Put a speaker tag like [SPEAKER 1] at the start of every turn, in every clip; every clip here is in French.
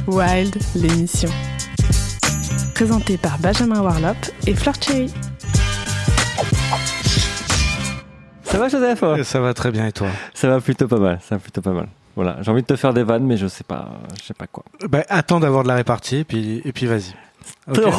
[SPEAKER 1] Wild, l'émission. Présentée par Benjamin Warlop et Fleur Cherry.
[SPEAKER 2] Ça va, Joseph ?
[SPEAKER 3] Ça va très bien, et toi ?
[SPEAKER 2] Ça va plutôt pas mal, Voilà, j'ai envie de te faire des vannes, mais je sais pas quoi.
[SPEAKER 3] Attends d'avoir de la répartie, et puis vas-y. Okay.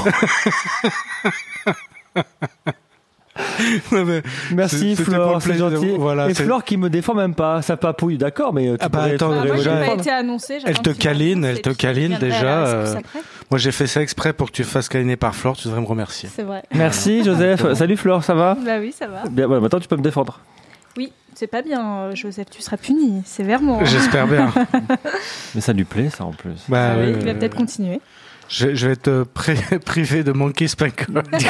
[SPEAKER 2] Merci Flore, c'est gentil. Voilà, et Flore qui me défend même pas, ça papouille, d'accord, mais
[SPEAKER 3] attends,
[SPEAKER 4] moi j'ai pas été annoncé.
[SPEAKER 3] Elle te câline déjà. Moi j'ai fait ça exprès pour que tu fasses câliner par Flore, tu devrais me remercier.
[SPEAKER 4] C'est vrai.
[SPEAKER 2] Merci Joseph. Salut Flore, ça va ?
[SPEAKER 4] Bah oui, ça va.
[SPEAKER 2] Bien, voilà, maintenant tu peux me défendre.
[SPEAKER 4] Oui, c'est pas bien, Joseph, tu seras puni sévèrement.
[SPEAKER 3] J'espère bien.
[SPEAKER 2] Mais ça lui plaît, ça en plus.
[SPEAKER 4] Oui, il va peut-être continuer.
[SPEAKER 3] Je vais te priver de Monkey Spanker.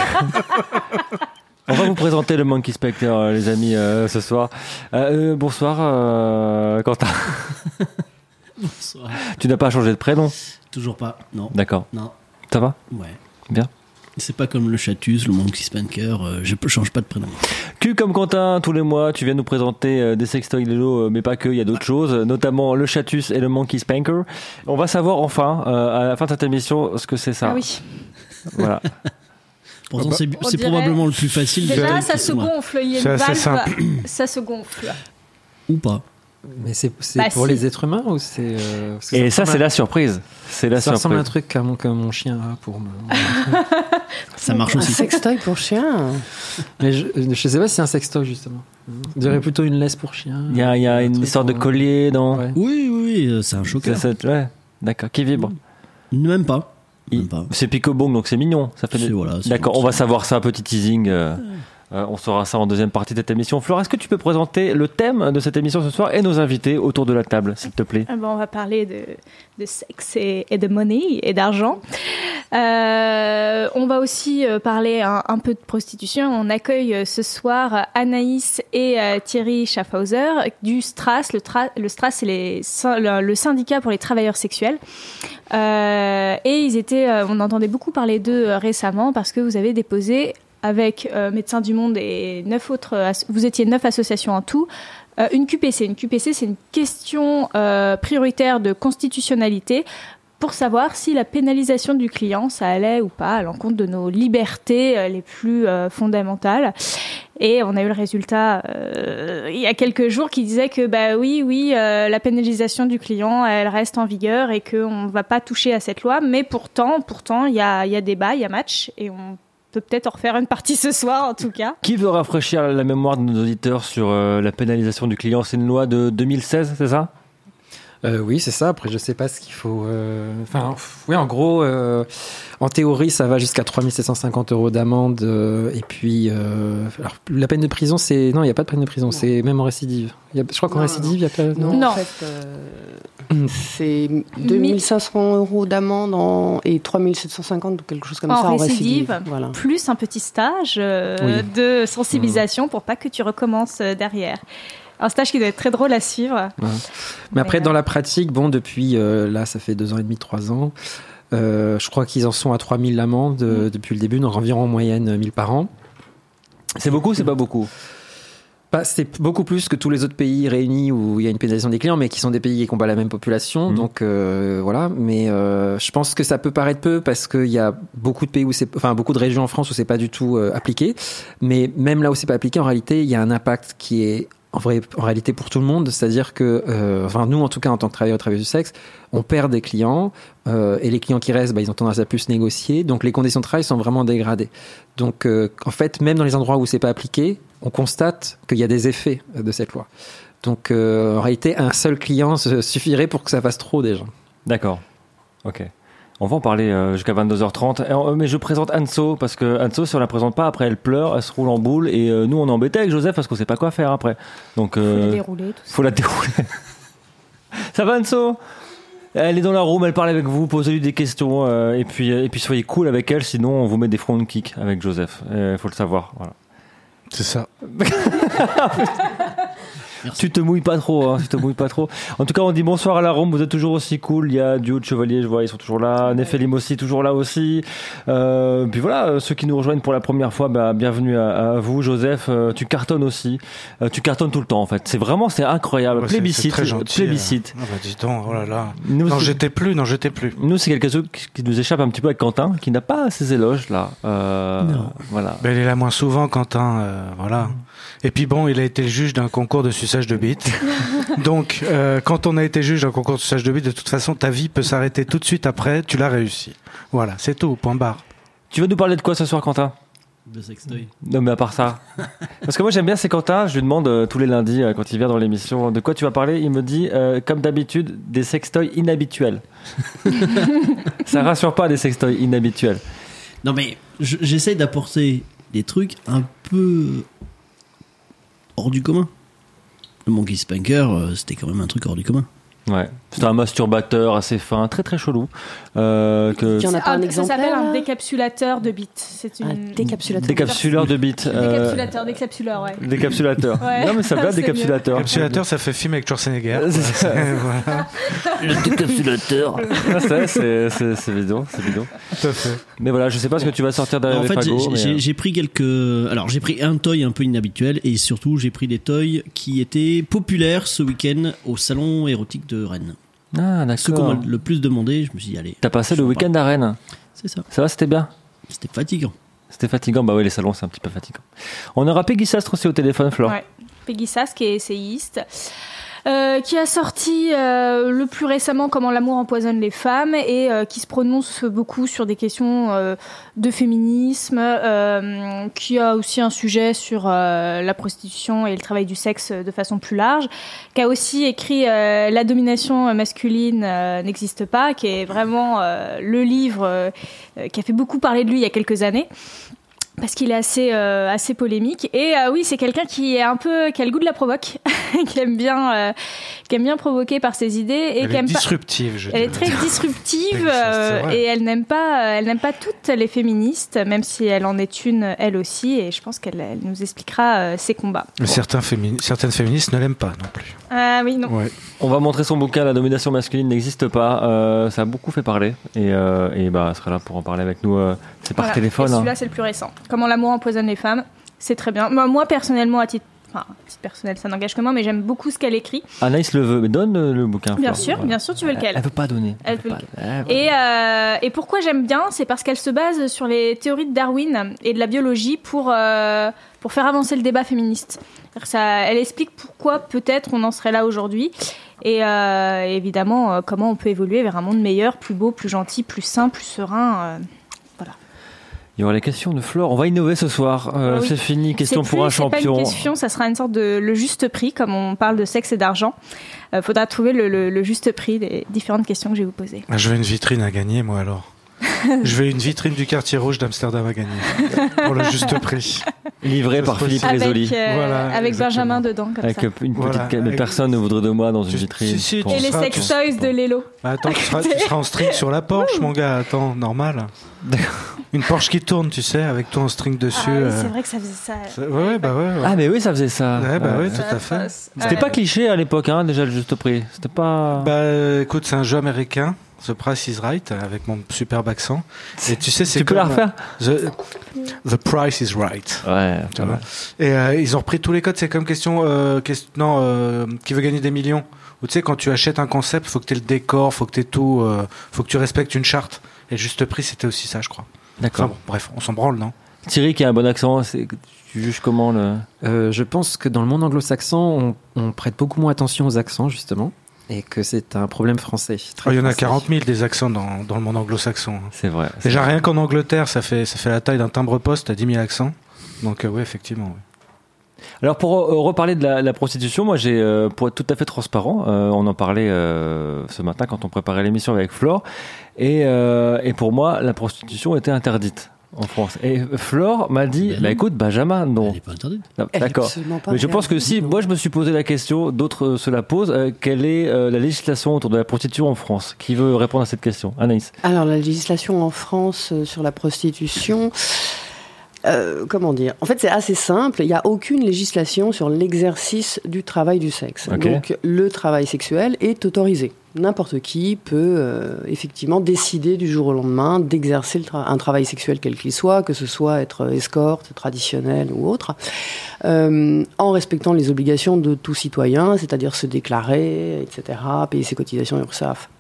[SPEAKER 2] On va vous présenter le Monkey Spectre, les amis, ce soir. Bonsoir, Quentin.
[SPEAKER 5] Bonsoir.
[SPEAKER 2] Tu n'as pas changé de prénom ?
[SPEAKER 5] Toujours pas, non.
[SPEAKER 2] D'accord.
[SPEAKER 5] Non.
[SPEAKER 2] Ça va ?
[SPEAKER 5] Ouais.
[SPEAKER 2] Bien.
[SPEAKER 5] C'est pas comme le Chatus, le Monkey Spanker, je change pas de prénom.
[SPEAKER 2] Q comme Quentin, tous les mois, tu viens nous présenter des sextoys Lelo, mais pas que, il y a d'autres choses, notamment le Chatus et le Monkey Spanker. On va savoir enfin, à la fin de cette émission, ce que c'est ça.
[SPEAKER 4] Ah oui.
[SPEAKER 2] Voilà.
[SPEAKER 5] Pourtant, c'est probablement le plus facile.
[SPEAKER 4] Déjà, ça se gonfle, il y a une valve, ça se gonfle.
[SPEAKER 5] Ou pas.
[SPEAKER 6] Mais c'est pour les êtres humains ou c'est
[SPEAKER 2] et ça c'est la surprise. C'est la
[SPEAKER 6] ça
[SPEAKER 2] surprise.
[SPEAKER 6] ressemble à un truc que mon chien a pour me.
[SPEAKER 5] Ça marche aussi.
[SPEAKER 1] Un sextoy pour chien.
[SPEAKER 6] Mais je sais pas si c'est un sextoy justement. Je dirais plutôt une laisse pour chien.
[SPEAKER 2] Il y a une histoire de collier, non ?
[SPEAKER 6] Ouais.
[SPEAKER 5] Oui, c'est un choker.
[SPEAKER 2] Ouais, d'accord. Qui vibre ?
[SPEAKER 5] Même pas.
[SPEAKER 2] C'est Picobong, donc c'est mignon. Ça fait d'accord, on va savoir ça, un petit teasing. On saura ça en deuxième partie de cette émission. Flore, est-ce que tu peux présenter le thème de cette émission ce soir et nos invités autour de la table, s'il te plaît ?
[SPEAKER 4] On va parler de sexe et de money et d'argent. On va aussi parler un peu de prostitution. On accueille ce soir Anaïs et Thierry Schaffhauser du STRAS. Le STRAS, c'est le syndicat pour les travailleurs sexuels. Et on entendait beaucoup parler d'eux récemment parce que vous avez déposé avec Médecins du Monde et 9 autres, vous étiez 9 associations en tout, une QPC. Une QPC, c'est une question prioritaire de constitutionnalité pour savoir si la pénalisation du client, ça allait ou pas à l'encontre de nos libertés les plus fondamentales. Et on a eu le résultat il y a quelques jours qui disait que la pénalisation du client, elle reste en vigueur et qu'on ne va pas toucher à cette loi. Mais pourtant, il y a débat, il y a match et on peut peut-être en refaire une partie ce soir en tout cas.
[SPEAKER 2] Qui veut rafraîchir la mémoire de nos auditeurs sur la pénalisation du client ? C'est une loi de 2016, c'est ça ?
[SPEAKER 6] Oui, c'est ça. Après, je sais pas ce qu'il faut. En gros, en théorie, ça va jusqu'à 3 750 € d'amende. Et puis, alors, la peine de prison, non, il n'y a pas de peine de prison. Non. C'est même en récidive. Je crois qu'en récidive, il n'y a pas.
[SPEAKER 1] Non. En fait, c'est 2 500 € d'amende et 3 750 ou quelque chose comme ça en récidive.
[SPEAKER 4] Voilà. Plus un petit stage de sensibilisation pour pas que tu recommences derrière. Un stage qui doit être très drôle à suivre.
[SPEAKER 6] Ouais. Mais après, dans la pratique, depuis, là, ça fait 2 ans et demi, 3 ans, je crois qu'ils en sont à 3 000 l'amende depuis le début, donc environ en moyenne 1 000 par an.
[SPEAKER 2] C'est beaucoup, c'est pas beaucoup ?
[SPEAKER 6] C'est beaucoup plus que tous les autres pays réunis où il y a une pénalisation des clients, mais qui sont des pays qui n'ont pas la même population. Donc voilà. Mais je pense que ça peut paraître peu parce qu'il y a beaucoup de pays beaucoup de régions en France où c'est pas du tout appliqué. Mais même là où c'est pas appliqué, en réalité, il y a un impact qui est en réalité pour tout le monde, c'est-à-dire que nous en tout cas en tant que travailleurs du sexe, on perd des clients et les clients qui restent, ils ont tendance à plus négocier, donc les conditions de travail sont vraiment dégradées. Donc en fait, même dans les endroits où c'est pas appliqué, on constate qu'il y a des effets de cette loi. Donc en réalité, un seul client suffirait pour que ça fasse trop déjà.
[SPEAKER 2] D'accord. Ok. On va en parler jusqu'à 22h30. Mais je présente Anso, parce que Anso, si on la présente pas, après elle pleure, elle se roule en boule, et nous on est embêtés avec Joseph parce qu'on sait pas quoi faire après. Donc, faut
[SPEAKER 4] la dérouler, tout ça.
[SPEAKER 2] Faut la dérouler. Ça va Anso ? Elle est dans la room, elle parle avec vous, posez-lui des questions, et puis soyez cool avec elle, sinon on vous met des front kick avec Joseph. Faut le savoir, voilà.
[SPEAKER 3] C'est ça.
[SPEAKER 2] Tu te mouilles pas trop, hein, tu te mouilles pas trop. En tout cas, on dit bonsoir à la Rome, vous êtes toujours aussi cool. Il y a Duo de Chevalier, je vois, ils sont toujours là. Néphélim aussi, toujours là aussi. Puis voilà, ceux qui nous rejoignent pour la première fois, bienvenue à vous. Joseph, tu cartonnes aussi. Tu cartonnes tout le temps, en fait. C'est incroyable. Plébiscite.
[SPEAKER 3] C'est très gentil.
[SPEAKER 2] Plébiscite.
[SPEAKER 3] Ah bah dis donc, oh là là. N'en jetez plus.
[SPEAKER 2] Nous, c'est quelque chose qui nous échappe un petit peu avec Quentin, qui n'a pas ces éloges là.
[SPEAKER 5] Non.
[SPEAKER 2] Voilà.
[SPEAKER 3] Ben, il est là moins souvent, Quentin. Voilà. Et puis bon, il a été le juge d'un concours de suçage de bites. Donc, quand on a été juge d'un concours de suçage de bites, de toute façon, ta vie peut s'arrêter tout de suite après. Tu l'as réussi. Voilà, c'est tout. Point barre.
[SPEAKER 2] Tu vas nous parler de quoi ce soir, Quentin?
[SPEAKER 5] De sextoy.
[SPEAKER 2] Non, mais à part ça. Parce que moi, j'aime bien ces Quentin. Je lui demande tous les lundis, quand il vient dans l'émission, de quoi tu vas parler. Il me dit, comme d'habitude, des sextoys inhabituels. Ça rassure pas, des sextoys inhabituels.
[SPEAKER 5] Non, mais j'essaye d'apporter des trucs un peu hors du commun. Le Monkey Spanker, c'était quand même un truc hors du commun.
[SPEAKER 2] Ouais, c'est un masturbateur assez fin, très très chelou.
[SPEAKER 1] Il y en a pas un exemple.
[SPEAKER 4] Ça s'appelle un décapsulateur de bits. C'est une
[SPEAKER 2] décapsuleur de bits.
[SPEAKER 4] Décapsuleur, ouais.
[SPEAKER 2] Décapsulateur.
[SPEAKER 4] Ouais.
[SPEAKER 2] Non mais ça va, décapsulateur.
[SPEAKER 3] Décapsulateur, ça fait film avec Schwarzenegger. Voilà.
[SPEAKER 5] Le décapsulateur.
[SPEAKER 2] C'est évident, c'est évident.
[SPEAKER 3] Tout à fait.
[SPEAKER 2] Mais voilà, je sais pas ce que tu vas sortir derrière les fagots.
[SPEAKER 5] J'ai pris Alors, j'ai pris un toy un peu inhabituel et surtout, j'ai pris des toys qui étaient populaires ce week-end au salon érotique de Rennes.
[SPEAKER 2] Ah, d'accord.
[SPEAKER 5] Ceux qu'on m'a le plus demandé, je me suis dit, allez.
[SPEAKER 2] T'as passé le week-end à Rennes.
[SPEAKER 5] C'est ça.
[SPEAKER 2] Ça va, c'était bien?
[SPEAKER 5] C'était fatigant.
[SPEAKER 2] C'était fatigant, bah oui, les salons, c'est un petit peu fatigant. On aura Peggy Sastre aussi au téléphone, Flore.
[SPEAKER 4] Ouais, Peggy Sastre, qui est essayiste, qui a sorti le plus récemment Comment l'amour empoisonne les femmes et qui se prononce beaucoup sur des questions de féminisme, qui a aussi un sujet sur la prostitution et le travail du sexe de façon plus large, qui a aussi écrit La domination masculine n'existe pas, qui est vraiment le livre qui a fait beaucoup parler de lui il y a quelques années. Parce qu'il est assez polémique. Et oui, c'est quelqu'un qui a le goût de la provoque, qui aime bien provoquer par ses idées. Et
[SPEAKER 3] elle est disruptive,
[SPEAKER 4] Elle est très disruptive et elle n'aime pas toutes les féministes, même si elle en est une, elle aussi. Et je pense qu'elle nous expliquera ses combats.
[SPEAKER 3] Mais certaines féministes ne l'aiment pas non plus.
[SPEAKER 4] Ah oui, non.
[SPEAKER 3] Ouais.
[SPEAKER 2] On va montrer son bouquin, La domination masculine n'existe pas. Ça a beaucoup fait parler. Et elle sera là pour en parler avec nous. C'est par téléphone.
[SPEAKER 4] Et celui-là, c'est le plus récent. Comment l'amour empoisonne les femmes. C'est très bien. Moi, personnellement, à titre personnel, ça n'engage que moi, mais j'aime beaucoup ce qu'elle écrit.
[SPEAKER 2] Anaïs le veut, mais donne le bouquin.
[SPEAKER 4] Bien sûr, tu veux lequel?
[SPEAKER 2] Elle veut pas donner.
[SPEAKER 4] Et pourquoi j'aime bien, c'est parce qu'elle se base sur les théories de Darwin et de la biologie pour faire avancer le débat féministe. Elle explique pourquoi peut-être on en serait là aujourd'hui et évidemment comment on peut évoluer vers un monde meilleur, plus beau, plus gentil, plus sain, plus serein. Voilà.
[SPEAKER 2] Il y aura les questions de Flore. On va innover ce soir. Oui. C'est fini. Question pour un champion.
[SPEAKER 4] C'est pas une question, ça sera une sorte de le juste prix, comme on parle de sexe et d'argent. Faudra trouver le juste prix des différentes questions que je vais vous poser.
[SPEAKER 3] Je veux une vitrine à gagner, moi alors. Je veux une vitrine du quartier rouge d'Amsterdam à gagner pour le juste prix.
[SPEAKER 2] Livré par Philippe Rézoli.
[SPEAKER 3] Voilà,
[SPEAKER 4] avec Benjamin dedans, comme
[SPEAKER 2] avec
[SPEAKER 4] ça.
[SPEAKER 2] Une petite personne ne voudrait de moi dans une vitrine.
[SPEAKER 4] Et les sex toys de Lélo.
[SPEAKER 3] Attends, tu seras en string sur la Porsche, mon gars. Attends, normal. Une Porsche qui tourne, tu sais, avec toi en string dessus.
[SPEAKER 4] Ah, oui, c'est vrai que ça faisait ça.
[SPEAKER 3] Ouais.
[SPEAKER 2] Ah, mais oui, ça faisait ça.
[SPEAKER 3] Ouais, oui, tout à fait.
[SPEAKER 2] C'était pas cliché à l'époque, déjà le juste prix. C'était pas.
[SPEAKER 3] Écoute, c'est un jeu américain. The Price is Right, avec mon superbe accent. Et tu sais, c'est
[SPEAKER 2] tu peux la refaire?
[SPEAKER 3] The Price is Right.
[SPEAKER 2] Ouais.
[SPEAKER 3] Et ils ont repris tous les codes. C'est comme question, qui veut gagner des millions. Ou tu sais, quand tu achètes un concept, faut que tu aies le décor, faut que tu aies tout, faut que tu respectes une charte. Et le juste prix, c'était aussi ça, je crois.
[SPEAKER 2] D'accord.
[SPEAKER 3] Enfin, bon, bref, on s'en branle, non?
[SPEAKER 2] Thierry qui a un bon accent, tu juges comment
[SPEAKER 6] Je pense que dans le monde anglo-saxon, on prête beaucoup moins attention aux accents, justement. Et que c'est un problème français.
[SPEAKER 3] Il y en a 40 000 des accents dans le monde anglo-saxon.
[SPEAKER 2] C'est vrai.
[SPEAKER 3] Déjà, rien qu'en Angleterre, ça fait la taille d'un timbre-poste à 10 000 accents. Donc, oui, effectivement. Oui.
[SPEAKER 2] Alors, pour reparler de la prostitution, moi, pour être tout à fait transparent, on en parlait ce matin quand on préparait l'émission avec Flore. Et pour moi, la prostitution était interdite en France. Et Flore m'a dit, écoute, Benjamin, non.
[SPEAKER 5] Elle n'est pas interdite.
[SPEAKER 2] D'accord. Mais je pense que si, moi je me suis posé la question, d'autres se la posent, quelle est la législation autour de la prostitution en France? Qui veut répondre à cette question? Anaïs.
[SPEAKER 1] Alors la législation en France sur la prostitution, comment dire ? En fait, c'est assez simple. Il n'y a aucune législation sur l'exercice du travail du sexe.
[SPEAKER 2] Okay.
[SPEAKER 1] Donc, le travail sexuel est autorisé. N'importe qui peut effectivement décider du jour au lendemain d'exercer un travail sexuel quel qu'il soit, que ce soit être escorte, traditionnel ou autre, en respectant les obligations de tout citoyen, c'est-à-dire se déclarer, etc., payer ses cotisations URSSAF.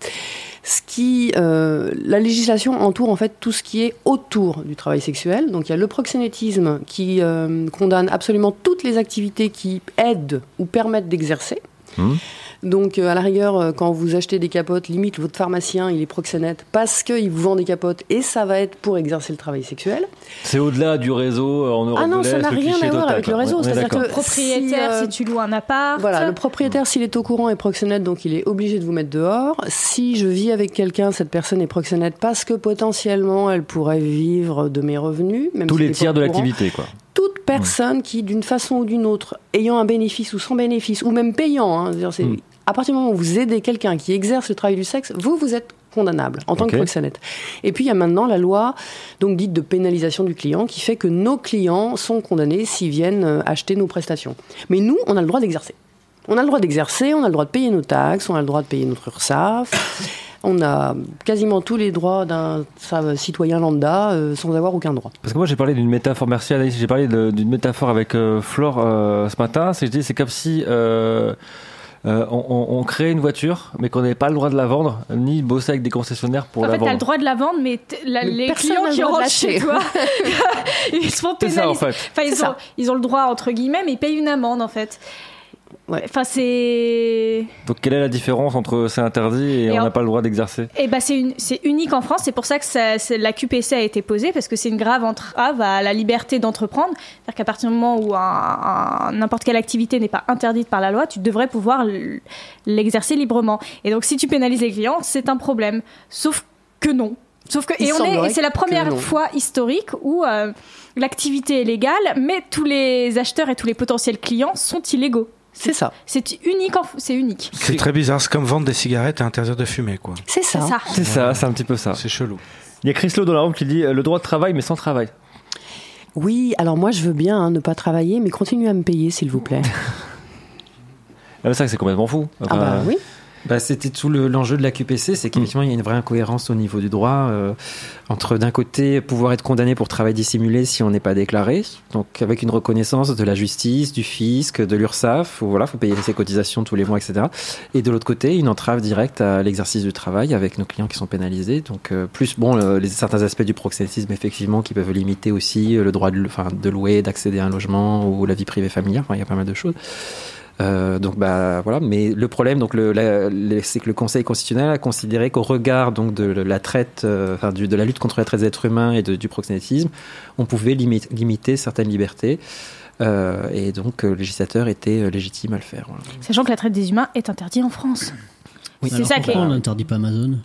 [SPEAKER 1] La législation entoure en fait tout ce qui est autour du travail sexuel. Donc il y a le proxénétisme qui condamne absolument toutes les activités qui aident ou permettent d'exercer. Donc, à la rigueur, quand vous achetez des capotes, limite, votre pharmacien, il est proxénète parce qu'il vous vend des capotes et ça va être pour exercer le travail sexuel.
[SPEAKER 2] C'est au-delà du réseau en Europe de l'Est.
[SPEAKER 1] Ça n'a rien à voir avec le réseau. C'est-à-dire que
[SPEAKER 4] le propriétaire, si tu loues un appart.
[SPEAKER 1] Voilà, le propriétaire, s'il est au courant, est proxénète, donc il est obligé de vous mettre dehors. Si je vis avec quelqu'un, cette personne est proxénète parce que potentiellement, elle pourrait vivre de mes revenus. Même
[SPEAKER 2] tous les tiers de l'activité, quoi.
[SPEAKER 1] Toute personne qui, d'une façon ou d'une autre, ayant un bénéfice ou sans bénéfice, ou même payant, à partir du moment où vous aidez quelqu'un qui exerce le travail du sexe, vous êtes condamnable en tant que proxénète. Et puis il y a maintenant la loi donc dite de pénalisation du client qui fait que nos clients sont condamnés s'ils viennent acheter nos prestations. Mais nous, on a le droit d'exercer. On a le droit d'exercer, on a le droit de payer nos taxes, on a le droit de payer notre URSSAF. On a quasiment tous les droits d'un citoyen lambda sans avoir aucun droit.
[SPEAKER 2] Parce que moi j'ai parlé d'une métaphore, merci Anaïs, j'ai parlé d'une métaphore avec Flore ce matin, c'est comme si on crée une voiture mais qu'on n'avait pas le droit de la vendre ni bosser avec des concessionnaires pour la vendre.
[SPEAKER 4] En fait, t'as le droit de la vendre mais les clients qui rentrent chez toi ils se font pénaliser.
[SPEAKER 2] Ça, en fait.
[SPEAKER 4] Enfin, ils ont le droit entre guillemets mais ils payent une amende en fait. Ouais. Enfin, c'est...
[SPEAKER 2] Donc, quelle est la différence entre c'est interdit et on n'a pas le droit d'exercer ?
[SPEAKER 4] Eh ben, c'est unique en France. C'est pour ça que la QPC a été posée, parce que c'est une grave entrave à la liberté d'entreprendre. C'est-à-dire qu'à partir du moment où n'importe quelle activité n'est pas interdite par la loi, tu devrais pouvoir l'exercer librement. Et donc, si tu pénalises les clients, c'est un problème. Sauf que non. Et c'est la première fois historique où l'activité est légale, mais tous les acheteurs et tous les potentiels clients sont illégaux.
[SPEAKER 1] C'est ça.
[SPEAKER 4] C'est unique.
[SPEAKER 3] C'est très bizarre. C'est comme vendre des cigarettes et interdire de fumer, quoi.
[SPEAKER 1] C'est ça.
[SPEAKER 2] C'est un petit peu ça.
[SPEAKER 3] C'est chelou.
[SPEAKER 2] Il y a Chris Lowe dans la room qui dit le droit de travail, mais sans travail.
[SPEAKER 1] Oui, alors moi je veux bien ne pas travailler, mais continuez à me payer, s'il vous plaît.
[SPEAKER 2] C'est ça que c'est complètement fou. Enfin,
[SPEAKER 1] oui.
[SPEAKER 6] C'était tout l'enjeu de la QPC, c'est qu'effectivement il y a une vraie incohérence au niveau du droit entre d'un côté pouvoir être condamné pour travail dissimulé si on n'est pas déclaré, donc avec une reconnaissance de la justice, du fisc, de l'URSSAF, où faut payer ses cotisations tous les mois, etc. Et de l'autre côté une entrave directe à l'exercice du travail avec nos clients qui sont pénalisés. Donc plus certains aspects du proxénétisme effectivement qui peuvent limiter aussi le droit de louer, d'accéder à un logement ou la vie privée familiale. Il y a pas mal de choses. Voilà, mais le problème c'est que le Conseil constitutionnel a considéré qu'au regard donc de la traite de la lutte contre la traite des êtres humains et du proxénétisme, on pouvait limiter certaines libertés et donc le législateur était légitime à le faire. Voilà.
[SPEAKER 4] Sachant que la traite des humains est interdite en France.
[SPEAKER 5] Oui. C'est ça pourquoi on n'interdit pas Amazon?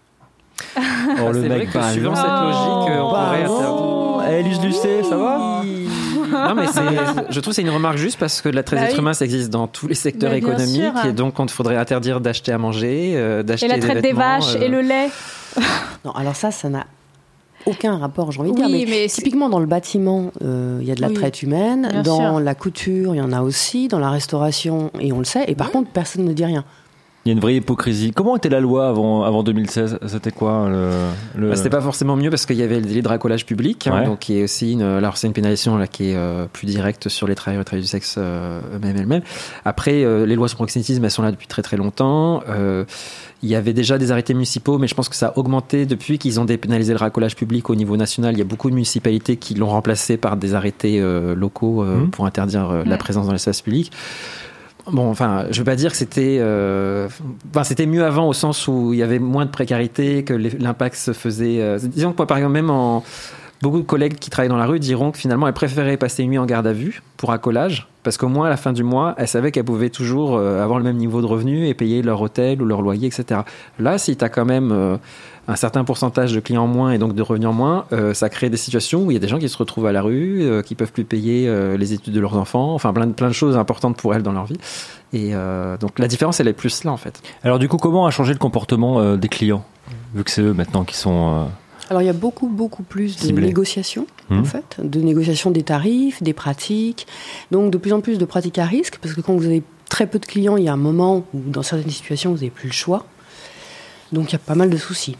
[SPEAKER 2] Le mec,
[SPEAKER 6] suivant cette logique, on pourrait interdire.
[SPEAKER 2] Luce Lucet, ça va?
[SPEAKER 6] Non, mais je trouve que c'est une remarque juste parce que la traite des êtres humains, ça existe dans tous les secteurs économiques et donc il faudrait interdire d'acheter à manger, d'acheter des vêtements.
[SPEAKER 4] Et la traite des vaches et le lait.
[SPEAKER 1] Non, alors ça n'a aucun rapport, j'ai envie de dire. Mais typiquement dans le bâtiment, il y a de la traite humaine. Dans la couture, il y en a aussi. Dans la restauration, et on le sait. Et par contre, personne ne dit rien.
[SPEAKER 2] Il y a une vraie hypocrisie. Comment était la loi avant 2016 ? C'était quoi
[SPEAKER 6] C'était pas forcément mieux parce qu'il y avait le délit de racolage public, donc qui est aussi alors c'est une pénalisation là qui est plus directe sur les travailleurs et travailleuses du sexe elles-mêmes. Après, les lois sur le proxénétisme, elles sont là depuis très très longtemps. Il y avait déjà des arrêtés municipaux, mais je pense que ça a augmenté depuis qu'ils ont dépénalisé le racolage public au niveau national. Il y a beaucoup de municipalités qui l'ont remplacé par des arrêtés locaux pour interdire la présence dans l'espace public. Bon, je veux pas dire que c'était mieux avant au sens où il y avait moins de précarité, que l'impact se faisait. Disons que moi, par exemple, beaucoup de collègues qui travaillent dans la rue diront que finalement, elles préféraient passer une nuit en garde à vue pour racolage, parce qu'au moins à la fin du mois, elles savaient qu'elles pouvaient toujours avoir le même niveau de revenus et payer leur hôtel ou leur loyer, etc. Là, si tu as quand même un certain pourcentage de clients en moins et donc de revenus en moins, ça crée des situations où il y a des gens qui se retrouvent à la rue, qui peuvent plus payer les études de leurs enfants, enfin plein de choses importantes pour elles dans leur vie. Et donc la différence, elle est plus là en fait.
[SPEAKER 2] Alors du coup, comment a changé le comportement des clients, vu que c'est eux maintenant qui sont
[SPEAKER 1] Alors il y a beaucoup plus de négociations, en fait, de négociations des tarifs, des pratiques, donc de plus en plus de pratiques à risque, parce que quand vous avez très peu de clients, il y a un moment où dans certaines situations vous n'avez plus le choix, donc il y a pas mal de soucis.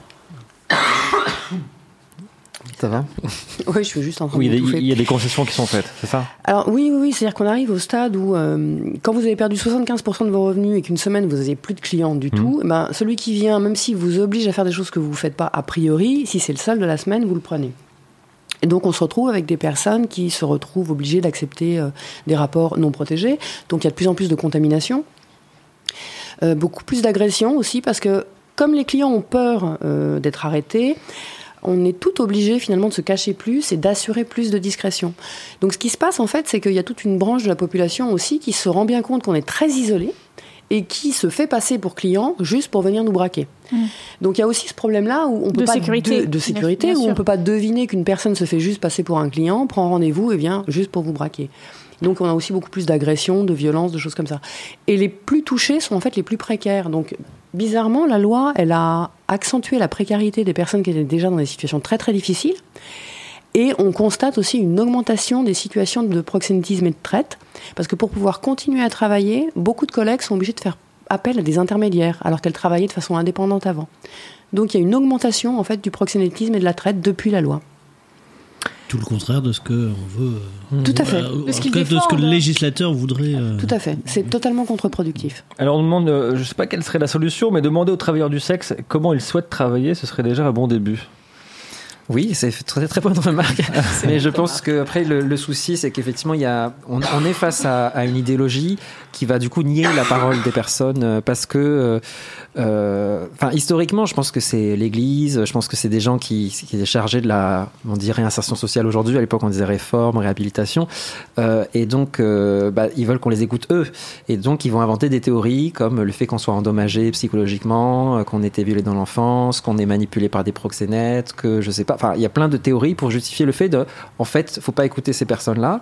[SPEAKER 6] Ça va ?
[SPEAKER 1] Oui, je suis juste en train de m'étouffer.
[SPEAKER 2] Il y a des concessions qui sont faites, c'est ça ?
[SPEAKER 1] Alors oui, c'est-à-dire qu'on arrive au stade où quand vous avez perdu 75% de vos revenus et qu'une semaine vous n'avez plus de clients du tout, ben, celui qui vient, même s'il vous oblige à faire des choses que vous ne faites pas a priori, si c'est le seul de la semaine, vous le prenez. Et donc on se retrouve avec des personnes qui se retrouvent obligées d'accepter des rapports non protégés. Donc il y a de plus en plus de contamination, beaucoup plus d'agressions aussi, parce que comme les clients ont peur d'être arrêtés, on est tout obligé finalement de se cacher plus et d'assurer plus de discrétion. Donc ce qui se passe en fait, c'est qu'il y a toute une branche de la population aussi qui se rend bien compte qu'on est très isolé et qui se fait passer pour client juste pour venir nous braquer. Donc il y a aussi ce problème-là où on peut de sécurité où on peut pas deviner qu'une personne se fait juste passer pour un client, prend rendez-vous et vient juste pour vous braquer. Donc on a aussi beaucoup plus d'agressions, de violences, de choses comme ça. Et les plus touchés sont en fait les plus précaires. Donc bizarrement, la loi, elle a accentué la précarité des personnes qui étaient déjà dans des situations très très difficiles. Et on constate aussi une augmentation des situations de proxénétisme et de traite. Parce que pour pouvoir continuer à travailler, beaucoup de collègues sont obligés de faire appel à des intermédiaires, alors qu'elles travaillaient de façon indépendante avant. Donc il y a une augmentation en fait du proxénétisme et de la traite depuis la loi.
[SPEAKER 5] Tout le contraire de ce qu'on veut.
[SPEAKER 1] Tout à fait.
[SPEAKER 5] De ce que le législateur voudrait.
[SPEAKER 1] Tout à fait. C'est totalement contre-productif.
[SPEAKER 2] Alors on demande, je ne sais pas quelle serait la solution, mais demander aux travailleurs du sexe comment ils souhaitent travailler, ce serait déjà un bon début.
[SPEAKER 6] Oui, c'est très très bonne remarque. Mais je pense que après le souci, c'est qu'effectivement on est face à une idéologie qui va du coup nier la parole des personnes parce que, historiquement, je pense que c'est l'Église, je pense que c'est des gens qui étaient chargés de on dit réinsertion sociale aujourd'hui. À l'époque, on disait réforme, réhabilitation, et donc ils veulent qu'on les écoute eux, et donc ils vont inventer des théories comme le fait qu'on soit endommagé psychologiquement, qu'on ait été violé dans l'enfance, qu'on est manipulé par des proxénètes, que je sais pas. Enfin, il y a plein de théories pour justifier le fait en fait, faut pas écouter ces personnes-là.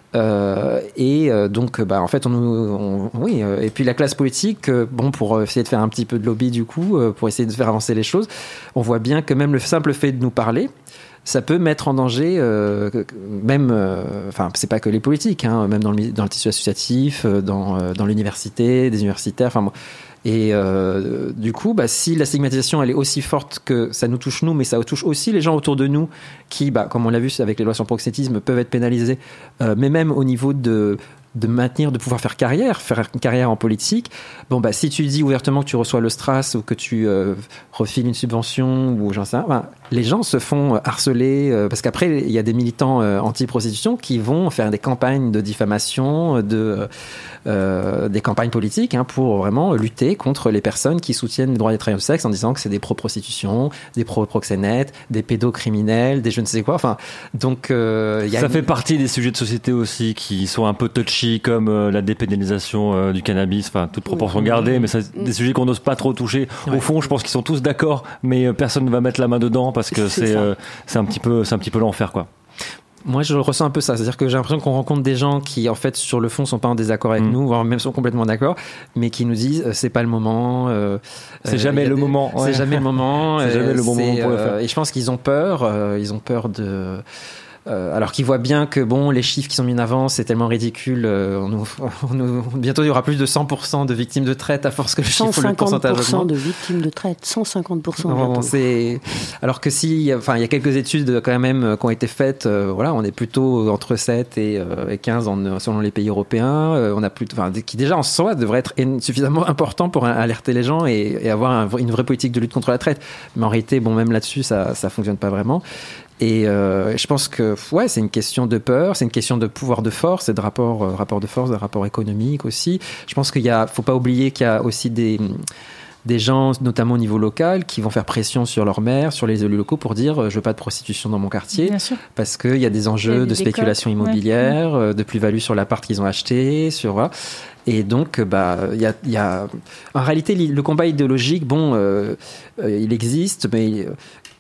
[SPEAKER 6] Donc, en fait, et puis la classe politique, pour essayer de faire un petit peu de lobby du coup, pour essayer de faire avancer les choses, on voit bien que même le simple fait de nous parler, ça peut mettre en danger, c'est pas que les politiques, hein, même dans le tissu associatif, dans l'université, des universitaires, Et du coup, si la stigmatisation elle est aussi forte que ça nous touche nous, mais ça touche aussi les gens autour de nous qui, comme on l'a vu avec les lois sur le proxénétisme, peuvent être pénalisés, mais même au niveau de pouvoir faire une carrière en politique. Si tu dis ouvertement que tu reçois le STRAS ou que tu refiles une subvention ou j'en sais rien, les gens se font harceler parce qu'après il y a des militants anti-prostitution qui vont faire des campagnes de diffamation, des campagnes politiques pour vraiment lutter contre les personnes qui soutiennent les droits des travailleurs du sexe en disant que c'est des pro-prostitution, des pro-proxénètes, des pédocriminels, des je ne sais quoi. Ça
[SPEAKER 2] fait partie des sujets de société aussi qui sont un peu touchy, comme la dépénalisation du cannabis, toute proportion gardée, mais c'est des sujets qu'on n'ose pas trop toucher. Au fond, je pense qu'ils sont tous d'accord, mais personne ne va mettre la main dedans parce que c'est un petit peu l'enfer, quoi.
[SPEAKER 6] Moi, je ressens un peu ça. C'est-à-dire que j'ai l'impression qu'on rencontre des gens qui, en fait, sur le fond, sont pas en désaccord avec nous, voire même sont complètement d'accord, mais qui nous disent c'est pas le moment.
[SPEAKER 2] C'est jamais le moment.
[SPEAKER 6] C'est jamais le moment.
[SPEAKER 2] C'est jamais le bon moment pour le faire.
[SPEAKER 6] Et je pense qu'ils ont peur. Ils ont peur de. Alors qu'ils voient bien que les chiffres qui sont mis en avant, c'est tellement ridicule. Bientôt, il y aura plus de 100% de victimes de traite à force que le pourcentage augmente.
[SPEAKER 1] 150% de victimes de traite, 150%.
[SPEAKER 6] Alors que il y a quelques études quand même qui ont été faites. On est plutôt entre 7 et 15 selon les pays européens. On a qui déjà en soi devrait être suffisamment important pour alerter les gens et avoir une vraie politique de lutte contre la traite. Mais en réalité, même là-dessus, ça fonctionne pas vraiment. Et je pense que c'est une question de peur, c'est une question de pouvoir de force et de rapport de force, de rapport économique aussi. Je pense faut pas oublier qu'il y a aussi des gens, notamment au niveau local, qui vont faire pression sur leur maire, sur les élus locaux pour dire je veux pas de prostitution dans mon quartier, parce qu'il y a des enjeux de spéculation immobilière, de plus-value sur l'appart qu'ils ont acheté, Et donc, il y a en réalité le combat idéologique, il existe, mais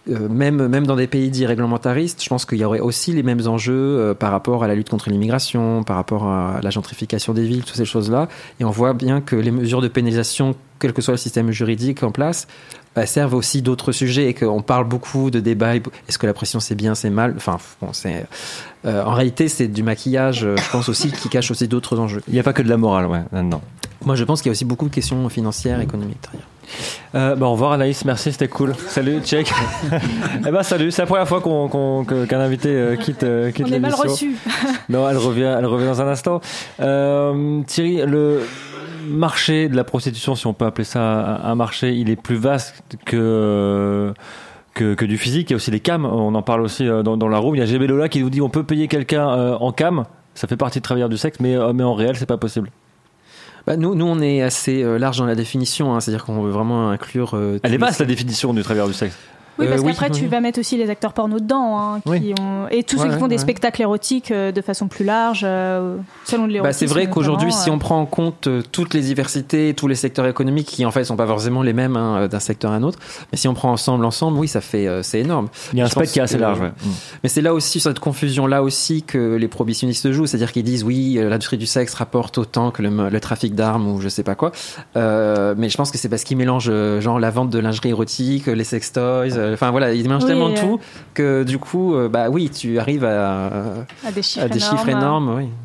[SPEAKER 6] même dans des pays dits réglementaristes, je pense qu'il y aurait aussi les mêmes enjeux par rapport à la lutte contre l'immigration, par rapport à la gentrification des villes, toutes ces choses-là. Et on voit bien que les mesures de pénalisation, quel que soit le système juridique en place, servent aussi d'autres sujets et qu'on parle beaucoup de débats. Est-ce que la pression c'est bien, c'est mal? Enfin, bon, en réalité, c'est du maquillage, je pense aussi, qui cache aussi d'autres enjeux.
[SPEAKER 2] Il n'y a pas que de la morale, là-dedans.
[SPEAKER 6] Moi, je pense qu'il y a aussi beaucoup de questions financières, économiques derrière.
[SPEAKER 2] Au revoir Anaïs, merci, c'était cool. Salut, check. Salut, c'est la première fois qu'un invité quitte l'émission.
[SPEAKER 4] On est mal reçu.
[SPEAKER 2] Non, elle revient dans un instant. Thierry, le marché de la prostitution, si on peut appeler ça un marché, il est plus vaste que du physique. Il y a aussi les cams, on en parle aussi dans la room. Il y a GB Lola qui nous dit on peut payer quelqu'un en cam, ça fait partie de travailleurs du sexe, mais en réel c'est pas possible.
[SPEAKER 6] Nous on est assez large dans la définition, c'est-à-dire qu'on veut vraiment inclure...
[SPEAKER 2] Elle est vaste la définission du travailleur du sexe.
[SPEAKER 4] Oui, parce qu'après, tu vas mettre aussi les acteurs porno dedans, et tous ceux qui font des spectacles érotiques de façon plus large, selon l'érotisme.
[SPEAKER 6] C'est vrai qu'aujourd'hui, si on prend en compte toutes les diversités, tous les secteurs économiques, qui en fait sont pas forcément les mêmes d'un secteur à un autre, mais si on prend ensemble, oui, ça fait, c'est énorme.
[SPEAKER 2] Il y a un spectre qui est assez large.
[SPEAKER 6] Mais c'est là aussi, cette confusion-là aussi, que les prohibitionnistes jouent, c'est-à-dire qu'ils disent, oui, l'industrie du sexe rapporte autant que le trafic d'armes ou je sais pas quoi, mais je pense que c'est parce qu'ils mélangent, genre, la vente de lingerie érotique, les sextoys, enfin voilà, ils mélangent tellement de tout que du coup, tu arrives à des chiffres énormes. Oui.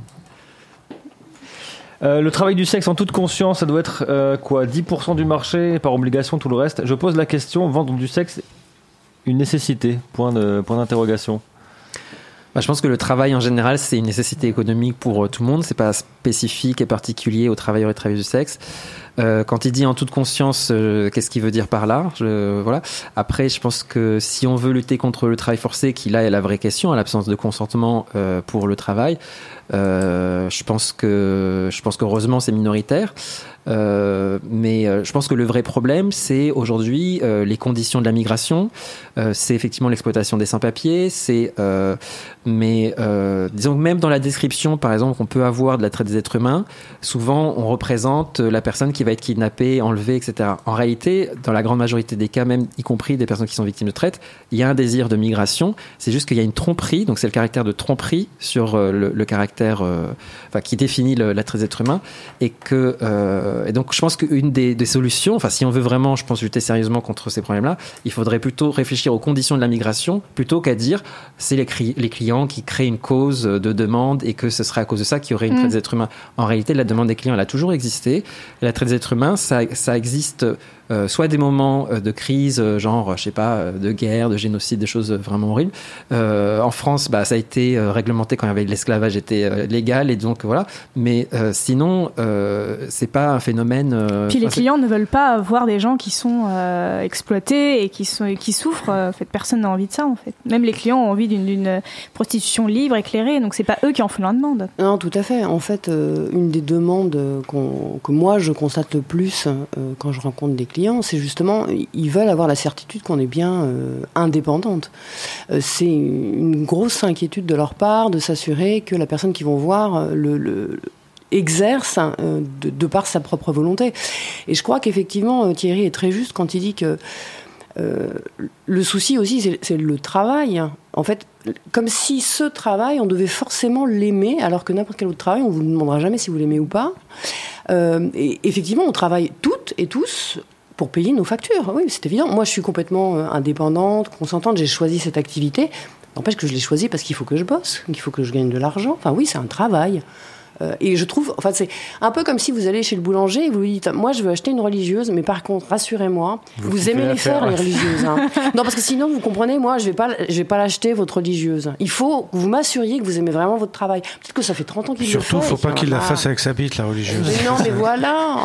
[SPEAKER 2] Le travail du sexe en toute conscience, ça doit être 10% du marché, par obligation tout le reste. Je pose la question, vendre du sexe, une nécessité, point d'interrogation.
[SPEAKER 6] Je pense que le travail en général, c'est une nécessité économique pour tout le monde, c'est pas spécifique et particulier aux travailleurs et travailleuses du sexe. Quand il dit en toute conscience, qu'est-ce qu'il veut dire par là? Voilà. Après, je pense que si on veut lutter contre le travail forcé, qui là est la vraie question, à l'absence de consentement pour le travail, je pense qu'heureusement c'est minoritaire. Mais je pense que le vrai problème, c'est aujourd'hui les conditions de la migration, c'est effectivement l'exploitation des sans-papiers, mais disons que même dans la description, par exemple, qu'on peut avoir de la traite des êtres humains, souvent on représente la personne qui va être kidnappée, enlevée, etc. En réalité, dans la grande majorité des cas, même y compris des personnes qui sont victimes de traite, il y a un désir de migration, c'est juste qu'il y a une tromperie, donc c'est le caractère de tromperie sur le caractère qui définit la traite des êtres humains, et donc je pense qu'une des solutions, si on veut vraiment, je pense, lutter sérieusement contre ces problèmes-là, il faudrait plutôt réfléchir aux conditions de la migration plutôt qu'à dire c'est les clients qui créent une cause de demande et que ce serait à cause de ça qu'il y aurait une traite des êtres humains. En réalité, la demande des clients, elle a toujours existé. La traite des êtres humains, ça existe soit des moments de crise, genre, je sais pas, de guerre, de génocide, des choses vraiment horribles. En France, ça a été réglementé quand il y avait l'esclavage était légal, et donc voilà. Mais sinon, c'est pas un phénomène.
[SPEAKER 4] Puis les clients ne veulent pas voir des gens qui sont exploités et qui souffrent. En fait, personne n'a envie de ça, en fait. Même les clients ont envie d'une prostitution libre, éclairée. Donc c'est pas eux qui en font la demande.
[SPEAKER 1] Non, tout à fait. En fait, une des demandes que moi je constate le plus quand je rencontre des clients, c'est justement, ils veulent avoir la certitude qu'on est bien indépendante. C'est une grosse inquiétude de leur part de s'assurer que la personne qu'ils vont voir exerce de par sa propre volonté. Et je crois qu'effectivement, Thierry est très juste quand il dit que le souci aussi, c'est le travail. En fait, comme si ce travail, on devait forcément l'aimer, alors que n'importe quel autre travail, on ne vous demandera jamais si vous l'aimez ou pas. Et effectivement, on travaille toutes et tous pour payer nos factures. Oui, c'est évident. Moi, je suis complètement indépendante, consentante. J'ai choisi cette activité. N'empêche que je l'ai choisie parce qu'il faut que je bosse, qu'il faut que je gagne de l'argent. Enfin, oui, c'est un travail. Et je trouve, c'est un peu comme si vous allez chez le boulanger et vous lui dites, moi je veux acheter une religieuse, mais par contre, rassurez-moi, vous aimez les faire, les religieuses. Hein. Non, parce que sinon, vous comprenez, moi, je vais pas l'acheter, votre religieuse. Il faut que vous m'assuriez que vous aimez vraiment votre travail. Peut-être que ça fait 30 ans qu'il le fait.
[SPEAKER 3] Surtout, faut pas qu'il la fasse avec sa bite, la religieuse.
[SPEAKER 1] Mais non, mais voilà.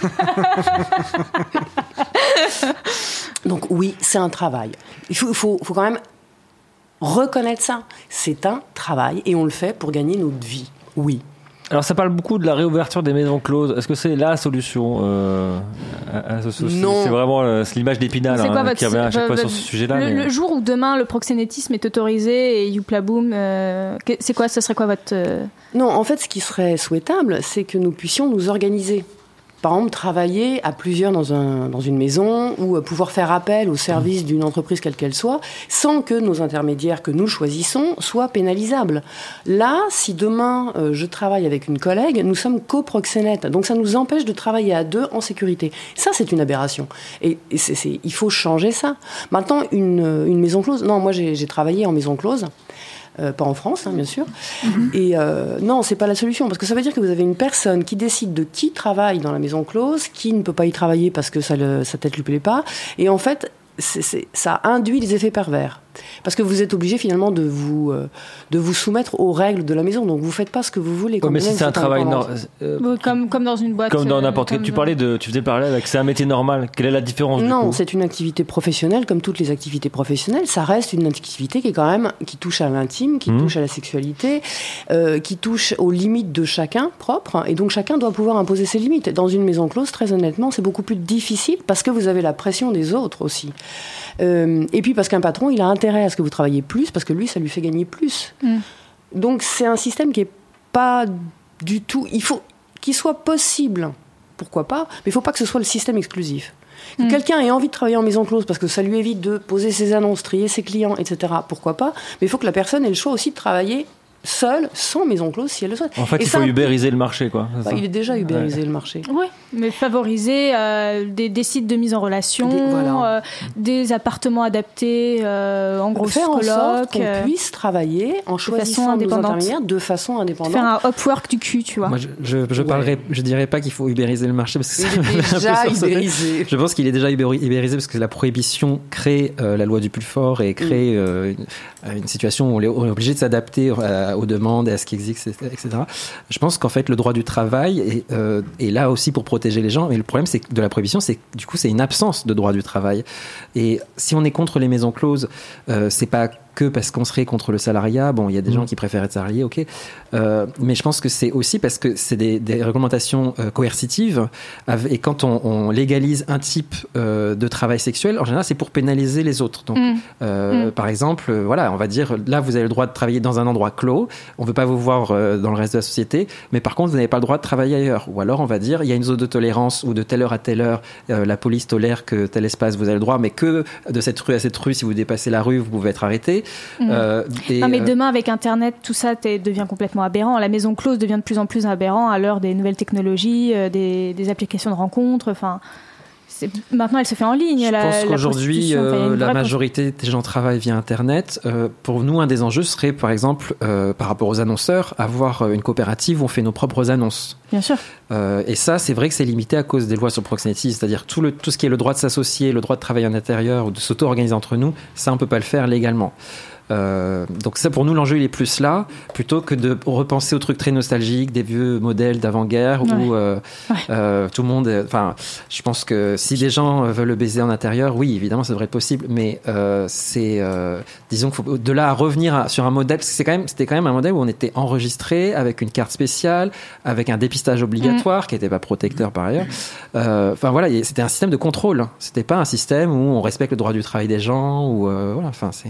[SPEAKER 1] Donc oui, c'est un travail. Il faut quand même reconnaître ça. C'est un travail et on le fait pour gagner notre vie. Oui.
[SPEAKER 2] Alors ça parle beaucoup de la réouverture des maisons closes. Est-ce que c'est la solution à ce souci?
[SPEAKER 1] Non.
[SPEAKER 2] C'est vraiment l'image d'Épinal qui revient à chaque fois sur ce sujet-là.
[SPEAKER 4] Le jour où demain le proxénétisme est autorisé et youpla boum, c'est quoi? Ce serait quoi votre...
[SPEAKER 1] Non, en fait, ce qui serait souhaitable, c'est que nous puissions nous organiser. par exemple, travailler à plusieurs dans une maison ou pouvoir faire appel au service d'une entreprise quelle qu'elle soit, sans que nos intermédiaires que nous choisissons soient pénalisables. Là, si demain je travaille avec une collègue, nous sommes coproxénètes, donc ça nous empêche de travailler à deux en sécurité. Ça, c'est une aberration. Et il faut changer ça. Maintenant, une maison close... Non, moi j'ai travaillé en maison close. Pas en France, hein, bien sûr. Et non, c'est pas la solution, parce que ça veut dire que vous avez une personne qui décide de qui travaille dans la maison close, qui ne peut pas y travailler parce que sa tête lui plaît pas, et en fait, ça induit des effets pervers. Parce que vous êtes obligé finalement de vous soumettre aux règles de la maison, donc vous faites pas ce que vous voulez.
[SPEAKER 2] Mais si c'est un travail
[SPEAKER 4] comme dans une boîte,
[SPEAKER 2] comme dans n'importe quel. Tu faisais parler avec, c'est un métier normal. Quelle est la différence?
[SPEAKER 1] Non, c'est une activité professionnelle, comme toutes les activités professionnelles. Ça reste une activité qui touche à l'intime, qui touche à la sexualité, qui touche aux limites de chacun propre, et donc chacun doit pouvoir imposer ses limites. Dans une maison close, très honnêtement, c'est beaucoup plus difficile parce que vous avez la pression des autres aussi. Et puis parce qu'un patron, il a intérêt à ce que vous travailliez plus, parce que lui, ça lui fait gagner plus. Donc c'est un système qui est pas du tout... Il faut qu'il soit possible, pourquoi pas, mais il faut pas que ce soit le système exclusif. Que quelqu'un ait envie de travailler en maison close parce que ça lui évite de poser ses annonces, trier ses clients, etc., pourquoi pas, mais il faut que la personne ait le choix aussi de travailler seule, sans maison close, si elle le souhaite.
[SPEAKER 2] En fait, il faut ubériser le marché, quoi.
[SPEAKER 1] Il est déjà ubérisé, le marché.
[SPEAKER 4] Oui, mais favoriser des sites de mise en relation, des appartements adaptés, en gros
[SPEAKER 1] faire en sorte qu'on puisse travailler en choisissant nos intermédiaires de façon indépendante.
[SPEAKER 4] Faire un Upwork du cul, tu vois.
[SPEAKER 6] Moi, je dirais pas qu'il faut ubériser le marché, parce que
[SPEAKER 1] il est déjà ubérisé.
[SPEAKER 6] Je pense qu'il est déjà ubérisé parce que la prohibition crée la loi du plus fort et crée une situation où on est obligé de s'adapter aux demandes et à ce qui existe, etc. Je pense qu'en fait, le droit du travail est là aussi pour protéger les gens. Mais le problème de la prohibition, c'est que du coup, c'est une absence de droit du travail. Et si on est contre les maisons closes, c'est pas que parce qu'on serait contre le salariat. Bon, il y a des gens qui préfèrent être salariés, ok. Mais je pense que c'est aussi parce que c'est des réglementations coercitives. Et quand on légalise un type de travail sexuel, en général, c'est pour pénaliser les autres. Donc, par exemple, voilà, on va dire, là, vous avez le droit de travailler dans un endroit clos. On ne veut pas vous voir dans le reste de la société. Mais par contre, vous n'avez pas le droit de travailler ailleurs. Ou alors, on va dire, il y a une zone de tolérance où de telle heure à telle heure, la police tolère que tel espace, vous avez le droit, mais que de cette rue à cette rue, si vous dépassez la rue, vous pouvez être arrêté.
[SPEAKER 4] Non, mais demain, avec Internet, tout ça devient complètement aberrant. La maison close devient de plus en plus aberrant à l'heure des nouvelles technologies, des applications de rencontres. Enfin, maintenant, elle se fait en ligne.
[SPEAKER 6] Je pense qu'aujourd'hui, la majorité des gens travaillent via Internet. Pour nous, un des enjeux serait, par exemple, par rapport aux annonceurs, avoir une coopérative où on fait nos propres annonces.
[SPEAKER 4] Bien sûr.
[SPEAKER 6] Et ça, c'est vrai que c'est limité à cause des lois sur le proxénétisme, c'est-à-dire tout ce qui est le droit de s'associer, le droit de travailler en intérieur ou de s'auto-organiser entre nous, ça, on peut pas le faire légalement. Donc ça, pour nous, l'enjeu il est plus là, plutôt que de repenser aux trucs très nostalgiques, des vieux modèles d'avant-guerre où tout le monde, enfin, je pense que si des gens veulent le baiser en intérieur, oui, évidemment, ça devrait être possible, mais disons qu'il faut de là à revenir sur un modèle, parce que c'était quand même un modèle où on était enregistré avec une carte spéciale, avec un dépistage obligatoire qui n'était pas protecteur par ailleurs. Enfin voilà, c'était un système de contrôle. C'était pas un système où on respecte le droit du travail des gens ou voilà. Enfin c'est.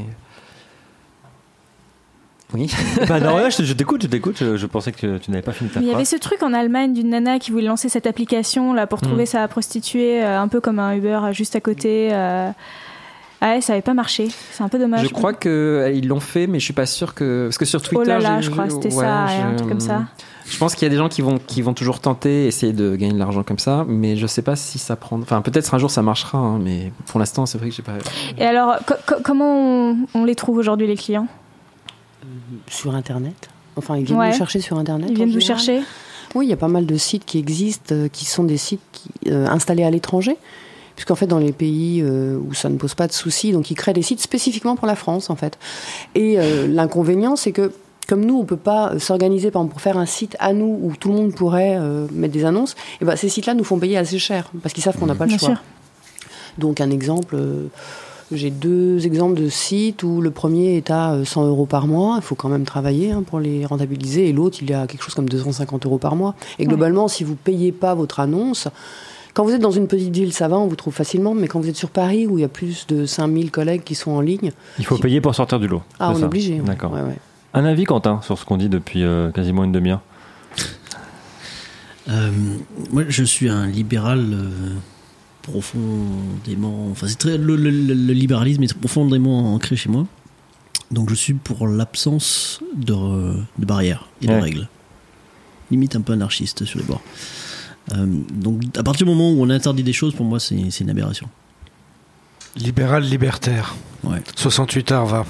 [SPEAKER 6] Oui.
[SPEAKER 2] Bah non, je t'écoute. Je pensais que tu n'avais pas fini ta phrase.
[SPEAKER 4] Il y avait ce truc en Allemagne d'une nana qui voulait lancer cette application là pour trouver sa prostituée, un peu comme un Uber juste à côté. Ouais, ça n'avait pas marché. C'est un peu dommage.
[SPEAKER 6] Je crois qu'ils l'ont fait, mais je suis pas sûr que parce que sur Twitter,
[SPEAKER 4] je crois que c'était un truc comme ça.
[SPEAKER 6] Je pense qu'il y a des gens qui vont toujours tenter, essayer de gagner de l'argent comme ça, mais je sais pas si ça prend. Enfin, peut-être un jour ça marchera, hein, mais pour l'instant, c'est vrai que j'ai pas.
[SPEAKER 4] Et alors, comment on les trouve aujourd'hui les clients?
[SPEAKER 1] Sur Internet. Enfin, ils viennent nous chercher sur Internet.
[SPEAKER 4] Ils viennent vous chercher.
[SPEAKER 1] Oui, il y a pas mal de sites qui existent, qui sont des sites installés à l'étranger, puisqu'en fait, dans les pays où ça ne pose pas de soucis, donc ils créent des sites spécifiquement pour la France, en fait. Et l'inconvénient, c'est que comme nous, on peut pas s'organiser, par exemple, pour faire un site à nous où tout le monde pourrait mettre des annonces, et ben ces sites-là nous font payer assez cher, parce qu'ils savent qu'on n'a pas le choix. Sûr. Donc un exemple... J'ai 2 exemples de sites où le premier est à 100 € par mois. Il faut quand même travailler pour les rentabiliser. Et l'autre, il est à quelque chose comme 250 € par mois. Et globalement, si vous ne payez pas votre annonce, quand vous êtes dans une petite ville, ça va, on vous trouve facilement. Mais quand vous êtes sur Paris, où il y a plus de 5000 collègues qui sont en ligne...
[SPEAKER 2] Il faut payer pour sortir du lot.
[SPEAKER 1] Ah, on est obligé.
[SPEAKER 2] D'accord. Ouais. Un avis, Quentin, sur ce qu'on dit depuis quasiment une demi-heure?
[SPEAKER 5] Moi, je suis un libéral profondément. Enfin, c'est très le libéralisme est profondément ancré chez moi. Donc, je suis pour l'absence de barrières et de règles. Limite un peu anarchiste sur les bords. Donc, à partir du moment où on interdit des choses, pour moi, c'est une aberration.
[SPEAKER 3] Libéral libertaire.
[SPEAKER 5] Ouais.
[SPEAKER 3] 68 heures, va.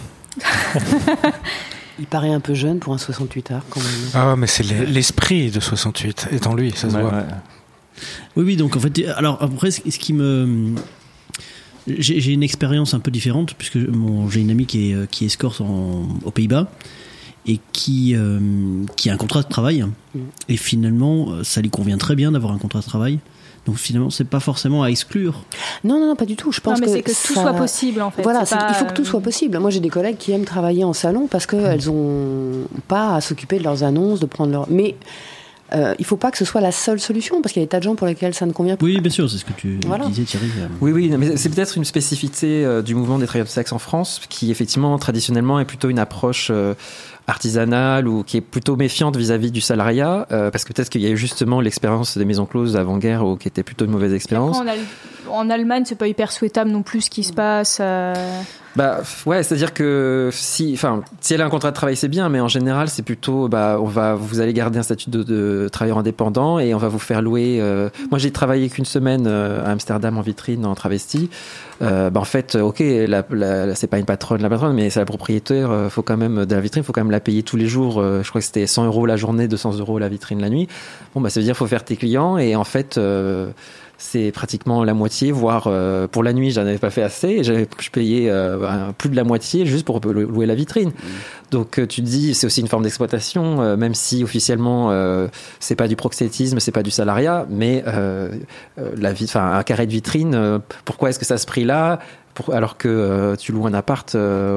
[SPEAKER 1] Il paraît un peu jeune pour un 68 heures quand même.
[SPEAKER 3] Ah, mais c'est l'esprit de 68 est en lui, ça se voit. Ouais.
[SPEAKER 5] Oui, donc en fait, alors après, ce qui me. J'ai une expérience un peu différente, puisque j'ai une amie qui est escorte aux Pays-Bas et qui a un contrat de travail. Et finalement, ça lui convient très bien d'avoir un contrat de travail. Donc finalement, c'est pas forcément à exclure.
[SPEAKER 1] Non, pas du tout. Je pense
[SPEAKER 4] c'est que tout soit possible en fait.
[SPEAKER 1] Voilà, il faut que tout soit possible. Moi, j'ai des collègues qui aiment travailler en salon parce qu'elles ont pas à s'occuper de leurs annonces, de prendre leur. Mais il faut pas que ce soit la seule solution parce qu'il y a des tas de gens pour lesquels ça ne convient pas.
[SPEAKER 5] Oui, bien sûr, c'est ce que tu disais, Thierry.
[SPEAKER 6] Oui, mais c'est peut-être une spécificité du mouvement des travailleurs du sexe en France qui effectivement traditionnellement est plutôt une approche artisanale ou qui est plutôt méfiante vis-à-vis du salariat parce que peut-être qu'il y a eu justement l'expérience des maisons closes avant-guerre qui était plutôt une mauvaise expérience.
[SPEAKER 4] Après, en Allemagne, c'est pas hyper souhaitable non plus ce qui se passe.
[SPEAKER 6] Bah ouais, c'est-à-dire que si elle a un contrat de travail, c'est bien, mais en général, c'est plutôt vous allez garder un statut de travailleur indépendant et on va vous faire louer. Moi, j'ai travaillé qu'une semaine à Amsterdam en vitrine en travesti. En fait, ok, c'est pas une patronne, la patronne, mais c'est la propriétaire. Faut quand même de la vitrine, faut quand même la payer tous les jours. Je crois que c'était 100 € la journée, 200 € la vitrine la nuit. Bon, ça veut dire faut faire tes clients et en fait. C'est pratiquement la moitié, voire pour la nuit, j'en avais pas fait assez. Je payais plus de la moitié juste pour louer la vitrine. Donc tu te dis, c'est aussi une forme d'exploitation, même si officiellement c'est pas du proxénétisme, c'est pas du salariat, mais un carré de vitrine, pourquoi est-ce que ça a ce prix-là alors que tu loues un appart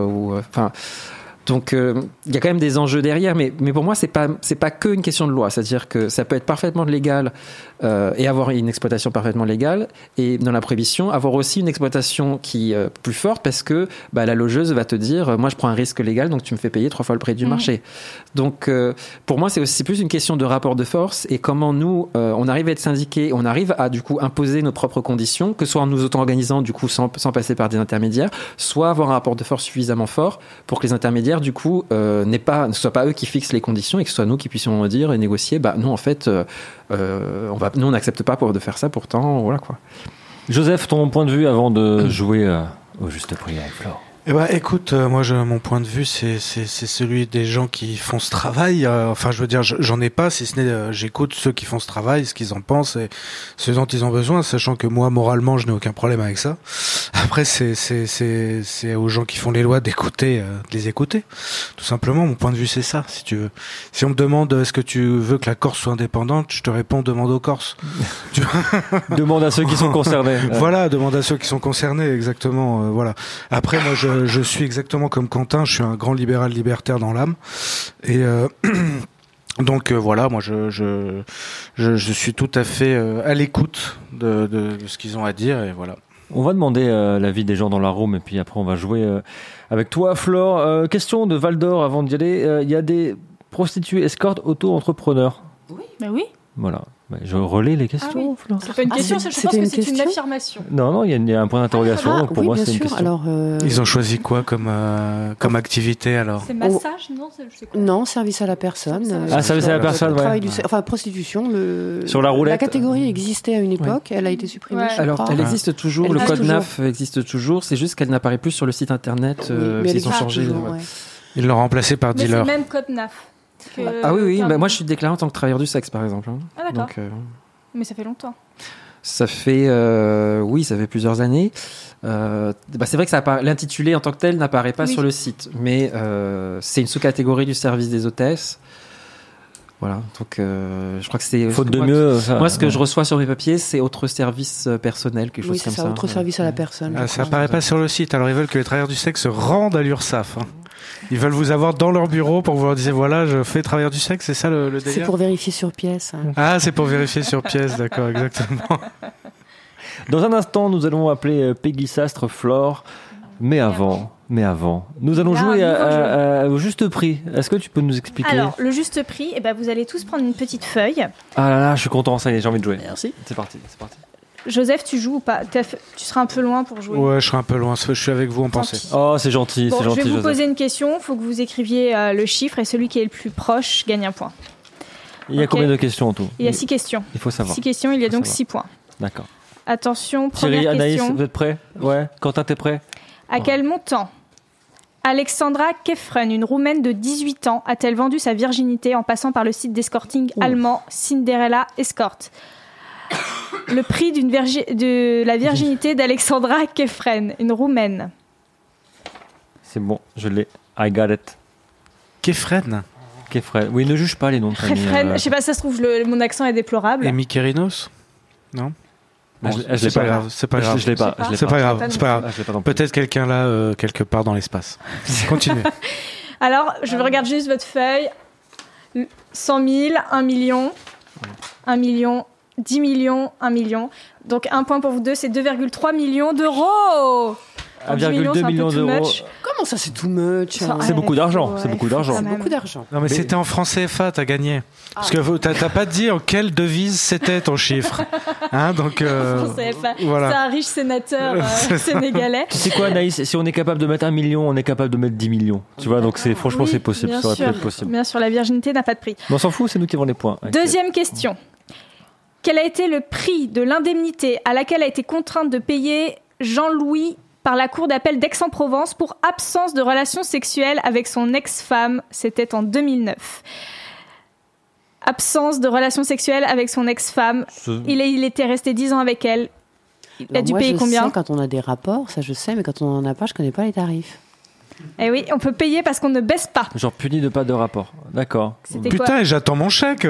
[SPEAKER 6] Donc il y a quand même des enjeux derrière, mais pour moi c'est pas que une question de loi, c'est-à-dire que ça peut être parfaitement légal et avoir une exploitation parfaitement légale, et dans la prohibition avoir aussi une exploitation qui est plus forte parce que la logeuse va te dire moi je prends un risque légal donc tu me fais payer 3 fois le prix du marché. Donc pour moi c'est aussi plus une question de rapport de force et comment nous on arrive à être syndiqués, on arrive à du coup imposer nos propres conditions, que ce soit en nous auto-organisant du coup sans passer par des intermédiaires, soit avoir un rapport de force suffisamment fort pour que les intermédiaires du coup ne soient pas eux qui fixent les conditions et que ce soit nous qui puissions dire et négocier non en fait nous on n'accepte pas de faire ça pourtant voilà quoi.
[SPEAKER 2] Joseph, ton point de vue avant de jouer au juste prix avec Flore.
[SPEAKER 3] Écoute, moi mon point de vue c'est celui des gens qui font ce travail. Je veux dire, j'en ai pas, si ce n'est j'écoute ceux qui font ce travail, ce qu'ils en pensent et ce dont ils ont besoin, sachant que moi moralement je n'ai aucun problème avec ça. Après c'est aux gens qui font les lois d'écouter, de les écouter. Tout simplement, mon point de vue c'est ça. Si tu veux, si on me demande est-ce que tu veux que la Corse soit indépendante, je te réponds demande aux Corses.
[SPEAKER 2] Demande à ceux qui sont concernés.
[SPEAKER 3] Voilà, demande à ceux qui sont concernés, exactement. Voilà. Après moi je suis exactement comme Quentin, je suis un grand libéral libertaire dans l'âme et donc voilà, moi je suis tout à fait à l'écoute de ce qu'ils ont à dire et voilà.
[SPEAKER 2] On va demander l'avis des gens dans la room et puis après on va jouer avec toi Flore. Question de Val d'Or avant d'y aller, il y a des prostituées escortes auto-entrepreneurs.
[SPEAKER 4] Oui. Mais oui.
[SPEAKER 2] Voilà. Je relais les questions, Flore.
[SPEAKER 4] C'est pas une question, je pense que c'est une affirmation.
[SPEAKER 2] Non, il y a un point d'interrogation. Donc pour moi, c'est une question.
[SPEAKER 1] Alors,
[SPEAKER 3] ils ont choisi quoi comme activité alors?
[SPEAKER 4] C'est massage, non?
[SPEAKER 1] Non, service à la personne.
[SPEAKER 2] Service à la personne,
[SPEAKER 1] ouais. Prostitution.
[SPEAKER 2] Sur la roulette.
[SPEAKER 1] La catégorie existait à une époque, elle a été supprimée.
[SPEAKER 4] Ouais.
[SPEAKER 6] Alors, elle existe toujours, le code NAF existe toujours, c'est juste qu'elle n'apparaît plus sur le site internet.
[SPEAKER 1] Mais
[SPEAKER 6] ils ont changé.
[SPEAKER 3] Ils l'ont remplacé par dealer.
[SPEAKER 4] C'est le même code NAF.
[SPEAKER 6] Oui. Moi, je suis déclaré en tant que travailleur du sexe, par exemple.
[SPEAKER 4] Ah, d'accord. Donc, mais ça fait longtemps.
[SPEAKER 6] Ça fait plusieurs années. C'est vrai que l'intitulé en tant que tel n'apparaît pas sur le site, mais c'est une sous-catégorie du service des hôtesses. Voilà, donc je crois que c'est...
[SPEAKER 2] Faute de mieux...
[SPEAKER 6] Moi, ce que je reçois sur mes papiers, c'est autre service personnel, quelque chose comme ça.
[SPEAKER 1] Oui, c'est autre service à la personne.
[SPEAKER 3] Ça apparaît pas sur le site, alors ils veulent que les travailleurs du sexe se rendent à l'URSSAF. Ils veulent vous avoir dans leur bureau pour vous dire voilà, je fais travailleur du sexe, c'est ça le délire?
[SPEAKER 1] C'est pour vérifier sur pièce.
[SPEAKER 3] Ah, c'est pour vérifier sur pièce, d'accord, exactement.
[SPEAKER 2] Dans un instant, nous allons appeler Peggy Sastre Flore, mais avant, Mais avant, nous allons jouer au juste prix. Est-ce que tu peux nous expliquer?
[SPEAKER 4] Alors, le juste prix, vous allez tous prendre une petite feuille.
[SPEAKER 2] Ah là là, je suis content, ça y est, j'ai envie de jouer.
[SPEAKER 5] Merci.
[SPEAKER 2] C'est parti.
[SPEAKER 4] Joseph, tu joues ou pas? Tu seras un peu loin pour jouer.
[SPEAKER 3] Ouais, je serai un peu loin. Je suis avec vous en pensée.
[SPEAKER 2] Oh, c'est gentil,
[SPEAKER 4] bon,
[SPEAKER 2] c'est gentil.
[SPEAKER 4] Je vais vous
[SPEAKER 2] Joseph.
[SPEAKER 4] poser une question. Il faut que vous écriviez le chiffre et celui qui est le plus proche gagne un point.
[SPEAKER 2] Il y a combien de questions en tout?
[SPEAKER 4] Il y a 6 questions.
[SPEAKER 2] Il faut savoir.
[SPEAKER 4] 6 questions, il y a donc 6 points.
[SPEAKER 2] D'accord.
[SPEAKER 4] Attention, première
[SPEAKER 2] Thierry,
[SPEAKER 4] question.
[SPEAKER 2] Anaïs, vous êtes prêts? Ouais. Quentin, t'es prêt?
[SPEAKER 4] À quel montant Alexandra Kefren, une Roumaine de 18 ans, a-t-elle vendu sa virginité en passant par le site d'escorting allemand Cinderella Escort? Le prix de la virginité d'Alexandra Kefren, une Roumaine.
[SPEAKER 2] C'est bon, je l'ai. I got it.
[SPEAKER 3] Kefren.
[SPEAKER 2] Oui, ne juge pas les noms de famille.
[SPEAKER 4] Kefren, je sais pas, ça se trouve, mon accent est déplorable.
[SPEAKER 3] Et Mikerinos? Non.
[SPEAKER 2] Bon,
[SPEAKER 3] c'est pas grave. C'est pas grave.
[SPEAKER 2] Je l'ai pas.
[SPEAKER 3] C'est pas grave. C'est pas grave.
[SPEAKER 2] Je l'ai pas non plus.
[SPEAKER 3] Peut-être quelqu'un là, quelque part dans l'espace. Continuez.
[SPEAKER 4] Alors, je regarde juste votre feuille. 100 000, 1 million, 1 million, 10 millions, 1 million. Donc, un point pour vous deux, c'est 2,3 millions d'euros.
[SPEAKER 2] 1,2 million d'euros.
[SPEAKER 1] Comment ça, c'est too much?
[SPEAKER 2] C'est beaucoup d'argent.
[SPEAKER 4] Ouais,
[SPEAKER 2] C'est beaucoup d'argent.
[SPEAKER 1] C'est beaucoup d'argent.
[SPEAKER 3] Non mais c'était en francs CFA, t'as gagné. Parce que t'as pas dit en quelle devise c'était ton chiffre. Hein, donc voilà.
[SPEAKER 4] C'est un riche sénateur sénégalais.
[SPEAKER 2] Tu sais quoi, Anaïs? Si on est capable de mettre 1 million, on est capable de mettre 10 millions. Tu vois, donc franchement, c'est possible. Ça aurait pu être possible.
[SPEAKER 4] Bien sûr, la virginité n'a pas de prix.
[SPEAKER 2] Mais on s'en fout, c'est nous qui avons les points.
[SPEAKER 4] Deuxième question. Quel a été le prix de l'indemnité à laquelle a été contrainte de payer Jean-Louis par la cour d'appel d'Aix-en-Provence pour absence de relations sexuelles avec son ex-femme? C'était en 2009. Absence de relations sexuelles avec son ex-femme. Il était resté 10 ans avec elle. Il a dû payer combien?
[SPEAKER 1] Je sais quand on a des rapports, ça je sais, mais quand on en a pas, je connais pas les tarifs.
[SPEAKER 4] Eh oui, on peut payer parce qu'on ne baisse pas.
[SPEAKER 2] Genre puni de pas de rapport. D'accord.
[SPEAKER 3] Putain, et j'attends mon chèque.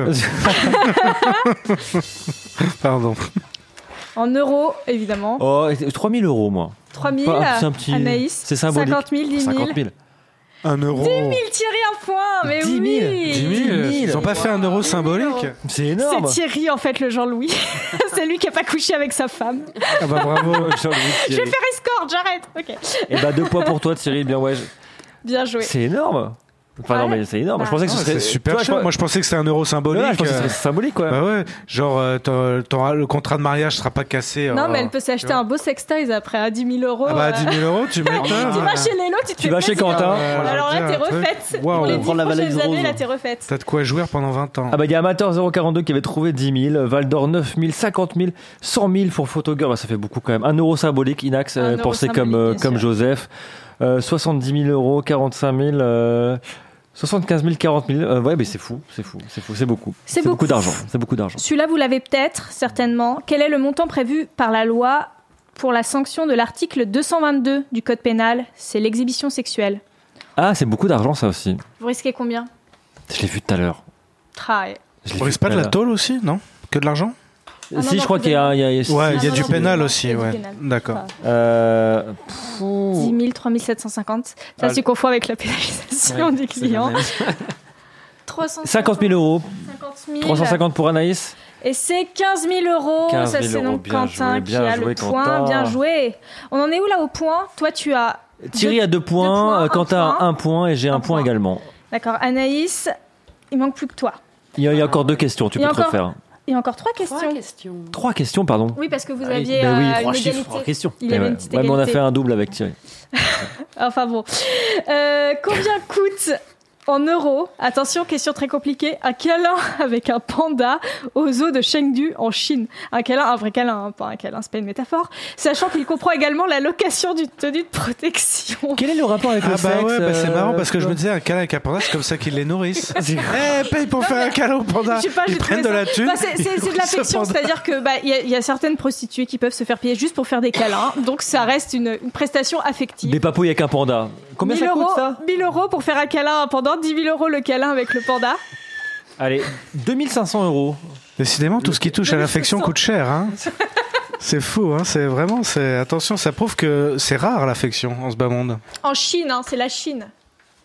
[SPEAKER 3] Pardon.
[SPEAKER 4] En euros, évidemment.
[SPEAKER 2] Oh, 3 000 euros, moi.
[SPEAKER 4] 3 000, Anaïs.
[SPEAKER 2] C'est symbolique.
[SPEAKER 4] 50 000, 10 000.
[SPEAKER 2] 50 000.
[SPEAKER 3] 1 euro.
[SPEAKER 4] 10 000, Thierry, un point. Mais
[SPEAKER 2] 10 000.
[SPEAKER 4] oui.
[SPEAKER 3] 10 000. Ils ont pas fait 1 euro symbolique.
[SPEAKER 2] C'est énorme.
[SPEAKER 4] C'est Thierry, en fait, le Jean-Louis. C'est lui qui a pas couché avec sa femme.
[SPEAKER 3] Ah bah bravo.
[SPEAKER 4] Je vais faire escort, j'arrête. Ok.
[SPEAKER 2] Et bah 2 points pour toi, Thierry. Bien ouais.
[SPEAKER 4] Bien joué.
[SPEAKER 2] C'est énorme. Enfin non mais c'est énorme. Je pensais que ce serait
[SPEAKER 3] c'est super cher. Moi je pensais que c'était 1 euro symbolique.
[SPEAKER 2] Ouais, je pensais que c'était symbolique quoi.
[SPEAKER 3] Bah ouais. Genre le contrat de mariage sera pas cassé.
[SPEAKER 4] Non mais elle peut s'acheter un beau sextoys après à 10 000 euros.
[SPEAKER 3] Ah bah 10 000 euros, tu m'étonnes.
[SPEAKER 4] Tu vas chez Lélo, tu
[SPEAKER 2] vas chez Quentin.
[SPEAKER 4] Alors là t'es refaite.
[SPEAKER 3] Wow.
[SPEAKER 4] Pour les 10
[SPEAKER 5] prendre la valise
[SPEAKER 4] prochaines années,
[SPEAKER 5] rose.
[SPEAKER 4] là t'es refaite.
[SPEAKER 3] T'as de quoi jouer pendant 20 ans.
[SPEAKER 2] Ah bah il y a Amateur 042 qui avait trouvé 10 000, Val d'Or 9 000, 50 000, 100 000 pour Photogirl. Bah, ça fait beaucoup quand même. 1 euro symbolique. Inax pensait comme Joseph. 70 000 euros, 45 000. 75 000, 40 000, ouais, mais c'est fou, c'est beaucoup. C'est beaucoup d'argent,
[SPEAKER 4] Celui-là, vous l'avez peut-être, certainement. Quel est le montant prévu par la loi pour la sanction de l'article 222 du Code pénal? C'est l'exhibition sexuelle.
[SPEAKER 2] Ah, c'est beaucoup d'argent, ça aussi.
[SPEAKER 4] Vous risquez combien?
[SPEAKER 2] Je l'ai vu tout à l'heure.
[SPEAKER 3] On risque pas de la tôle aussi, non? Que de l'argent?
[SPEAKER 2] Si, je crois qu'il y a...
[SPEAKER 3] Ouais, il y a du pénal aussi, ouais. D'accord.
[SPEAKER 4] 10 000, 3 750. Ça, tu confonds avec la pénalisation du client.
[SPEAKER 2] 50 000 euros.
[SPEAKER 4] 50 000.
[SPEAKER 2] 350 pour Anaïs.
[SPEAKER 4] Et c'est 15 000 euros.
[SPEAKER 2] 15 000
[SPEAKER 4] ça, c'est donc
[SPEAKER 2] bien
[SPEAKER 4] Quentin
[SPEAKER 2] joué,
[SPEAKER 4] qui a le point.
[SPEAKER 2] Quentin.
[SPEAKER 4] Bien joué. On en est où là au point? Toi, tu as.
[SPEAKER 2] Thierry a 2 points, Quentin a 1 point et j'ai un point également.
[SPEAKER 4] D'accord. Anaïs, il manque plus que toi.
[SPEAKER 2] Il y a encore 2 questions, tu peux te refaire.
[SPEAKER 4] Il y a encore 3 questions.
[SPEAKER 2] 3 questions, pardon.
[SPEAKER 4] Oui, parce que vous aviez
[SPEAKER 2] oui,
[SPEAKER 5] 3
[SPEAKER 4] une
[SPEAKER 5] chiffres,
[SPEAKER 4] égalité.
[SPEAKER 5] 3 questions.
[SPEAKER 4] Il y avait une petite égalité.
[SPEAKER 2] Mais on a fait un double avec Thierry.
[SPEAKER 4] Enfin bon. Combien coûte en euros, attention, question très compliquée, un câlin avec un panda au zoo de Chengdu en Chine? Un câlin, un vrai câlin, hein, pas un câlin, c'est pas une métaphore. Sachant qu'il comprend également la location d'une tenue de protection.
[SPEAKER 2] Quel est le rapport avec le sexe?
[SPEAKER 3] Ouais, bah c'est marrant parce que je me disais un câlin avec un panda, c'est comme ça qu'ils les nourrissent. Paye pour faire un câlin au panda.
[SPEAKER 4] Je sais pas,
[SPEAKER 3] ils prennent de la thune.
[SPEAKER 4] Bah, c'est de l'affection, c'est-à-dire que y a certaines prostituées qui peuvent se faire payer juste pour faire des câlins, donc ça reste une prestation affective.
[SPEAKER 2] Des papouilles avec un panda. Combien ça coûte ça?
[SPEAKER 4] 1 000 euros pour faire un câlin à un panda, 10 000 euros le câlin avec le panda.
[SPEAKER 2] Allez, 2 500 euros.
[SPEAKER 3] Décidément, tout ce qui touche à l'affection coûte cher, hein. C'est fou, hein. C'est vraiment, attention, ça prouve que c'est rare l'affection en ce bas monde.
[SPEAKER 4] En Chine, hein, c'est la Chine.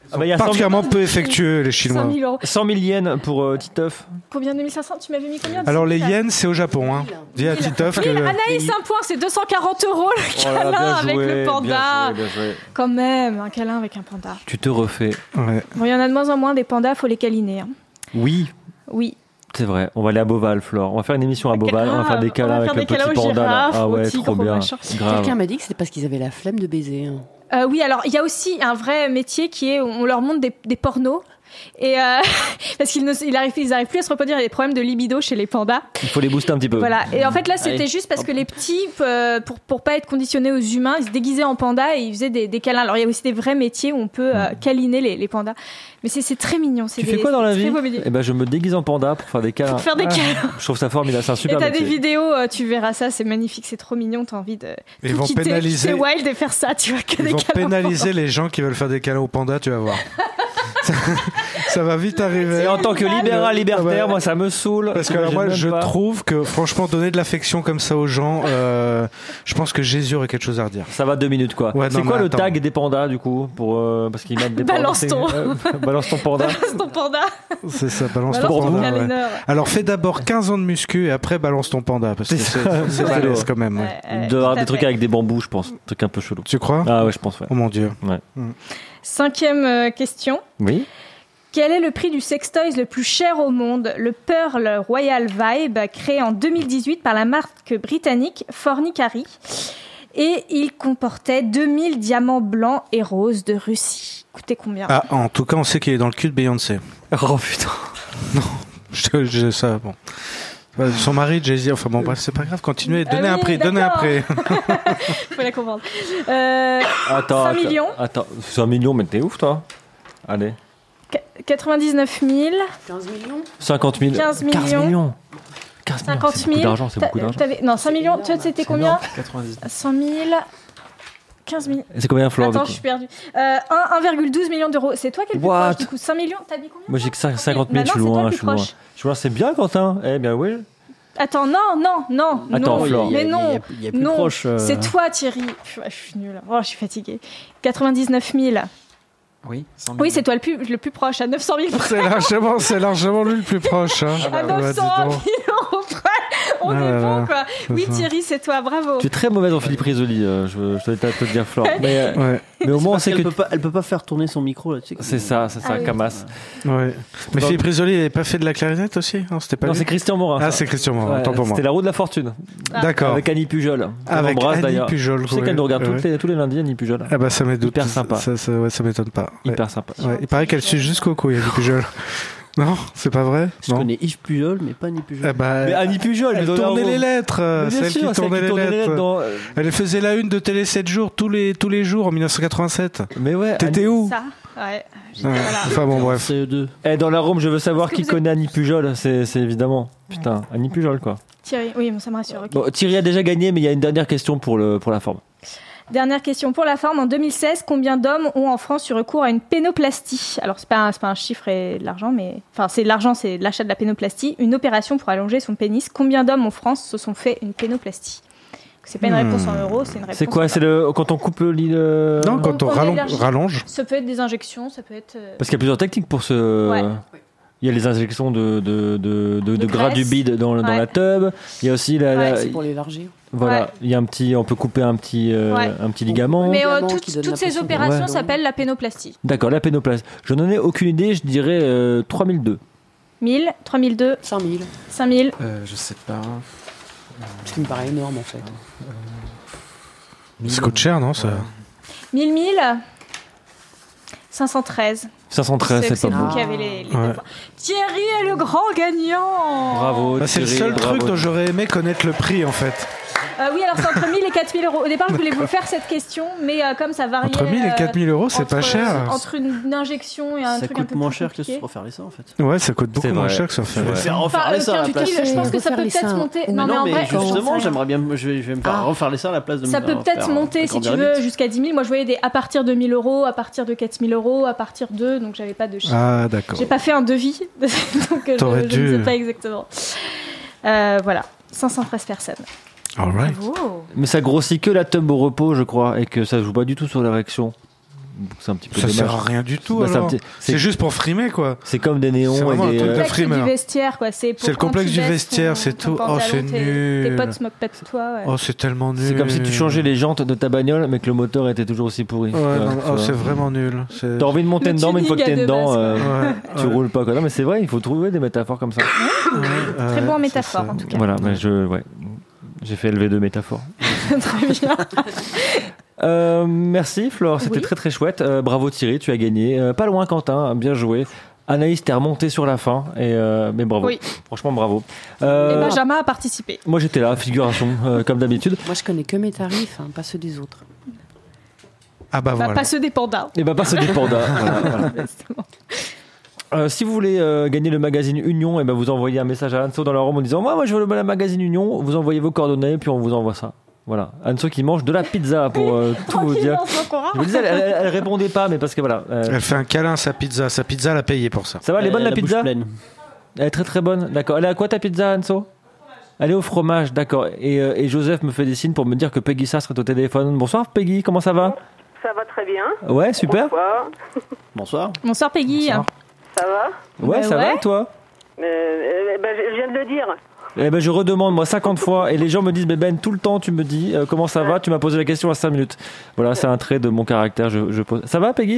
[SPEAKER 3] Il y a particulièrement peu effectueux, les Chinois.
[SPEAKER 4] 100 000 euros.
[SPEAKER 2] 100 000 yens pour Titeuf.
[SPEAKER 4] Combien de 1500? Tu m'avais mis combien?
[SPEAKER 3] Alors, les yens, c'est au Japon. Hein. Dis à Titeuf que...
[SPEAKER 4] Anaïs, un point, c'est 240 euros le câlin avec le panda.
[SPEAKER 2] Bien joué.
[SPEAKER 4] Quand même, un câlin avec un panda.
[SPEAKER 2] Tu te refais.
[SPEAKER 3] Ouais.
[SPEAKER 4] Bon, il y en a de moins en moins des pandas, faut les câliner. Hein.
[SPEAKER 2] Oui. C'est vrai, on va aller à Beauval, Flore. On va faire une émission à Beauval, on va faire des câlins avec le petit panda. Là. Ah ouais, trop bien.
[SPEAKER 1] Quelqu'un m'a dit que c'était parce qu'ils avaient la flemme de baiser.
[SPEAKER 4] Oui, alors il y a aussi un vrai métier qui est, on leur montre des pornos. Et parce qu'ils n'arrivent plus à se reproduire, il y a des problèmes de libido chez les pandas.
[SPEAKER 2] Il faut les booster un petit peu.
[SPEAKER 4] Voilà. Et en fait là c'était juste parce que les petits, pour pas être conditionnés aux humains, ils se déguisaient en panda et ils faisaient des câlins. Alors il y a aussi des vrais métiers où on peut câliner les pandas. Mais c'est très mignon.
[SPEAKER 2] Tu fais quoi dans la vie? Je me déguise en panda pour faire des câlins.
[SPEAKER 4] Pour faire des câlins.
[SPEAKER 2] Je trouve ça formidable, c'est un super
[SPEAKER 4] métier. Et t'as
[SPEAKER 2] métier.
[SPEAKER 4] des vidéos, tu verras ça, c'est magnifique, c'est trop mignon, t'as envie de tout quitter Wild et faire ça, tu vois, que des câlins.
[SPEAKER 3] Ils vont pénaliser les gens qui veulent faire des câlins aux pandas, tu vas voir. Ça va vite arriver.
[SPEAKER 2] Et en tant que libéral libertaire, moi ça me saoule.
[SPEAKER 3] Parce que moi je trouve que franchement donner de l'affection comme ça aux gens, je pense que Jésus aurait quelque chose à redire.
[SPEAKER 2] Ça va 2 minutes quoi. Ouais, c'est quoi le tag des pandas du coup pour parce qu'ils mettent des
[SPEAKER 4] balance ton
[SPEAKER 2] balance ton panda.
[SPEAKER 4] Balance ton panda.
[SPEAKER 3] C'est ça, balance ton panda. Ouais. Alors fais d'abord 15 ans de muscu et après balance ton panda parce que c'est balèze quand même. Ouais.
[SPEAKER 2] Il doit y avoir des trucs avec des bambous, je pense, un truc un peu chelou.
[SPEAKER 3] Tu crois?
[SPEAKER 2] Ah ouais, je pense. Ouais.
[SPEAKER 3] Oh mon Dieu.
[SPEAKER 2] Ouais.
[SPEAKER 4] 5e question.
[SPEAKER 2] Oui.
[SPEAKER 4] Quel est le prix du sextoys le plus cher au monde? Le Pearl Royal Vibe, créé en 2018 par la marque britannique Fornicari. Et il comportait 2000 diamants blancs et roses de Russie. Coûtait combien?
[SPEAKER 3] Ah, en tout cas, on sait qu'il est dans le cul de Beyoncé.
[SPEAKER 2] Oh putain.
[SPEAKER 3] Non, je ça, bon. Son mari, Jay-Z, enfin bon, bref, c'est pas grave, continuez, donnez un prix, donnez un prix.
[SPEAKER 4] Faut la comprendre.
[SPEAKER 2] 5
[SPEAKER 4] millions.
[SPEAKER 2] Attends, 5 millions, mais t'es ouf, toi. Allez.
[SPEAKER 4] 99 000.
[SPEAKER 1] 15 millions.
[SPEAKER 2] 50 000.
[SPEAKER 4] 15 millions.
[SPEAKER 2] 15 millions.
[SPEAKER 4] 50 000.
[SPEAKER 2] C'est beaucoup d'argent, c'est beaucoup d'argent.
[SPEAKER 4] Non, 5 millions, toi, c'était combien? 100 000. 15 000.
[SPEAKER 2] C'est combien, Flore?
[SPEAKER 4] Attends, je suis perdue. 1,12 million d'euros. C'est toi qui es le plus proche, du coup. 5 millions, t'as dit combien?
[SPEAKER 2] Moi, j'ai que 50 000, je suis loin, je suis loin. Je suis loin, c'est bien, Quentin. Eh bien, oui.
[SPEAKER 4] Attends, non.
[SPEAKER 2] Attends,
[SPEAKER 4] non,
[SPEAKER 2] Flore.
[SPEAKER 4] Mais non,
[SPEAKER 5] il y a plus proche.
[SPEAKER 4] C'est toi, Thierry. Je suis nulle. Oh, je suis fatiguée. 99 000.
[SPEAKER 6] Oui,
[SPEAKER 4] oui, c'est toi le plus proche, à 900 000 près.
[SPEAKER 3] C'est largement lui le plus proche. Hein.
[SPEAKER 4] À 900 000 euros près. On est bon, quoi. Oui, Thierry, c'est toi, bravo.
[SPEAKER 2] Tu es très mauvaise en Philippe Risoli, je dois te dire, Flore. Mais au moins, on sait que.
[SPEAKER 5] Elle peut pas faire tourner son micro là, tu sais.
[SPEAKER 2] C'est ça, Camas.
[SPEAKER 3] Ouais. Mais Philippe Risoli, il n'avait pas fait de la clarinette aussi? Non, c'était pas.
[SPEAKER 2] Non, c'est Christian Morin.
[SPEAKER 3] Ah, c'est Christian Morin, tant pour moi.
[SPEAKER 2] C'était la roue de la fortune.
[SPEAKER 3] D'accord.
[SPEAKER 2] Avec Annie Pujol.
[SPEAKER 3] Avec Annie Pujol.
[SPEAKER 2] Tu sais qu'elle nous regarde tous les lundis, Annie Pujol.
[SPEAKER 3] Ah bah ça m'étonne.
[SPEAKER 2] Hyper sympa.
[SPEAKER 3] Ça m'étonne pas.
[SPEAKER 2] Hyper sympa.
[SPEAKER 3] Il paraît qu'elle suit jusqu'au cou, Annie Pujol. Non, c'est pas vrai.
[SPEAKER 5] Je connais Yves Pujol, mais pas Annie Pujol.
[SPEAKER 3] Mais
[SPEAKER 2] Annie Pujol,
[SPEAKER 3] elle tournait les lettres. Celle qui tournait les lettres. Elle faisait la une de Télé 7 jours tous les jours en 1987.
[SPEAKER 2] Mais ouais.
[SPEAKER 3] T'étais où?
[SPEAKER 4] Ça, ouais.
[SPEAKER 3] Voilà. Enfin bon, bref.
[SPEAKER 5] CE2.
[SPEAKER 2] Dans la Rome, je veux savoir qui connaît Annie Pujol. C'est évidemment. Putain, Annie Pujol, quoi.
[SPEAKER 4] Thierry, oui, ça me rassure. Okay.
[SPEAKER 2] Bon, Thierry a déjà gagné, mais il y a une dernière question pour la forme.
[SPEAKER 4] Dernière question pour la forme. En 2016, combien d'hommes ont en France eu recours à une pénoplastie? Alors, c'est pas un chiffre et de l'argent, mais... Enfin, c'est de l'argent, c'est l'achat de la pénoplastie. Une opération pour allonger son pénis. Combien d'hommes en France se sont fait une pénoplastie? C'est pas une réponse en euros, c'est une réponse...
[SPEAKER 2] C'est quoi? C'est quand on coupe le...
[SPEAKER 3] Non, quand on rallonge.
[SPEAKER 4] Ça peut être des injections, ça peut être...
[SPEAKER 2] Parce qu'il y a plusieurs techniques pour ce... Ouais. Il y a les injections de gras du bide dans la tube. Il y a aussi
[SPEAKER 1] c'est pour l'élargir.
[SPEAKER 2] Voilà, il y a on peut couper un petit ligament.
[SPEAKER 4] Mais toutes ces opérations s'appellent la pénoplastie.
[SPEAKER 2] D'accord, la pénoplastie. Je n'en ai aucune idée, je dirais 3002.
[SPEAKER 4] 1000, 3002,
[SPEAKER 1] 5000.
[SPEAKER 6] 5000. Je sais pas.
[SPEAKER 1] Ce qui me paraît énorme en fait.
[SPEAKER 3] Ça coûte cher, non ça?
[SPEAKER 4] 1000, 513.
[SPEAKER 2] 513, c'est pas
[SPEAKER 4] vous qui avez les points. Thierry est le grand gagnant.
[SPEAKER 2] Bravo.
[SPEAKER 3] C'est le seul truc dont j'aurais aimé connaître le prix en fait.
[SPEAKER 4] Oui, alors c'est entre 1000 et 4000 euros. Au départ, je voulais vous faire cette question, mais comme ça variait...
[SPEAKER 3] Entre 1000 et 4000 euros, c'est pas cher.
[SPEAKER 4] Entre une injection et un truc un peu plus compliqué.
[SPEAKER 5] Ça coûte moins cher que se refaire les seins, en fait.
[SPEAKER 3] Ouais, ça coûte beaucoup moins cher que se refaire les seins.
[SPEAKER 5] Refaire les seins à la place.
[SPEAKER 4] Je pense que ça peut peut-être monter...
[SPEAKER 5] Non, mais justement, j'aimerais bien... Je vais me faire refaire les seins à la place de...
[SPEAKER 4] Ça peut peut-être monter, si tu veux, jusqu'à 10 000. Moi, je voyais à partir de 1000 euros, à partir de 4000 euros, à partir de... Donc, j'avais pas de chiffre.
[SPEAKER 3] Ah, d'accord.
[SPEAKER 4] J'ai pas fait un devis, donc je ne sais pas exactement. Voilà, 513 personnes.
[SPEAKER 3] All right.
[SPEAKER 2] Mais ça grossit que la tube au repos, je crois, et que ça joue pas du tout sur l'érection. C'est un petit peu
[SPEAKER 3] ça
[SPEAKER 2] dommage.
[SPEAKER 3] sert à rien du tout. C'est juste pour frimer, quoi.
[SPEAKER 2] C'est comme des néons et des.
[SPEAKER 4] C'est le complexe du vestiaire, quoi. C'est
[SPEAKER 3] le complexe du vestiaire, c'est tout. Oh, c'est nul.
[SPEAKER 4] Tes potes se moquent pas de toi. Ouais.
[SPEAKER 3] Oh, c'est tellement nul.
[SPEAKER 2] C'est comme si tu changeais les jantes de ta bagnole, mais que le moteur était toujours aussi pourri.
[SPEAKER 3] C'est vraiment nul.
[SPEAKER 2] T'as envie de monter dedans, mais une fois que t'es dedans, tu roules pas, quoi. Non, mais c'est vrai, il faut trouver des métaphores comme ça.
[SPEAKER 4] Très bon métaphore, en tout cas.
[SPEAKER 2] Voilà, mais j'ai fait LV2 métaphore.
[SPEAKER 4] Très bien.
[SPEAKER 2] Merci Flore, c'était très très chouette. Bravo Thierry, tu as gagné. Pas loin Quentin, bien joué. Anaïs, t'es remontée sur la fin, mais bravo. Oui. Franchement, bravo.
[SPEAKER 4] Et Benjamin a participé.
[SPEAKER 2] Moi j'étais là, figuration, comme d'habitude.
[SPEAKER 1] Moi je connais que mes tarifs, pas ceux des autres.
[SPEAKER 3] Ah bah voilà.
[SPEAKER 4] Pas ceux des pandas.
[SPEAKER 2] Et pas ceux des pandas. Voilà. Si vous voulez gagner le magazine Union, vous envoyez un message à Anso dans la Rome en disant moi je veux le magazine Union, vous envoyez vos coordonnées puis on vous envoie ça. Voilà, Anso qui mange de la pizza pour tout vous dire. Je vous disais, elle répondait pas, mais parce que voilà.
[SPEAKER 3] Elle fait un câlin à sa pizza elle a payé pour ça.
[SPEAKER 2] Ça va, elle est bonne la pizza? Elle est très très bonne, d'accord. Elle est à quoi ta pizza, Anso? Elle est au fromage, d'accord. Et Joseph me fait des signes pour me dire que Peggy Sass serait au téléphone. Bonsoir Peggy, comment ça va?
[SPEAKER 7] Ça va très bien.
[SPEAKER 2] Ouais, super.
[SPEAKER 5] Bonsoir.
[SPEAKER 4] Bonsoir Peggy.
[SPEAKER 7] Bonsoir. Ça va?
[SPEAKER 2] Ouais, ça va et toi?
[SPEAKER 7] Je viens de le dire.
[SPEAKER 2] Je redemande moi 50 fois et les gens me disent Ben tout le temps tu me dis comment ça va, tu m'as posé la question à 5 minutes. Voilà, c'est un trait de mon caractère, je pose. Ça va Peggy?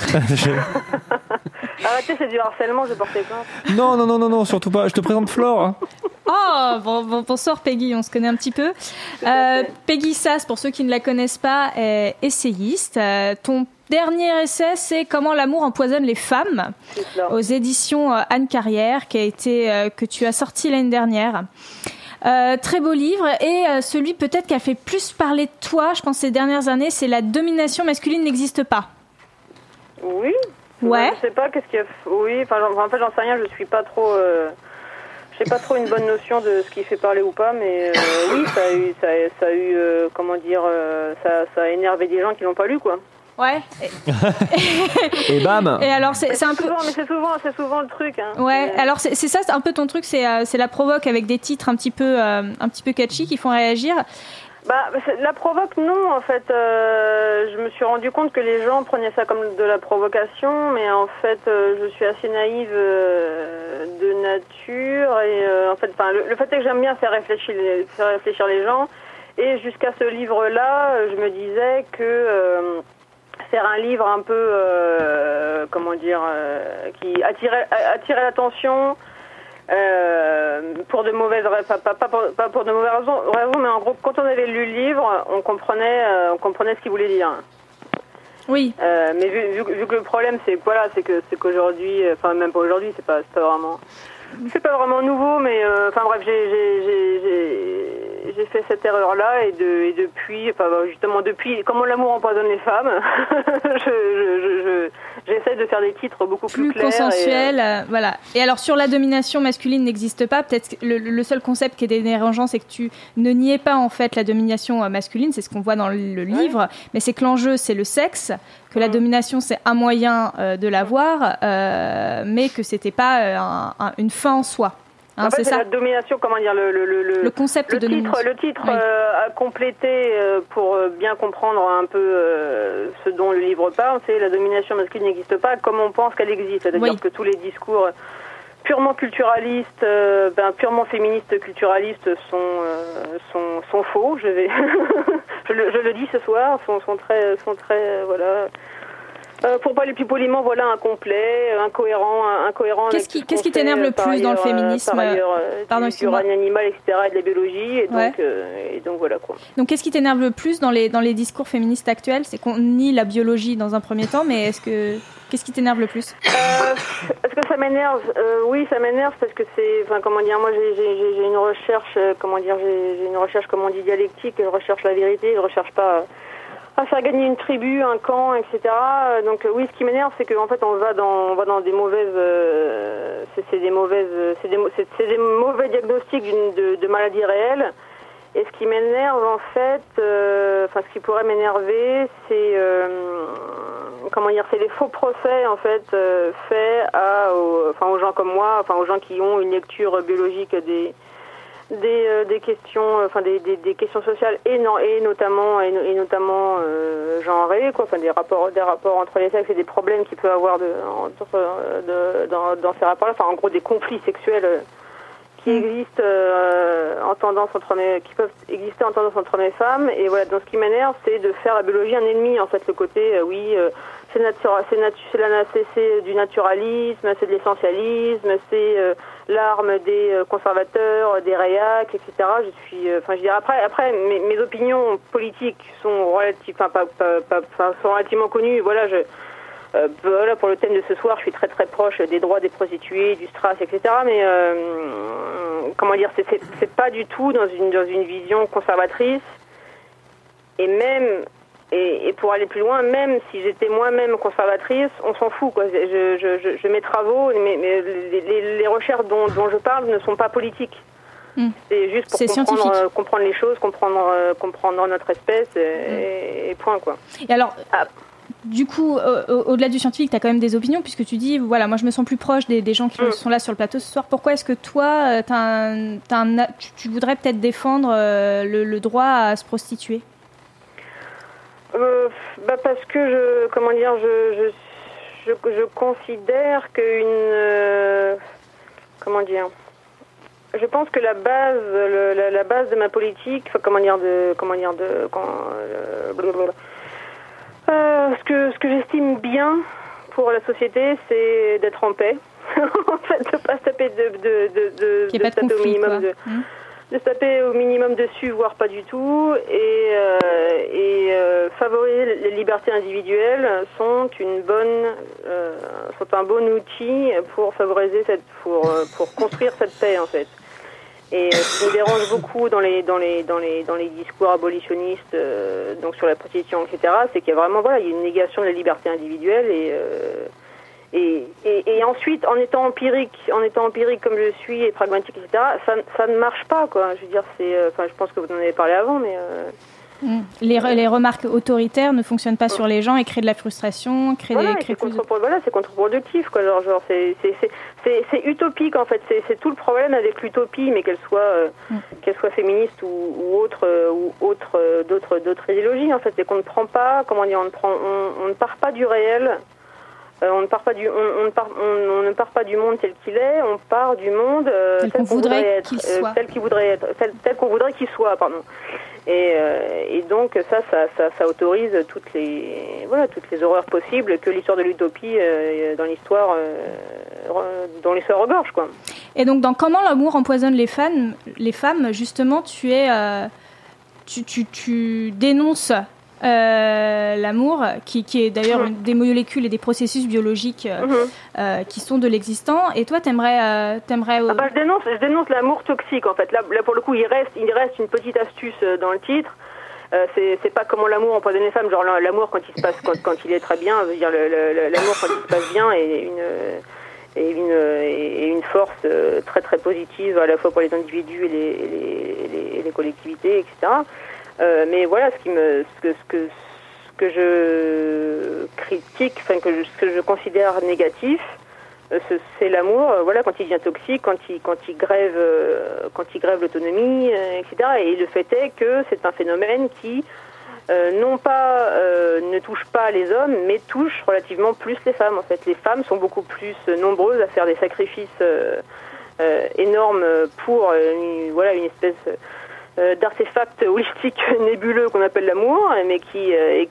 [SPEAKER 7] Arrêtez, c'est du harcèlement, je portais plainte.
[SPEAKER 2] Non, surtout pas, je te présente Flore. Hein.
[SPEAKER 4] Oh, bonsoir Peggy, on se connaît un petit peu. Peggy Sass, pour ceux qui ne la connaissent pas, est essayiste. Ton dernier essai, c'est Comment l'amour empoisonne les femmes, aux éditions Anne Carrière, que tu as sorti l'année dernière. Très beau livre, et celui peut-être qui a fait plus parler de toi, je pense, ces dernières années, c'est La domination masculine n'existe pas.
[SPEAKER 7] Oui.
[SPEAKER 4] Ouais.
[SPEAKER 7] Je sais pas qu'est-ce qu'il y a. Oui, en fait, j'en sais rien, je suis pas trop. J'ai pas trop une bonne notion de ce qui fait parler ou pas, mais oui, ça a eu comment dire, ça a énervé des gens qui l'ont pas lu, quoi.
[SPEAKER 4] Ouais.
[SPEAKER 2] Et bam.
[SPEAKER 4] Et alors c'est un peu.
[SPEAKER 7] Mais c'est souvent le truc. Hein.
[SPEAKER 4] Ouais. Alors c'est ça, c'est un peu ton truc, c'est la provoque avec des titres un petit peu catchy qui font réagir.
[SPEAKER 7] La provoque, non, en fait. Je me suis rendu compte que les gens prenaient ça comme de la provocation, mais en fait, je suis assez naïve de nature, et en fait, le fait est que j'aime bien faire réfléchir les gens, et jusqu'à ce livre-là, je me disais que faire un livre un peu, qui attirait l'attention. Pour de mauvaises pas pour de mauvaises raisons, mais en gros, quand on avait lu le livre, on comprenait ce qu'il voulait dire.
[SPEAKER 4] Oui.
[SPEAKER 7] Mais vu que le problème c'est c'est qu'aujourd'hui, enfin même pas aujourd'hui, c'est pas vraiment nouveau, mais bref, j'ai fait cette erreur-là, et depuis, justement depuis Comment l'amour empoisonne les femmes, j'essaie de faire des titres beaucoup plus clairs,
[SPEAKER 4] consensuels, voilà. Et alors sur La domination masculine n'existe pas, peut-être le seul concept qui est dérangeant, c'est que tu ne niais pas en fait la domination masculine, c'est ce qu'on voit dans le livre, mais c'est que l'enjeu c'est le sexe, que la domination c'est un moyen de l'avoir, mais que c'était pas une fin en soi.
[SPEAKER 7] En fait, c'est ça. La domination, comment dire,
[SPEAKER 4] le concept de domination. Le titre
[SPEAKER 7] oui. À compléter pour bien comprendre un peu ce dont le livre parle, c'est La domination masculine n'existe pas comme on pense qu'elle existe. C'est-à-dire que tous les discours purement culturalistes, purement féministes culturalistes sont faux. Je le dis ce soir, sont très voilà. Pour parler plus poliment, voilà, incomplet, incohérent.
[SPEAKER 4] Qu'est-ce qui t'énerve le plus dans le féminisme?
[SPEAKER 7] Du règne animal, etc., et de la biologie, et donc voilà quoi.
[SPEAKER 4] Donc qu'est-ce qui t'énerve le plus dans les discours féministes actuels? C'est qu'on nie la biologie dans un premier temps, mais qu'est-ce qui t'énerve le plus?
[SPEAKER 7] Est-ce que ça m'énerve? Oui, ça m'énerve parce que moi j'ai une recherche, j'ai une recherche, dialectique, je recherche la vérité, je recherche pas à faire gagner une tribu, un camp, etc. Donc oui, ce qui m'énerve, c'est qu'en fait on va dans des mauvaises, c'est des mauvais diagnostics de maladies réelles. Et ce qui m'énerve en fait, ce qui pourrait m'énerver, c'est c'est les faux procès en fait faits aux gens comme moi, aux gens qui ont une lecture biologique des questions, enfin des questions sociales et notamment genrées, quoi, enfin des rapports entre les sexes et des problèmes qu'il peut avoir dans ces rapports-là, enfin en gros des conflits sexuels qui existent qui peuvent exister en tendance entre hommes et femmes. Et voilà, donc ce qui m'énerve, c'est de faire la biologie un ennemi, en fait, le côté c'est du naturalisme, c'est de l'essentialisme, c'est l'arme des conservateurs, des réacs, etc. Après mes opinions politiques sont relativement connues. Voilà, voilà, pour le thème de ce soir, je suis très très proche des droits des prostituées, du strass, etc. Mais comment dire, c'est pas du tout dans une vision conservatrice. Et pour aller plus loin, même si j'étais moi-même conservatrice, on s'en fout, quoi. Mes travaux, les recherches dont je parle ne sont pas politiques. C'est juste pour comprendre les choses, comprendre notre espèce et point, quoi.
[SPEAKER 4] Et alors, du coup, au-delà du scientifique, tu as quand même des opinions, puisque tu dis, voilà, moi je me sens plus proche des gens qui sont là sur le plateau ce soir. Pourquoi est-ce que toi, tu voudrais peut-être défendre le droit à se prostituer ?
[SPEAKER 7] Parce que je considère je pense que la base de ma politique, ce que j'estime bien pour la société, c'est d'être en paix. En fait, de pas se taper de se taper au minimum dessus, voire pas du tout, et favoriser les libertés individuelles sont un bon outil pour favoriser pour construire cette paix, en fait. Et ce qui me dérange beaucoup dans les discours abolitionnistes, donc sur la prostitution, etc., c'est qu'il y a vraiment, voilà, il y a une négation de la liberté individuelle et ensuite, en étant empirique comme je suis et pragmatique, etc., ça ne marche pas, quoi. Je veux dire, je pense que vous en avez parlé avant, mais
[SPEAKER 4] les remarques autoritaires ne fonctionnent pas sur les gens et créent de la frustration,
[SPEAKER 7] c'est contre-productif, quoi. Genre c'est utopique, en fait. C'est tout le problème avec l'utopie, mais qu'elle soit féministe ou autre d'autres idéologies, en fait, c'est qu'on ne prend pas, on ne part pas du réel. On ne part pas du monde tel qu'il est, on part du monde
[SPEAKER 4] tel qu'on voudrait qu'il soit.
[SPEAKER 7] Tel qu'on voudrait qu'il soit, pardon. Et donc ça autorise toutes les horreurs possibles que l'histoire de l'utopie dans l'histoire regorge, quoi.
[SPEAKER 4] Et donc dans Comment l'amour empoisonne les femmes, justement, tu dénonces l'amour, qui est d'ailleurs des molécules et des processus biologiques qui sont de l'existant. Et toi, t'aimerais
[SPEAKER 7] je dénonce l'amour toxique, en fait. Là pour le coup, il reste une petite astuce dans le titre. C'est pas comment l'amour empoisonne les femmes, genre l'amour quand il se passe quand il est très bien, veut dire l'amour quand il se passe bien et une force très très positive à la fois pour les individus et les collectivités, etc. Mais voilà, ce que je critique, ce que je considère négatif, c'est l'amour. Voilà, quand il devient toxique, quand il grève l'autonomie, etc. Et le fait est que c'est un phénomène qui ne touche pas les hommes, mais touche relativement plus les femmes. En fait, les femmes sont beaucoup plus nombreuses à faire des sacrifices énormes pour une espèce d'artefact holistique nébuleux qu'on appelle l'amour, mais qui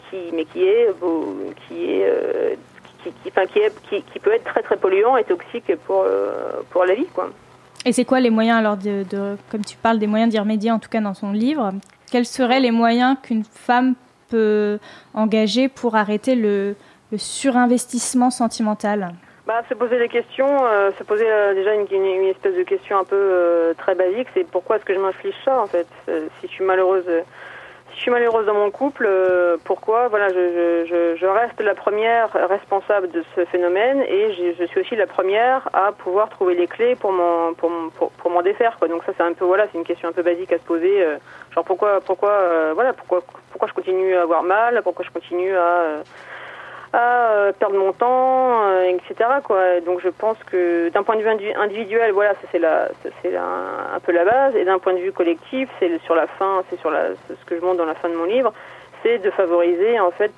[SPEAKER 7] peut être très très polluant et toxique pour la vie, quoi.
[SPEAKER 4] Et c'est quoi les moyens alors comme tu parles des moyens d'y remédier, en tout cas dans son livre, quels seraient les moyens qu'une femme peut engager pour arrêter le surinvestissement sentimental?
[SPEAKER 7] Se poser des questions, déjà une espèce de question un peu très basique, c'est pourquoi est-ce que je m'inflige ça, en fait. Si je suis malheureuse dans mon couple, pourquoi? Voilà, je reste la première responsable de ce phénomène et je suis aussi la première à pouvoir trouver les clés pour m'en défaire, quoi. Donc ça, c'est un peu, voilà, c'est une question un peu basique à se poser, genre pourquoi je continue à avoir mal, pourquoi je continue à à perdre mon temps, etc. quoi. Donc je pense que d'un point de vue individuel, voilà, ça c'est un peu la base, et d'un point de vue collectif, c'est ce que je montre dans la fin de mon livre, c'est de favoriser en fait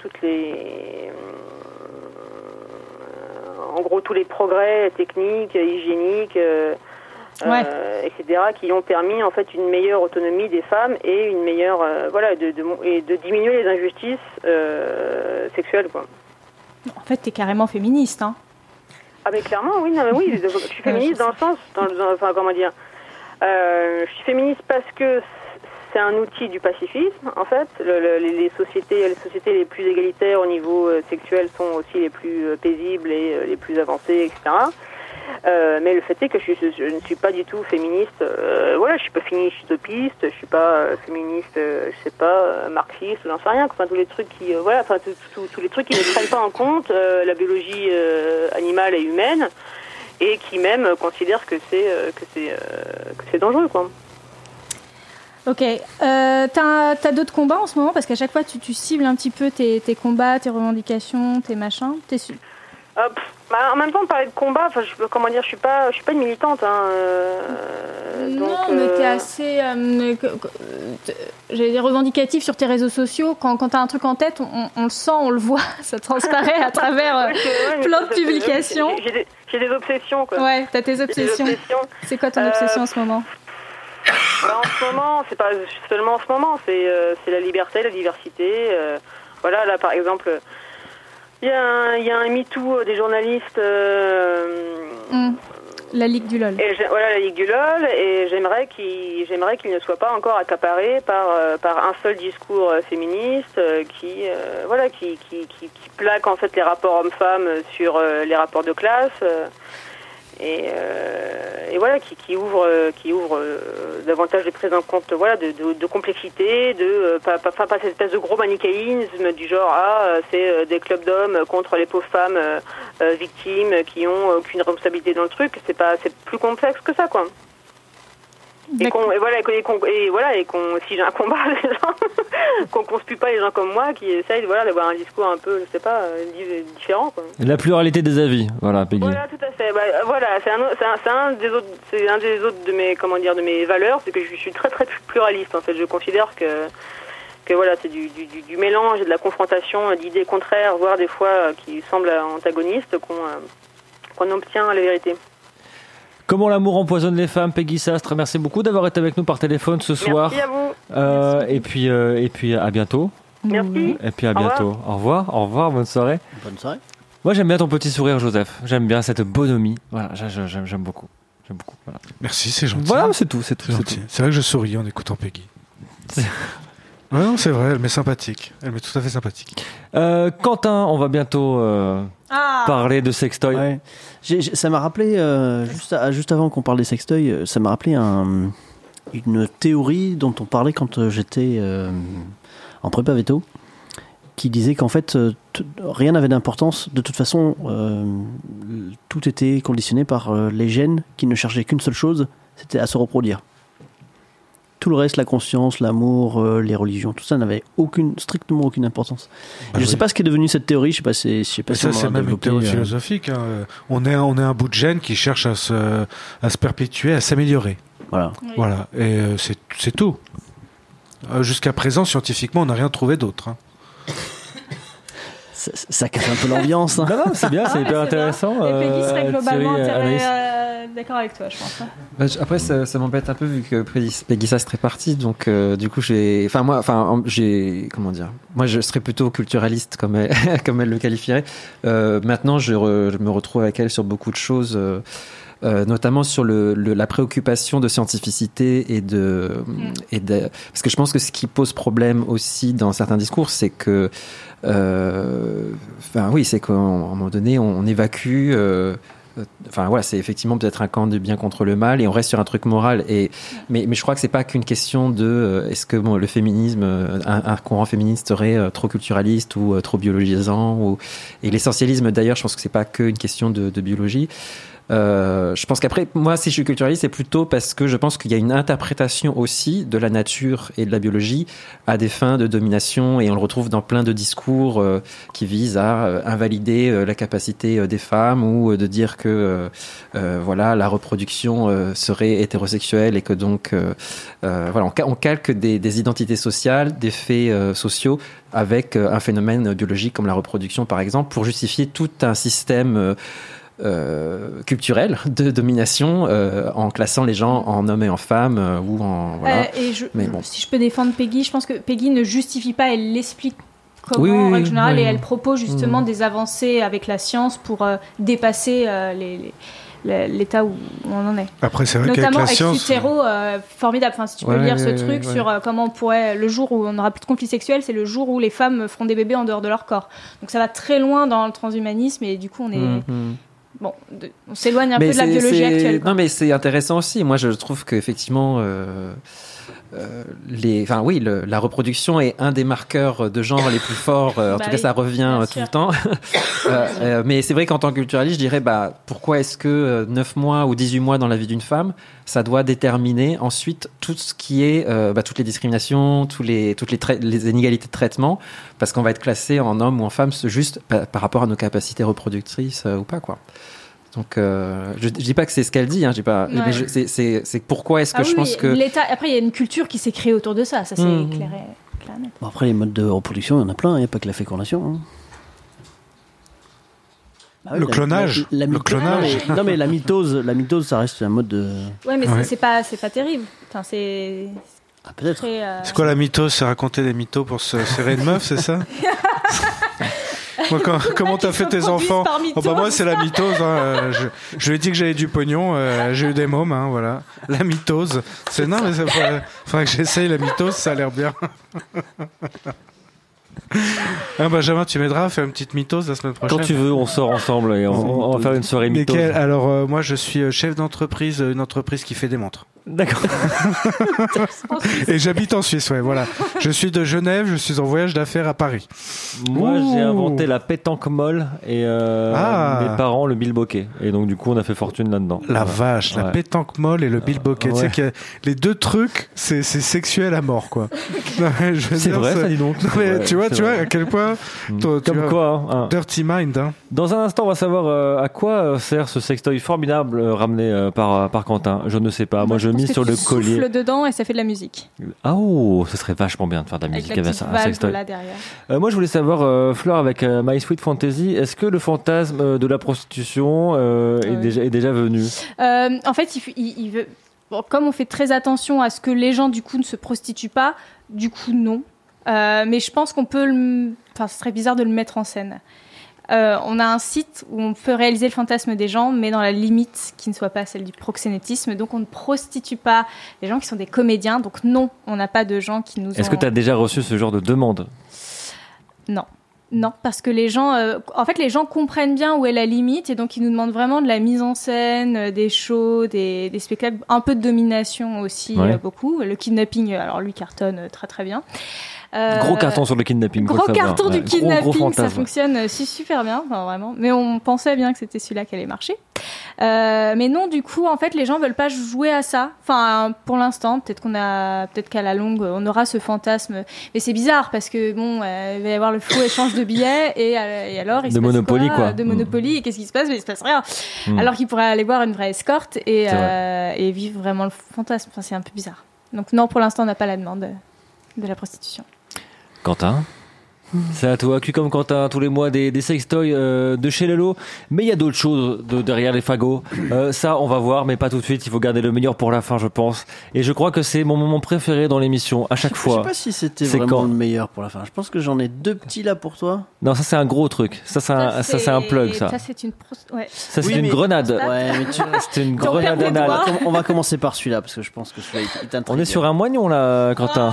[SPEAKER 7] en gros tous les progrès techniques, hygiéniques, etc., qui ont permis en fait une meilleure autonomie des femmes et une meilleure et de diminuer les injustices sexuelles, quoi.
[SPEAKER 4] En fait, t'es carrément féministe, hein.
[SPEAKER 7] Ah mais clairement, oui, non, mais oui, je suis féministe dans le sens, je suis féministe parce que c'est un outil du pacifisme, en fait. Les sociétés les plus égalitaires au niveau sexuel sont aussi les plus paisibles et les plus avancées, etc. Mais le fait est que je ne suis pas du tout féministe. Je suis pas féministe utopiste, je suis pas féministe, marxiste, j'en sais rien. Enfin, tous les trucs qui, tous les trucs qui ne prennent pas en compte la biologie animale et humaine, et qui même considèrent que c'est dangereux, quoi.
[SPEAKER 4] Ok. T'as d'autres combats en ce moment, parce qu'à chaque fois tu cibles un petit peu tes combats, tes revendications, tes machins. En même temps, de parler de combat, je suis pas une militante, hein. Mais t'es assez, j'allais dire, revendicatif sur tes réseaux sociaux. Quand t'as un truc en tête, on le sent, on le voit, ça transparaît à travers plein de publications.
[SPEAKER 7] J'ai des obsessions, quoi.
[SPEAKER 4] Ouais, t'as tes obsessions. C'est quoi ton obsession en ce moment?
[SPEAKER 7] En ce moment, c'est pas seulement en ce moment, c'est la liberté, la diversité. Là, par exemple. Il y a un MeToo des journalistes.
[SPEAKER 4] La Ligue du LOL.
[SPEAKER 7] La Ligue du LOL, et j'aimerais qu'il ne soit pas encore accaparé par un seul discours féministe qui plaque en fait les rapports hommes-femmes sur les rapports de classe. Qui ouvre davantage de prise en compte de complexité, pas cette espèce de gros manichéisme du genre c'est des clubs d'hommes contre les pauvres femmes victimes qui ont aucune responsabilité dans le truc. C'est plus complexe que ça, quoi. Si j'ai un combat, qu'on conspue pas les gens comme moi qui essayent d'avoir un discours un peu, différent, quoi.
[SPEAKER 2] La pluralité des avis, voilà, Peggy.
[SPEAKER 7] Voilà, tout à fait. C'est un des autres de mes valeurs, c'est que je suis très très pluraliste, en fait. Je considère que c'est du mélange et de la confrontation d'idées contraires, voire des fois qui semblent antagonistes, qu'on obtient la vérité.
[SPEAKER 2] Comment l'amour empoisonne les femmes, Peggy Sastre. Merci beaucoup d'avoir été avec nous par téléphone ce soir.
[SPEAKER 7] Merci à vous.
[SPEAKER 2] Et puis à bientôt.
[SPEAKER 7] Merci.
[SPEAKER 2] Et puis à bientôt. Au revoir, bonne soirée.
[SPEAKER 5] Bonne soirée.
[SPEAKER 2] Moi j'aime bien ton petit sourire, Joseph. J'aime bien cette bonhomie. Voilà, j'aime beaucoup. Voilà.
[SPEAKER 3] Merci, c'est gentil.
[SPEAKER 2] Voilà, c'est tout.
[SPEAKER 3] C'est vrai que je souris en écoutant Peggy. Ouais, non, c'est vrai, elle m'est sympathique. Elle m'est tout à fait sympathique.
[SPEAKER 2] Quentin, on va bientôt parler de sextoy.
[SPEAKER 5] Ouais. Ça m'a rappelé, juste avant qu'on parle des sextoys, ça m'a rappelé une théorie dont on parlait quand j'étais en prépa veto, qui disait qu'en fait, rien n'avait d'importance. De toute façon, tout était conditionné par les gènes qui ne cherchaient qu'une seule chose, c'était à se reproduire. Tout le reste, la conscience, l'amour, les religions, tout ça n'avait strictement aucune importance. Je ne sais pas ce qu'est devenu cette théorie. Je sais pas si
[SPEAKER 3] ça, c'est même une théorie philosophique. Hein. On est un bout de gène qui cherche à se perpétuer, à s'améliorer.
[SPEAKER 5] Voilà.
[SPEAKER 4] Oui.
[SPEAKER 3] Voilà. Et c'est tout. Jusqu'à présent, scientifiquement, on n'a rien trouvé d'autre. Hein.
[SPEAKER 5] Ça casse un peu l'ambiance. Hein.
[SPEAKER 2] Non, c'est bien, c'est hyper intéressant.
[SPEAKER 4] Et Peggy serait globalement d'accord avec toi, je pense.
[SPEAKER 6] Après, ça m'embête un peu vu que Peggy Sastre est partie, donc du coup, moi, je serais plutôt culturaliste comme elle le qualifierait. Maintenant, je me retrouve avec elle sur beaucoup de choses. Notamment sur la préoccupation de scientificité parce que je pense que ce qui pose problème aussi dans certains discours, c'est que c'est qu'à un moment donné on évacue c'est effectivement peut-être un camp de bien contre le mal et on reste sur un truc moral mais je crois que c'est pas qu'une question de est-ce que le féminisme, un courant féministe serait trop culturaliste ou trop biologisant et l'essentialisme d'ailleurs, je pense que c'est pas qu'une question de biologie. Je pense qu'après, moi, si je suis culturaliste, c'est plutôt parce que je pense qu'il y a une interprétation aussi de la nature et de la biologie à des fins de domination, et on le retrouve dans plein de discours qui visent à invalider la capacité des femmes, ou de dire que voilà, la reproduction serait hétérosexuelle, et que donc voilà, on calque des identités sociales, des faits sociaux avec un phénomène biologique comme la reproduction par exemple, pour justifier tout un système culturel de domination en classant les gens en hommes et en femmes ou en voilà.
[SPEAKER 4] Mais bon. Si je peux défendre Peggy, je pense que Peggy ne justifie pas, elle l'explique comment en règle générale, et elle propose justement des avancées avec la science pour dépasser l'état où on en est.
[SPEAKER 3] Après, c'est vrai
[SPEAKER 4] notamment
[SPEAKER 3] qu'avec la science,
[SPEAKER 4] formidable. Enfin, si tu peux lire ce truc sur comment on pourrait, le jour où on n'aura plus de conflits sexuels, c'est le jour où les femmes feront des bébés en dehors de leur corps. Donc ça va très loin dans le transhumanisme, et du coup on est bon, on s'éloigne un peu de la biologie actuelle.
[SPEAKER 6] Non, mais c'est intéressant aussi. Moi, je trouve qu'effectivement, la reproduction est un des marqueurs de genre les plus forts. En tout cas, ça revient tout le temps. Mais c'est vrai qu'en tant que culturaliste, je dirais, pourquoi est-ce que 9 mois ou 18 mois dans la vie d'une femme, ça doit déterminer ensuite tout ce qui est, toutes les discriminations, toutes les inégalités de traitement, parce qu'on va être classé en homme ou en femme juste par rapport à nos capacités reproductrices ou pas, quoi. Donc, je dis pas que c'est ce qu'elle dit, hein, je dis pas, mais c'est pourquoi est-ce que je pense que...
[SPEAKER 4] Après, il y a une culture qui s'est créée autour de ça, c'est clair et net.
[SPEAKER 5] Bon, après, les modes de reproduction, il y en a plein, il n'y a pas que la fécondation. Hein.
[SPEAKER 3] Le clonage.
[SPEAKER 5] Le clonage. Non, mais la mitose, ça reste un mode de...
[SPEAKER 4] Ouais, mais c'est pas terrible. Enfin, c'est...
[SPEAKER 5] peut-être.
[SPEAKER 3] C'est quoi la mitose? C'est raconter des mythos pour se serrer une meuf, c'est ça? Moi, comment t'as fait tes enfants? Moi, c'est la mitose. Hein. Je lui ai dit que j'avais du pognon. J'ai eu des mômes, hein, voilà. La mitose. Non, mais faudrait que j'essaye la mitose, ça a l'air bien. Benjamin, tu m'aideras à faire une petite mythose la semaine prochaine?
[SPEAKER 2] Quand tu veux, on sort ensemble et on va faire une soirée mythose.
[SPEAKER 3] Alors, moi, je suis chef d'entreprise, une entreprise qui fait des montres.
[SPEAKER 2] D'accord.
[SPEAKER 3] Et j'habite en Suisse, voilà. Je suis de Genève, je suis en voyage d'affaires à Paris.
[SPEAKER 2] Moi, j'ai inventé la pétanque molle et mes parents le bilboquet. Et donc, du coup, on a fait fortune là-dedans.
[SPEAKER 3] La vache, la pétanque molle et le bilboquet. Tu sais que les deux trucs, c'est sexuel à mort, quoi.
[SPEAKER 2] C'est vrai, ça dit donc.
[SPEAKER 3] Mais tu vois à quel point...
[SPEAKER 2] Comme quoi.
[SPEAKER 3] Dirty mind. Hein.
[SPEAKER 2] Dans un instant, on va savoir à quoi sert ce sextoy formidable ramené par Quentin. Je ne sais pas. Moi, je mise sur le collier.
[SPEAKER 4] Tu souffles dedans et ça fait de la musique.
[SPEAKER 2] Ce serait vachement bien de faire de la musique avec un sextoy.
[SPEAKER 4] Là derrière.
[SPEAKER 2] Moi, je voulais savoir, Fleur, avec My Sweet Fantasy, est-ce que le fantasme de la prostitution est déjà venu?
[SPEAKER 4] En fait, il veut... comme on fait très attention à ce que les gens, du coup, ne se prostituent pas, du coup, non. Mais je pense qu'on peut... ce serait bizarre de le mettre en scène. On a un site où on peut réaliser le fantasme des gens, mais dans la limite qui ne soit pas celle du proxénétisme. Donc on ne prostitue pas les gens qui sont des comédiens. Donc non, on n'a pas de gens qui nous...
[SPEAKER 2] Est-ce que tu as déjà reçu ce genre de demande?
[SPEAKER 4] Non, parce que les gens, les gens comprennent bien où est la limite, et donc ils nous demandent vraiment de la mise en scène, des shows, des spectacles, un peu de domination aussi, beaucoup. Le kidnapping, alors lui cartonne très très bien.
[SPEAKER 2] Gros carton sur le kidnapping.
[SPEAKER 4] Gros carton du kidnapping,
[SPEAKER 2] gros
[SPEAKER 4] ça fonctionne super bien, vraiment. Mais on pensait bien que c'était celui-là qui allait marcher. Mais non, du coup, en fait, les gens veulent pas jouer à ça. Enfin, pour l'instant, peut-être qu'à la longue, on aura ce fantasme. Mais c'est bizarre parce que il va y avoir le faux échange de billets et alors il se passe
[SPEAKER 2] Monopoly,
[SPEAKER 4] quoi de Monopoly. Et qu'est-ce qui se passe? Mais il se passe rien. Alors qu'ils pourraient aller voir une vraie escorte et vivre vraiment le fantasme. Enfin, c'est un peu bizarre. Donc non, pour l'instant, on n'a pas la demande de la prostitution.
[SPEAKER 2] Quentin, c'est à toi, cul comme Quentin, tous les mois des sextoys de chez Lelo. Mais il y a d'autres choses derrière les fagots. Ça, on va voir, mais pas tout de suite. Il faut garder le meilleur pour la fin, je pense. Et je crois que c'est mon moment préféré dans l'émission, à chaque fois.
[SPEAKER 5] Je sais pas si c'était vraiment le meilleur pour la fin. Je pense que j'en ai 2 petits là pour toi.
[SPEAKER 2] Non, ça c'est un gros truc. Ça c'est un plug, ça.
[SPEAKER 4] Ça c'est une
[SPEAKER 2] Ça c'est une grenade.
[SPEAKER 5] Ouais, mais
[SPEAKER 2] c'était une grenade anale.
[SPEAKER 5] On va commencer par celui-là parce que je pense que celui-là il t'intrigue.
[SPEAKER 2] On est sur un moignon là, Quentin.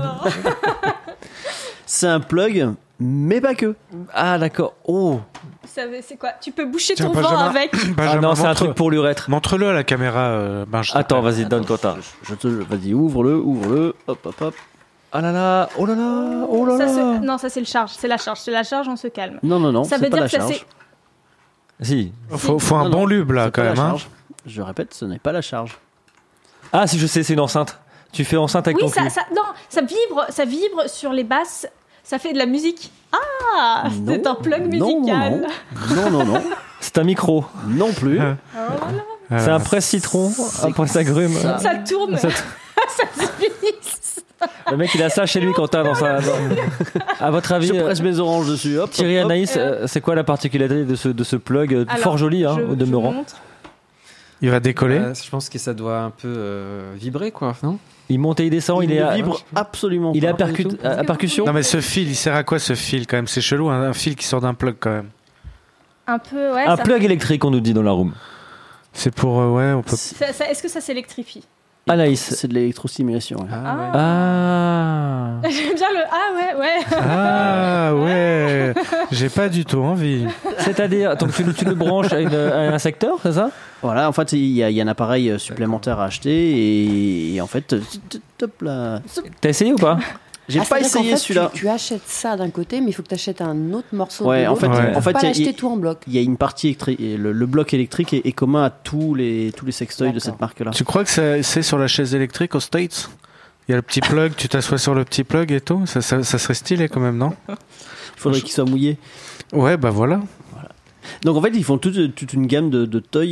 [SPEAKER 5] C'est un plug, mais pas que.
[SPEAKER 2] Ah d'accord. Oh.
[SPEAKER 4] C'est quoi? Tu peux boucher ton vent avec.
[SPEAKER 2] Non, c'est un truc pour l'urètre.
[SPEAKER 3] Montre-le à la caméra.
[SPEAKER 2] Attends, vas-y, donne Quentin.
[SPEAKER 5] Vas-y, ouvre-le. Hop.
[SPEAKER 2] Ah là là, oh là là, oh là là.
[SPEAKER 4] Non, ça c'est le charge. C'est la charge. C'est la charge, on se calme.
[SPEAKER 5] Non,
[SPEAKER 4] ça
[SPEAKER 5] c'est
[SPEAKER 4] veut
[SPEAKER 5] pas
[SPEAKER 4] dire
[SPEAKER 5] la
[SPEAKER 4] que
[SPEAKER 5] charge.
[SPEAKER 2] Si.
[SPEAKER 3] Faut un bon lube là quand même. Hein.
[SPEAKER 5] Je répète, ce n'est pas la charge.
[SPEAKER 2] Ah, si je sais, c'est une enceinte. Tu fais enceinte avec ton cul.
[SPEAKER 4] Ça vibre sur les basses. Ça fait de la musique. Ah, c'est un plug musical.
[SPEAKER 5] Non.
[SPEAKER 2] C'est un micro.
[SPEAKER 5] Non plus.
[SPEAKER 2] C'est un presse-citron, un presse-agrumes.
[SPEAKER 4] Ça tourne. Ça se glisse.
[SPEAKER 2] Le mec, il a ça chez lui, Quentin, à votre avis,
[SPEAKER 5] je presse mes oranges dessus. Hop,
[SPEAKER 2] Thierry, Anaïs, c'est quoi la particularité de ce plug fort joli, au demeurant?
[SPEAKER 3] Il va décoller.
[SPEAKER 6] Je pense que ça doit un peu vibrer, quoi, non?
[SPEAKER 2] Il monte et il descend, il
[SPEAKER 5] vibre absolument.
[SPEAKER 2] Il est à percussion.
[SPEAKER 3] Non mais ce fil, il sert à quoi ce fil quand même? C'est chelou, un fil qui sort d'un plug quand même.
[SPEAKER 4] Un peu, ouais.
[SPEAKER 2] Un plug électrique, on nous dit dans la room.
[SPEAKER 3] C'est pour on peut.
[SPEAKER 4] Est-ce que ça s'électrifie?
[SPEAKER 2] Anaïs,
[SPEAKER 5] c'est de l'électrostimulation. Ouais.
[SPEAKER 4] J'aime bien le
[SPEAKER 3] Ah ouais. J'ai pas du tout envie.
[SPEAKER 2] C'est-à-dire, donc tu le branches à un secteur, c'est ça?
[SPEAKER 5] Voilà, en fait, il y a un appareil supplémentaire à acheter et en fait, top là.
[SPEAKER 2] T'as essayé ou pas?
[SPEAKER 5] J'ai pas essayé celui-là.
[SPEAKER 1] Tu achètes ça d'un côté, mais il faut que tu achètes un autre morceau de
[SPEAKER 5] l'autre. En fait,
[SPEAKER 1] pas l'acheter tout en bloc.
[SPEAKER 5] Il y a une partie le bloc électrique est commun à tous les sextoys de cette marque-là.
[SPEAKER 3] Tu crois que c'est sur la chaise électrique aux States? Il y a le petit plug, tu t'assois sur le petit plug et tout. Ça serait stylé quand même, non?
[SPEAKER 5] Il faudrait qu'il soit mouillé.
[SPEAKER 3] Ouais, bah voilà.
[SPEAKER 5] Donc en fait, ils font toute une gamme de toys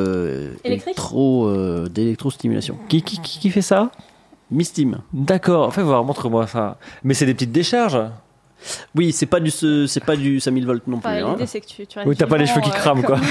[SPEAKER 5] d'électrostimulation.
[SPEAKER 2] Qui fait ça?
[SPEAKER 5] Mistim.
[SPEAKER 2] D'accord, fais voir, montre-moi ça. Mais c'est des petites décharges.
[SPEAKER 5] Oui, c'est pas du 5000 volts non plus.
[SPEAKER 4] L'idée, c'est que tu
[SPEAKER 2] oui, t'as pas les cheveux qui crament, quoi.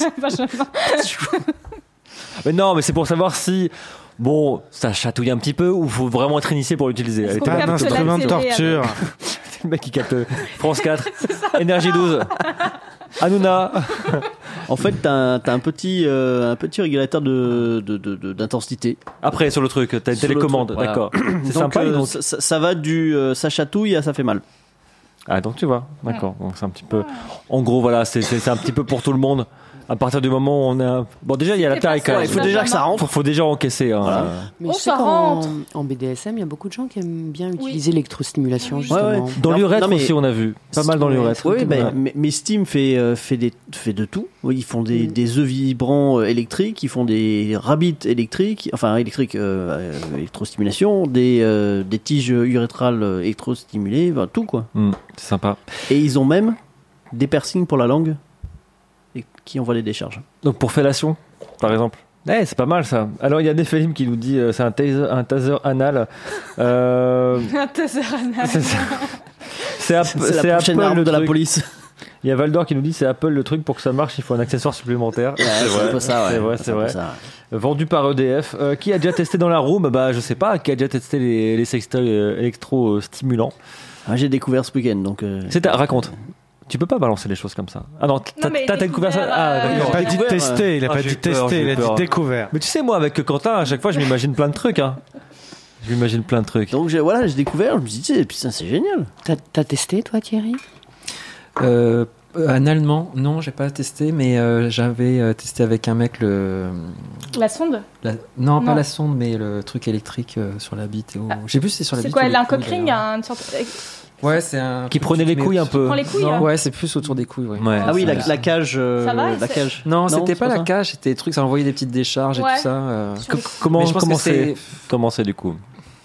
[SPEAKER 2] Mais non, mais c'est pour savoir si, ça chatouille un petit peu ou faut vraiment être initié pour l'utiliser.
[SPEAKER 3] C'est un instrument de torture.
[SPEAKER 2] C'est le mec qui capte France 4, Énergie 12. Hanouna.
[SPEAKER 5] En fait, t'as un petit régulateur d'intensité.
[SPEAKER 2] Après, sur le truc, t'as une télécommande,
[SPEAKER 5] voilà.
[SPEAKER 2] D'accord. C'est sympa. Donc
[SPEAKER 5] ça va ça chatouille à ça fait mal.
[SPEAKER 2] Ah, donc tu vois, d'accord. Donc c'est un petit peu. En gros, voilà, c'est un petit peu pour tout le monde. À partir du moment où on a. Bon, déjà, il y a la taille quand même.
[SPEAKER 5] Il faut déjà que ça rentre.
[SPEAKER 2] Faut déjà encaisser. Hein.
[SPEAKER 5] Voilà.
[SPEAKER 1] Mais ça rentre. En BDSM, il y a beaucoup de gens qui aiment bien utiliser l'électrostimulation, justement.
[SPEAKER 2] Ouais. Dans l'urètre aussi, on a vu. Pas mal dans l'urètre.
[SPEAKER 5] Oui, mais Steam fait de tout. Ils font des œufs vibrants électriques, ils font des rabbits électriques, électrostimulation, des tiges urétrales électrostimulées, tout quoi.
[SPEAKER 2] C'est sympa.
[SPEAKER 5] Et ils ont même des piercings pour la langue qui envoient les décharges.
[SPEAKER 2] Donc pour fellation, par exemple. C'est pas mal ça. Alors il y a Néphélim qui nous dit c'est un taser anal.
[SPEAKER 4] Un taser anal.
[SPEAKER 5] C'est la prochaine arme de la police.
[SPEAKER 2] Il y a Valdor qui nous dit c'est Apple le truc, pour que ça marche il faut un accessoire supplémentaire.
[SPEAKER 5] C'est un peu ça, ouais.
[SPEAKER 2] C'est vrai. Vendu par EDF. Qui a déjà testé dans la room? Je sais pas. Qui a déjà testé les sextoys électro-stimulants?
[SPEAKER 5] J'ai découvert ce week-end donc.
[SPEAKER 2] Raconte. Tu peux pas balancer les choses comme ça. Ah non, t'as découvert ça.
[SPEAKER 3] Il a pas dit tester, il a dit découvert.
[SPEAKER 2] Mais tu sais, moi, avec Quentin, à chaque fois, je m'imagine plein de trucs.
[SPEAKER 5] Donc j'ai découvert, je me suis dit, putain, c'est génial.
[SPEAKER 1] T'as testé, toi, Thierry?
[SPEAKER 6] Analement, non, j'ai pas testé, mais j'avais testé avec un mec
[SPEAKER 4] La sonde?
[SPEAKER 6] Non, pas la sonde, mais le truc électrique sur la bite. Je sais plus si c'est sur la bite.
[SPEAKER 4] C'est quoi, un cockring, une sorte.
[SPEAKER 6] Ouais, c'est un.
[SPEAKER 2] Qui prenait les couilles un peu.
[SPEAKER 4] Prend les couilles,
[SPEAKER 6] non, ouais, c'est plus autour des couilles. Ouais.
[SPEAKER 5] Ah oui, la cage.
[SPEAKER 4] Ça va,
[SPEAKER 5] la cage.
[SPEAKER 6] Non, c'était pas la cage, c'était des trucs, ça envoyait des petites décharges et tout ça.
[SPEAKER 2] Comment c'est du coup?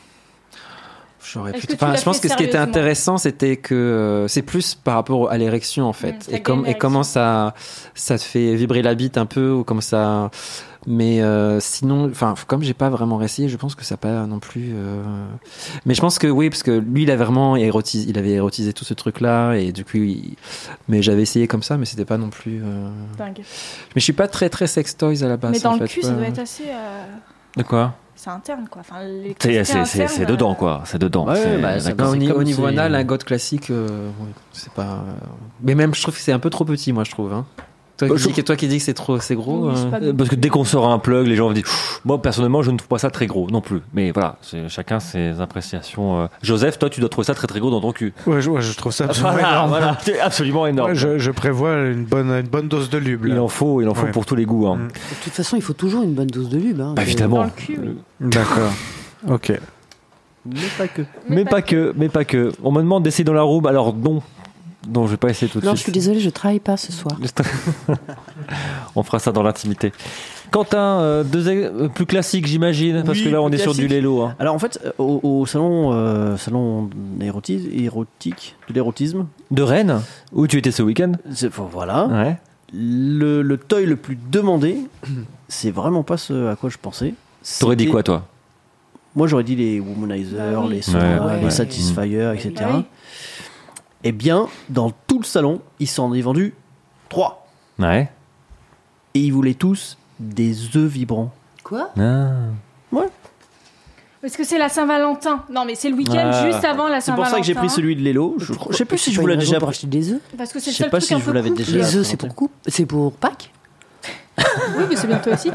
[SPEAKER 6] Je pense que ce qui était intéressant, c'était que c'est plus par rapport à l'érection en fait, et comment ça te fait vibrer la bite un peu, ou comme ça. Mais sinon, comme j'ai pas vraiment essayé, je pense que ça pas non plus. Mais je pense que oui, parce que lui, il avait érotisé tout ce truc-là, et du coup, mais j'avais essayé comme ça, mais c'était pas non plus.
[SPEAKER 4] Dingue.
[SPEAKER 6] Mais je suis pas très très sex toys à la base.
[SPEAKER 4] Mais dans le cul, ça doit être assez.
[SPEAKER 2] De quoi?
[SPEAKER 4] C'est interne quoi.
[SPEAKER 2] C'est dedans quoi. C'est dedans.
[SPEAKER 6] Au niveau anal, un god classique, c'est pas. Mais même, je trouve que c'est un peu trop petit, moi, je trouve. Hein. Toi qui dis que c'est gros.
[SPEAKER 2] Parce que dès qu'on sort un plug, les gens vont dire. Moi personnellement, je ne trouve pas ça très gros non plus. Mais voilà, chacun ses appréciations. Joseph, toi, tu dois trouver ça très très gros dans ton cul.
[SPEAKER 3] Ouais, je trouve ça absolument énorme.
[SPEAKER 2] Voilà, c'est absolument énorme.
[SPEAKER 3] Ouais, je prévois une bonne dose de lube. Là.
[SPEAKER 2] Il en faut pour tous les goûts. Hein.
[SPEAKER 1] De toute façon, il faut toujours une bonne dose de lube. Hein,
[SPEAKER 2] évidemment.
[SPEAKER 4] Dans le cul, oui.
[SPEAKER 3] D'accord. Ok.
[SPEAKER 5] Mais pas que.
[SPEAKER 2] Mais pas que. On me demande d'essayer dans la room. Alors non. dont je vais pas essayer tout de suite.
[SPEAKER 1] Non, je suis désolée, je travaille pas ce soir.
[SPEAKER 2] On fera ça dans l'intimité. Quentin, plus classique, j'imagine, parce que là, on est sur du Lelo. Hein.
[SPEAKER 5] Alors, en fait, au salon érotique, de l'érotisme.
[SPEAKER 2] De Rennes, où tu étais ce week-end.
[SPEAKER 5] Voilà.
[SPEAKER 2] Ouais.
[SPEAKER 5] Le toy le plus demandé, c'est vraiment pas ce à quoi je pensais.
[SPEAKER 2] T'aurais dit quoi, toi?
[SPEAKER 5] Moi, j'aurais dit les womanizers, les Sora, les Satisfyer, etc. Oui. Eh bien, dans tout le salon, ils s'en est vendu 3.
[SPEAKER 2] Ouais.
[SPEAKER 5] Et ils voulaient tous des œufs vibrants.
[SPEAKER 1] Quoi?
[SPEAKER 5] Ouais.
[SPEAKER 4] Parce que c'est la Saint-Valentin. Non, mais c'est le week-end juste avant la Saint-Valentin.
[SPEAKER 5] C'est pour ça que j'ai pris celui de Lelo. Je sais plus si je vous l'avais déjà
[SPEAKER 1] acheté des œufs.
[SPEAKER 4] Parce que c'est le
[SPEAKER 5] seul truc un peu cool.
[SPEAKER 1] Les œufs, c'est pour Pâques.
[SPEAKER 4] Oui, mais c'est bientôt aussi.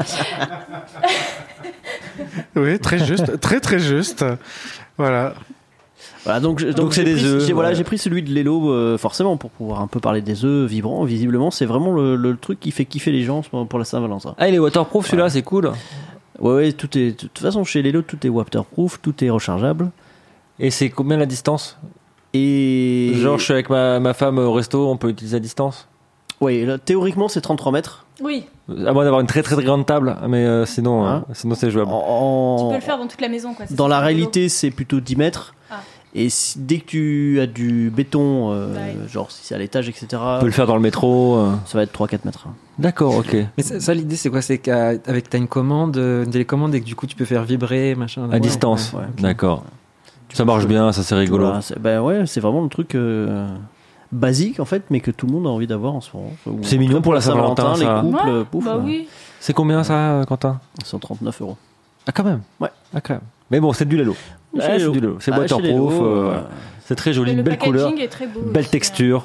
[SPEAKER 3] Oui, très juste, très juste. Voilà.
[SPEAKER 5] Voilà, donc c'est des œufs. J'ai pris celui de Lelo forcément pour pouvoir un peu parler des œufs vibrants. Visiblement, c'est vraiment le truc qui fait kiffer les gens pour la Saint-Valentin.
[SPEAKER 2] Ah, il est waterproof celui-là, c'est cool.
[SPEAKER 5] Ouais, tout est. De toute façon, chez Lelo, tout est waterproof, tout est rechargeable.
[SPEAKER 2] Et c'est combien la distance?
[SPEAKER 5] Et
[SPEAKER 2] genre, je suis avec ma femme au resto, on peut utiliser à distance?
[SPEAKER 5] Oui, là, théoriquement, c'est 33 mètres.
[SPEAKER 4] Oui.
[SPEAKER 2] À moins d'avoir une très très grande table, mais sinon c'est jouable.
[SPEAKER 4] Tu peux le faire dans toute la maison, quoi.
[SPEAKER 5] Dans la réalité, c'est plutôt 10 mètres. Ah. Et dès que tu as du béton, genre si c'est à l'étage, etc. Tu
[SPEAKER 2] peux le faire dans le métro.
[SPEAKER 5] Ça va être 3-4 mètres.
[SPEAKER 2] D'accord, ok.
[SPEAKER 6] Mais ça l'idée, c'est quoi? C'est qu'avec t'as une télécommande, et que du coup, tu peux faire vibrer, machin.
[SPEAKER 2] À distance. Ouais. D'accord. Ça marche bien, ça c'est rigolo.
[SPEAKER 5] Voilà, c'est vraiment le truc basique en fait, mais que tout le monde a envie d'avoir en ce moment.
[SPEAKER 2] C'est mignon pour la Saint-Valentin,
[SPEAKER 5] les couples, pouf.
[SPEAKER 4] Oui.
[SPEAKER 2] C'est combien ça, Quentin?
[SPEAKER 5] 139 €.
[SPEAKER 2] Ah quand même.
[SPEAKER 5] Ouais.
[SPEAKER 2] Ah quand même. Mais bon, c'est du Lelo. C'est du Lelo. C'est waterproof. C'est très joli, une belle couleur, belle texture,